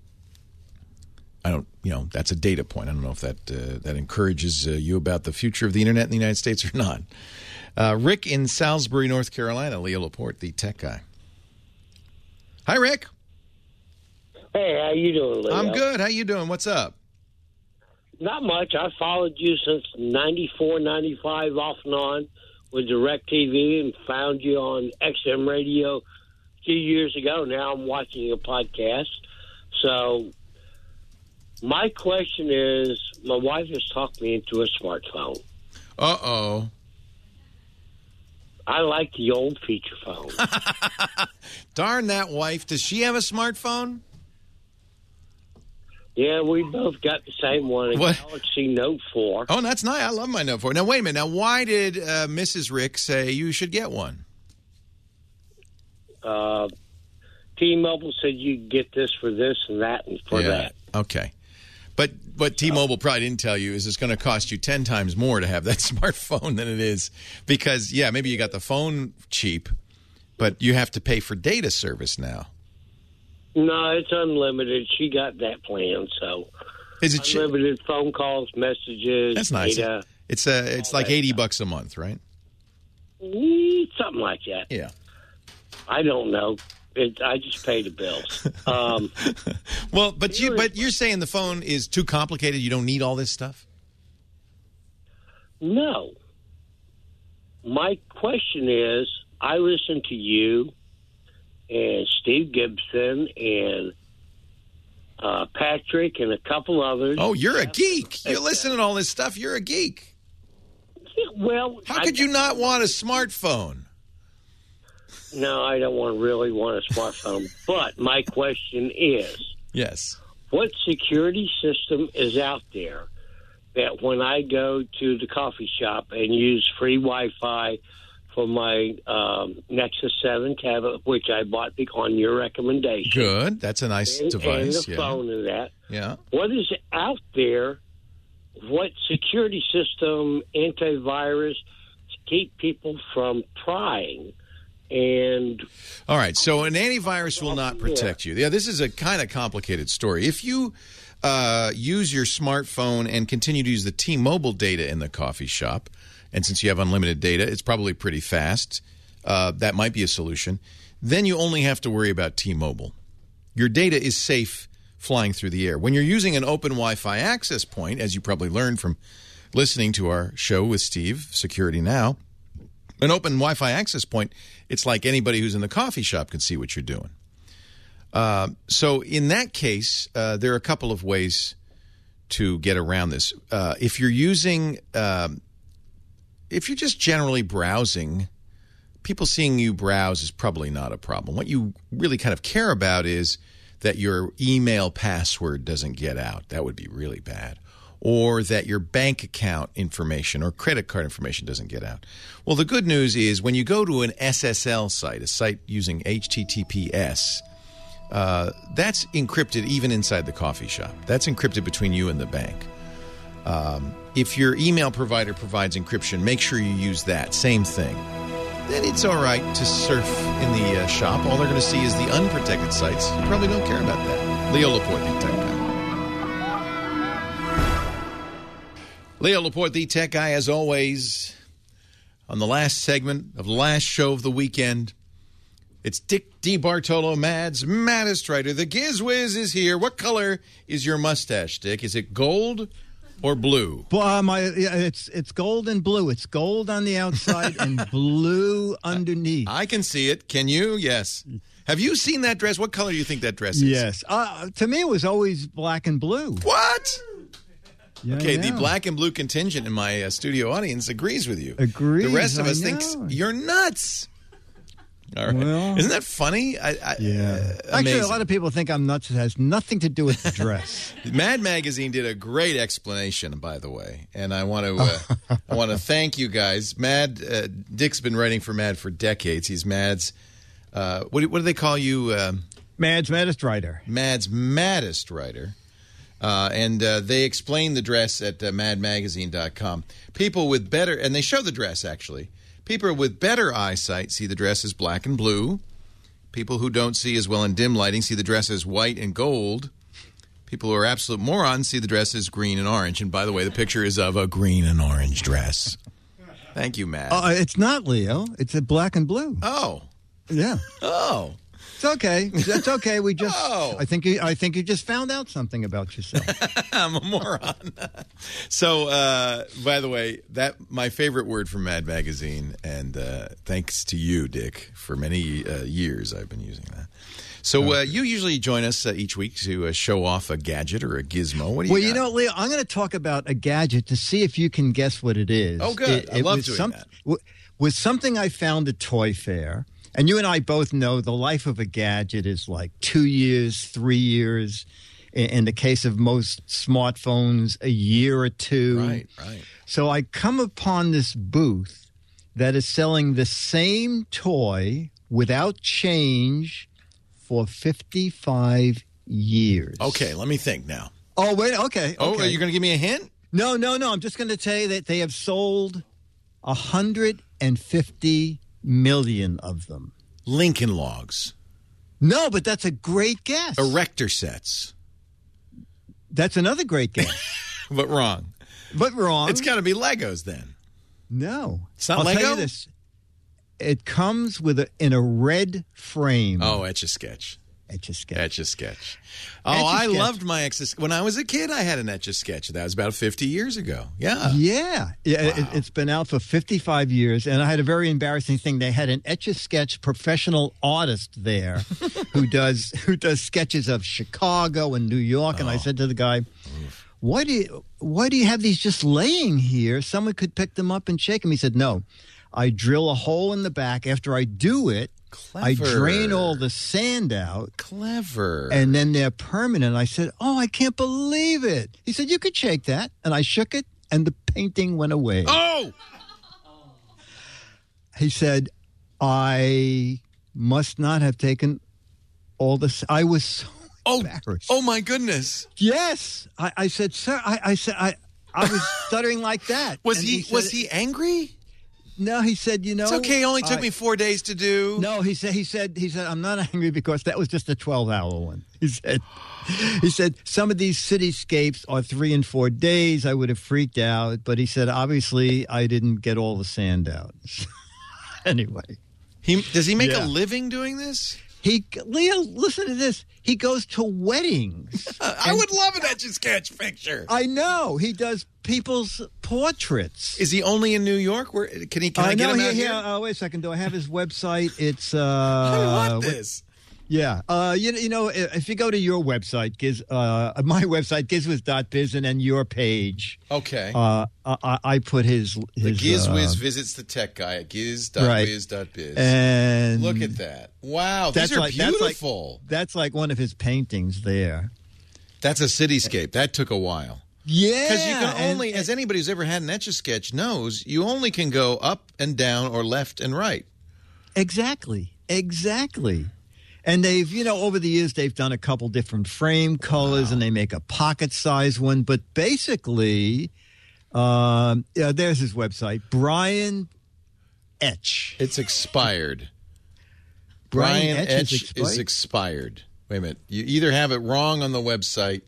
I don't, you know, that's a data point. I don't know if that uh, that encourages uh, you about the future of the internet in the United States or not. Uh, Rick in Salisbury, North Carolina, Leo Laporte, the tech guy. Hi, Rick. Hey, how you doing, Leo? I'm good. How you doing? What's up? Not much. I followed you since ninety-four, ninety-five, off and on with DirecTV, and found you on X M radio a few years ago. Now I'm watching your podcast. So my question is, my wife has talked me into a smartphone. Uh-oh. I like the old feature phone. Darn that wife. Does she have a smartphone? Yeah, we both got the same one, a What? Galaxy Note four. Oh, that's nice. I love my Note four. Now, wait a minute. Now, why did uh, Missus Rick say you should get one? Uh, T-Mobile said you get this for this and that and for Yeah. that. Okay. But what T-Mobile probably didn't tell you is it's going to cost you ten times more to have that smartphone than it is. Because, yeah, maybe you got the phone cheap, but you have to pay for data service now. No, it's unlimited. She got that plan, so Is it cheap? unlimited phone calls, messages, That's nice. data, It's uh, it's like eighty bucks a month, right? mm, something like that. Yeah. I don't know. It, I just pay the bills. Um, Well, but you but you're saying the phone is too complicated. You don't need all this stuff. no. My question is, I listen to you and Steve Gibson and uh, Patrick and a couple others. Oh, you're a geek. You're listening to all this stuff. You're a geek. Well, How could you not want a smartphone? No, I don't want really want a smartphone. But my question is, Yes. what security system is out there that when I go to the coffee shop and use free Wi-Fi for my um, Nexus seven tablet, which I bought on your recommendation. Good. That's a nice and, device. And the yeah. phone and that. Yeah. What is out there? What security system, antivirus, to keep people from prying And all right, so an antivirus will not protect you. Yeah, this is a kind of complicated story. If you uh, use your smartphone and continue to use the T-Mobile data in the coffee shop, and since you have unlimited data, it's probably pretty fast. Uh, that might be a solution. Then you only have to worry about T-Mobile. Your data is safe flying through the air. When you're using an open Wi-Fi access point, as you probably learned from listening to our show with Steve, Security Now, an open Wi-Fi access point, it's like anybody who's in the coffee shop can see what you're doing. Uh, so in that case, uh, there are a couple of ways to get around this. Uh, if you're using, um, if you're just generally browsing, people seeing you browse is probably not a problem. What you really kind of care about is that your email password doesn't get out. That would be really bad. Or that your bank account information or credit card information doesn't get out. Well, the good news is when you go to an S S L site, a site using H T T P S, uh, that's encrypted even inside the coffee shop. That's encrypted between you and the bank. Um, if your email provider provides encryption, make sure you use that. Same thing. Then it's all right to surf in the uh, shop. All they're going to see is the unprotected sites. You probably don't care about that. Leo Laporte, the tech guy. Leo Laporte, the tech guy, as always, on the last segment of the last show of the weekend. It's Dick DeBartolo, Mads Mattestrider. The Gizwiz is here. What color is your mustache, Dick? Is it gold or blue? Well, uh, my, yeah, it's it's gold and blue. It's gold on the outside and blue underneath. I can see it. Can you? Yes. Have you seen that dress? What color do you think that dress is? Yes. Uh, to me, it was always black and blue. What? Yeah, okay, yeah. The black and blue contingent in my uh, studio audience agrees with you. Agrees. The rest of I us know. thinks you're nuts. All right. Well, Isn't that funny? I, I, yeah. Uh, Actually, a lot of people think I'm nuts. It has nothing to do with the dress. Mad Magazine did a great explanation, by the way, and I want to uh, I want to thank you guys. Mad uh, Dick's been writing for Mad for decades. He's Mad's. Uh, what, do, what do they call you? Um, Mad's maddest writer. Mad's maddest writer. Uh, and uh, they explain the dress at uh, mad magazine dot com. People with better, and they show the dress actually. People with better eyesight see the dress as black and blue. People who don't see as well in dim lighting see the dress as white and gold. People who are absolute morons see the dress as green and orange. And by the way, the picture is of a green and orange dress. Thank you, Matt. Uh, it's not, Leo. It's a black and blue. Oh. Yeah. Oh. It's okay. That's okay. We just. Oh. I think you. I think you just found out something about yourself. I'm a moron. So, uh, by the way, that my favorite word from Mad Magazine, and uh, thanks to you, Dick, for many uh, years I've been using that. So, uh, you usually join us uh, each week to uh, show off a gadget or a gizmo. What do you? Well, got? you know, Leo, I'm going to talk about a gadget to see if you can guess what it is. Oh, good. It, I it love was doing some, that. W- was something I found at Toy Fair. And you and I both know the life of a gadget is like two years, three years. In the case of most smartphones, a year or two. Right, right. So I come upon this booth that is selling the same toy without change for fifty-five years. Okay, let me think now. Oh, wait, okay. Oh, okay. are you going to give me a hint? No, no, no. I'm just going to tell you that they have sold one hundred fifty million of them. Lincoln Logs. No, but that's a great guess. Erector sets. That's another great guess. But wrong. But wrong. It's got to be Legos then. No. It's not I'll Lego? tell you this. It comes with a, in a red frame. Oh, Etch-a-Sketch. Etch-a-Sketch. Etch-a-Sketch. Oh, Etch-a-Sketch. I loved my Etch-a-Sketch. When I was a kid, I had an Etch-a-Sketch. That was about fifty years ago. Yeah. Yeah. yeah Wow. it, it's been out for fifty-five years. And I had a very embarrassing thing. They had an Etch-a-Sketch professional artist there who does who does sketches of Chicago and New York. And Oh. I said to the guy, why do you, why do you have these just laying here? Someone could pick them up and shake them. He said, no. I drill a hole in the back. After I do it, Clever. I drain all the sand out. Clever. And then they're permanent. I said, oh, I can't believe it. He said, you could shake that. And I shook it, and the painting went away. Oh! He said, I must not have taken all this. I was so Oh, embarrassed. oh my goodness. Yes. I, I said, sir, I, I said, I, I was stuttering like that. Was And he, said- was he angry? no, he said, you know, It's okay. It only took I- me four days to do. No, he said, he said, he said, I'm not angry because that was just a twelve-hour one. He said, he said, some of these cityscapes are three and four days. I would have freaked out, but he said, obviously, I didn't get all the sand out. Anyway, he does he make Yeah. a living doing this? He Leo, listen to this. He goes to weddings. I would love an Etch a Sketch picture. I know he does people's portraits. Is he only in New York? Where can he? Can I uh, get no, him here, out here? here. Uh, wait a second. Do I have his website? It's. Uh, I want what- this. Yeah. Uh, you, you know, if you go to your website, Giz, uh, my website, gizwiz dot biz, and then your page. Okay. Uh, I, I put his. The his GizWiz uh, visits the tech guy at giz dot biz dot biz. And Look at that! Wow, that's these are like, that's like- beautiful. That's like one of his paintings there. That's a cityscape. That took a while. Yeah. Because you can and- only, as anybody who's ever had an Etch-a-Sketch knows, you only can go up and down or left and right. Exactly. Exactly. And they've, you know, over the years, they've done a couple different frame colors Wow. and they make a pocket size one. But basically, um, yeah, there's his website, Brian Etch. It's expired. Brian Brian Etch is Etch expired? is expired. Wait a minute. You either have it wrong on the website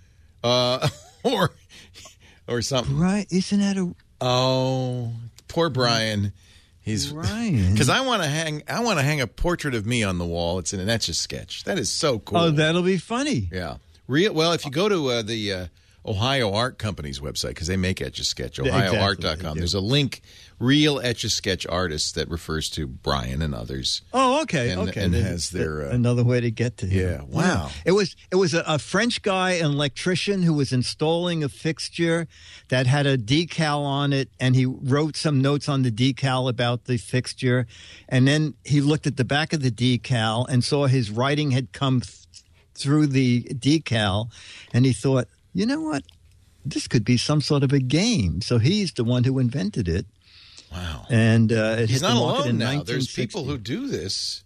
uh, or or something. Right. Isn't that a. Oh, poor Brian. He's Brian. Because I want to hang. I want to hang a portrait of me on the wall. It's in an Etch-a-Sketch. That is so cool. Oh, that'll be funny. Yeah. Real. Well, if you go to uh, the uh, Ohio Art Company's website, because they make Etch-a-Sketch, Yeah, ohio art exactly, dot com, they do. there's a link, real Etch-a-Sketch artists, that refers to Brian and others. Oh, okay, And- okay. and There's has their, uh, another way to get to him. Yeah, wow. It was it was a, a French guy, an electrician, who was installing a fixture that had a decal on it, and he wrote some notes on the decal about the fixture, and then he looked at the back of the decal and saw his writing had come th- through the decal, and he thought, you know what? This could be some sort of a game. So he's the one who invented it. Wow. And uh, it He's hit the not market alone in now. There's nineteen sixty. people who do this.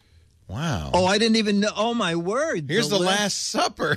Wow. Oh, I didn't even know. Oh, my word. Here's the, le- Last Supper.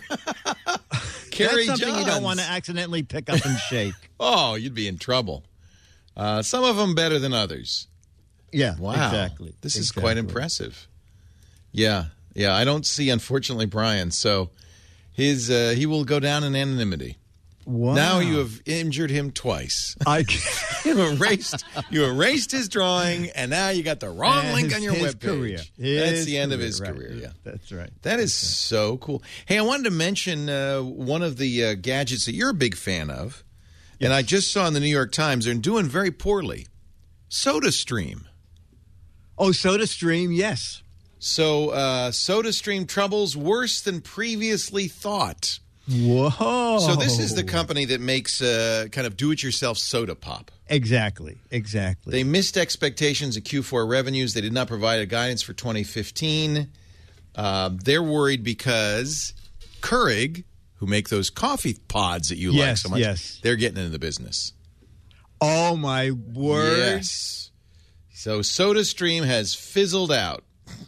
Carrie That's something you don't Johns. want to accidentally pick up and shake. Oh, you'd be in trouble. Uh, some of them better than others. Yeah, Wow. exactly. This is Exactly. quite impressive. Yeah. Yeah. I don't see, unfortunately, Brian. So his uh, he will go down in anonymity. Wow. Now you have injured him twice. I you erased you erased his drawing, and now you got the wrong And link his- on your his webpage. career. That's His the end of career, his right. career. Yeah, That's right. that is so cool. Hey, I wanted to mention uh, one of the uh, gadgets that you're a big fan of, and I just saw in the New York Times they're doing very poorly. SodaStream. Oh, SodaStream, yes. So uh, SodaStream troubles worse than previously thought. Whoa. So this is the company that makes uh, kind of do-it-yourself soda pop. Exactly, exactly. They missed expectations of Q four revenues. They did not provide a guidance for twenty fifteen. Uh, they're worried because Keurig, who make those coffee pods that you like Yes, so much, yes. they're getting into the business. Oh, my word. Yes. So SodaStream has fizzled out.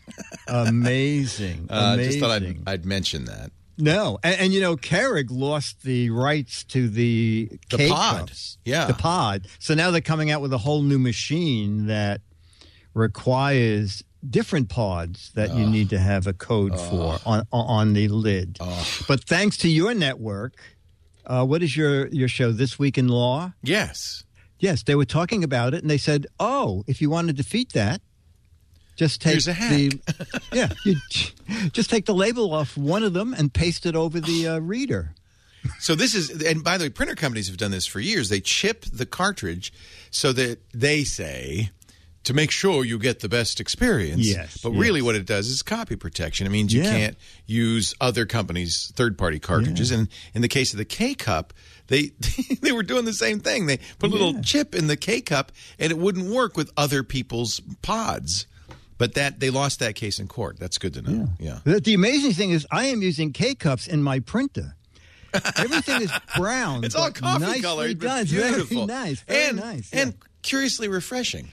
Amazing. Uh, Amazing. just thought I'd, I'd mention that. No, and, and you know, Keurig lost the rights to the The K pod. cups. Yeah. The pod. So now they're coming out with a whole new machine that requires different pods that you need to have a code for on on the lid. But thanks to your network, uh, what is your, your show, This Week in Law? Yes. Yes, they were talking about it, and they said, oh, if you want to defeat that, just take Here's a hack. the yeah, you just take the label off one of them and paste it over the uh, reader. So this is, and by the way, printer companies have done this for years. They chip the cartridge so that they say to make sure you get the best experience. Yes, But really yes. what it does is copy protection. It means you Yeah. can't use other companies' third-party cartridges. And in the case of the K-Cup, they they were doing the same thing. They put a little chip in the K-Cup, and it wouldn't work with other people's pods. But that they lost that case in court. That's good to know. Yeah. The, the amazing thing is, I am using K cups in my printer. Everything is brown. It's all but coffee nicely colored, but done. beautiful. Very nice. Very and, nice. And curiously refreshing.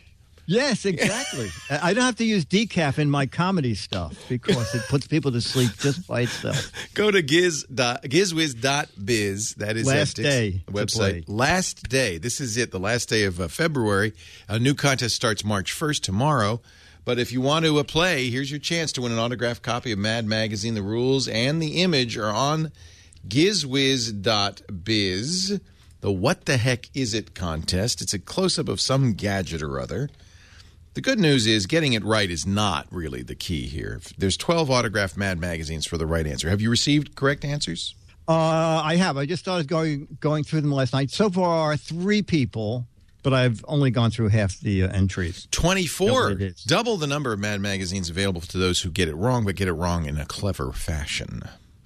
Yes, exactly. I don't have to use decaf in my comedy stuff because it puts people to sleep just by itself. Go to giz dot, gizwiz dot biz. That is Last at day to website. play. Last day. This is it. The last day of uh, February. A new contest starts March first tomorrow. But if you want to uh, play, here's your chance to win an autographed copy of Mad Magazine. The rules and the image are on gizwiz dot biz. The What the Heck Is It contest. It's a close-up of some gadget or other. The good news is getting it right is not really the key here. There's twelve autographed Mad Magazines for the right answer. Have you received correct answers? Uh, I have. I just started going going through them last night. So far, three people, but I've only gone through half the uh, entries. twenty-four. Double the number of Mad Magazines available to those who get it wrong, but get it wrong in a clever fashion.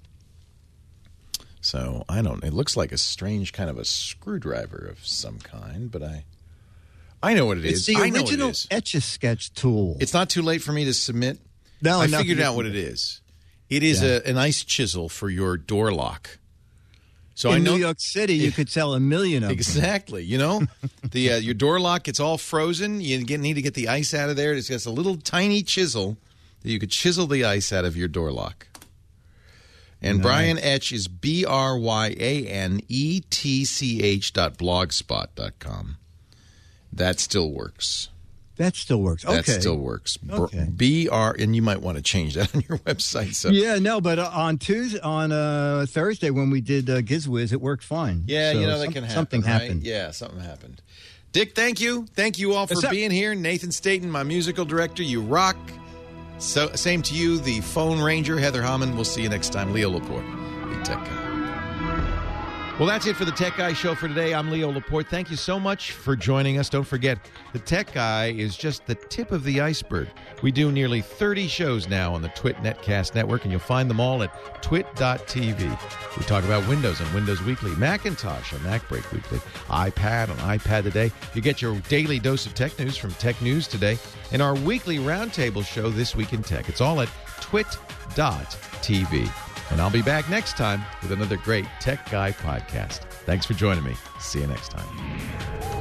So, I don't it looks like a strange kind of a screwdriver of some kind, but I I know what it It's is. the I know what it original is. Etch-a-Sketch tool. It's not too late for me to submit. No, I no, figured you- out what it is. It is Yeah. a, an ice chisel for your door lock. So in I know New York City, you could sell a million of them. exactly. You know, the uh, your door lock gets all frozen. You get, need to get the ice out of there. It's just a little tiny chisel that you could chisel the ice out of your door lock. And Nice. Brian Etch is B R Y A N E T C H dot blogspot dot com. That still works. That still works. Okay. That still works. Br- Okay. B R, and you might want to change that on your website. So Yeah, no, but uh, on Tuesday, on uh, Thursday when we did uh, GizWiz, it worked fine. Yeah, So you know, that some- can happen. Something right? happened. Yeah, something happened. Dick, thank you. Thank you all for Yes, sir. being here. Nathan Staten, my musical director. You rock. So, same to you, the phone ranger, Heather Hammond. We'll see you next time. Leo Laporte, Big Tech Guy. Well, that's it for the Tech Guy Show for today. I'm Leo Laporte. Thank you so much for joining us. Don't forget, the Tech Guy is just the tip of the iceberg. We do nearly thirty shows now on the Twit Netcast Network, and you'll find them all at twit dot t v. We talk about Windows on Windows Weekly, Macintosh on MacBreak Weekly, iPad on iPad Today. You get your daily dose of tech news from Tech News Today, and our weekly roundtable show, This Week in Tech. It's all at twit dot t v. And I'll be back next time with another great Tech Guy podcast. Thanks for joining me. See you next time.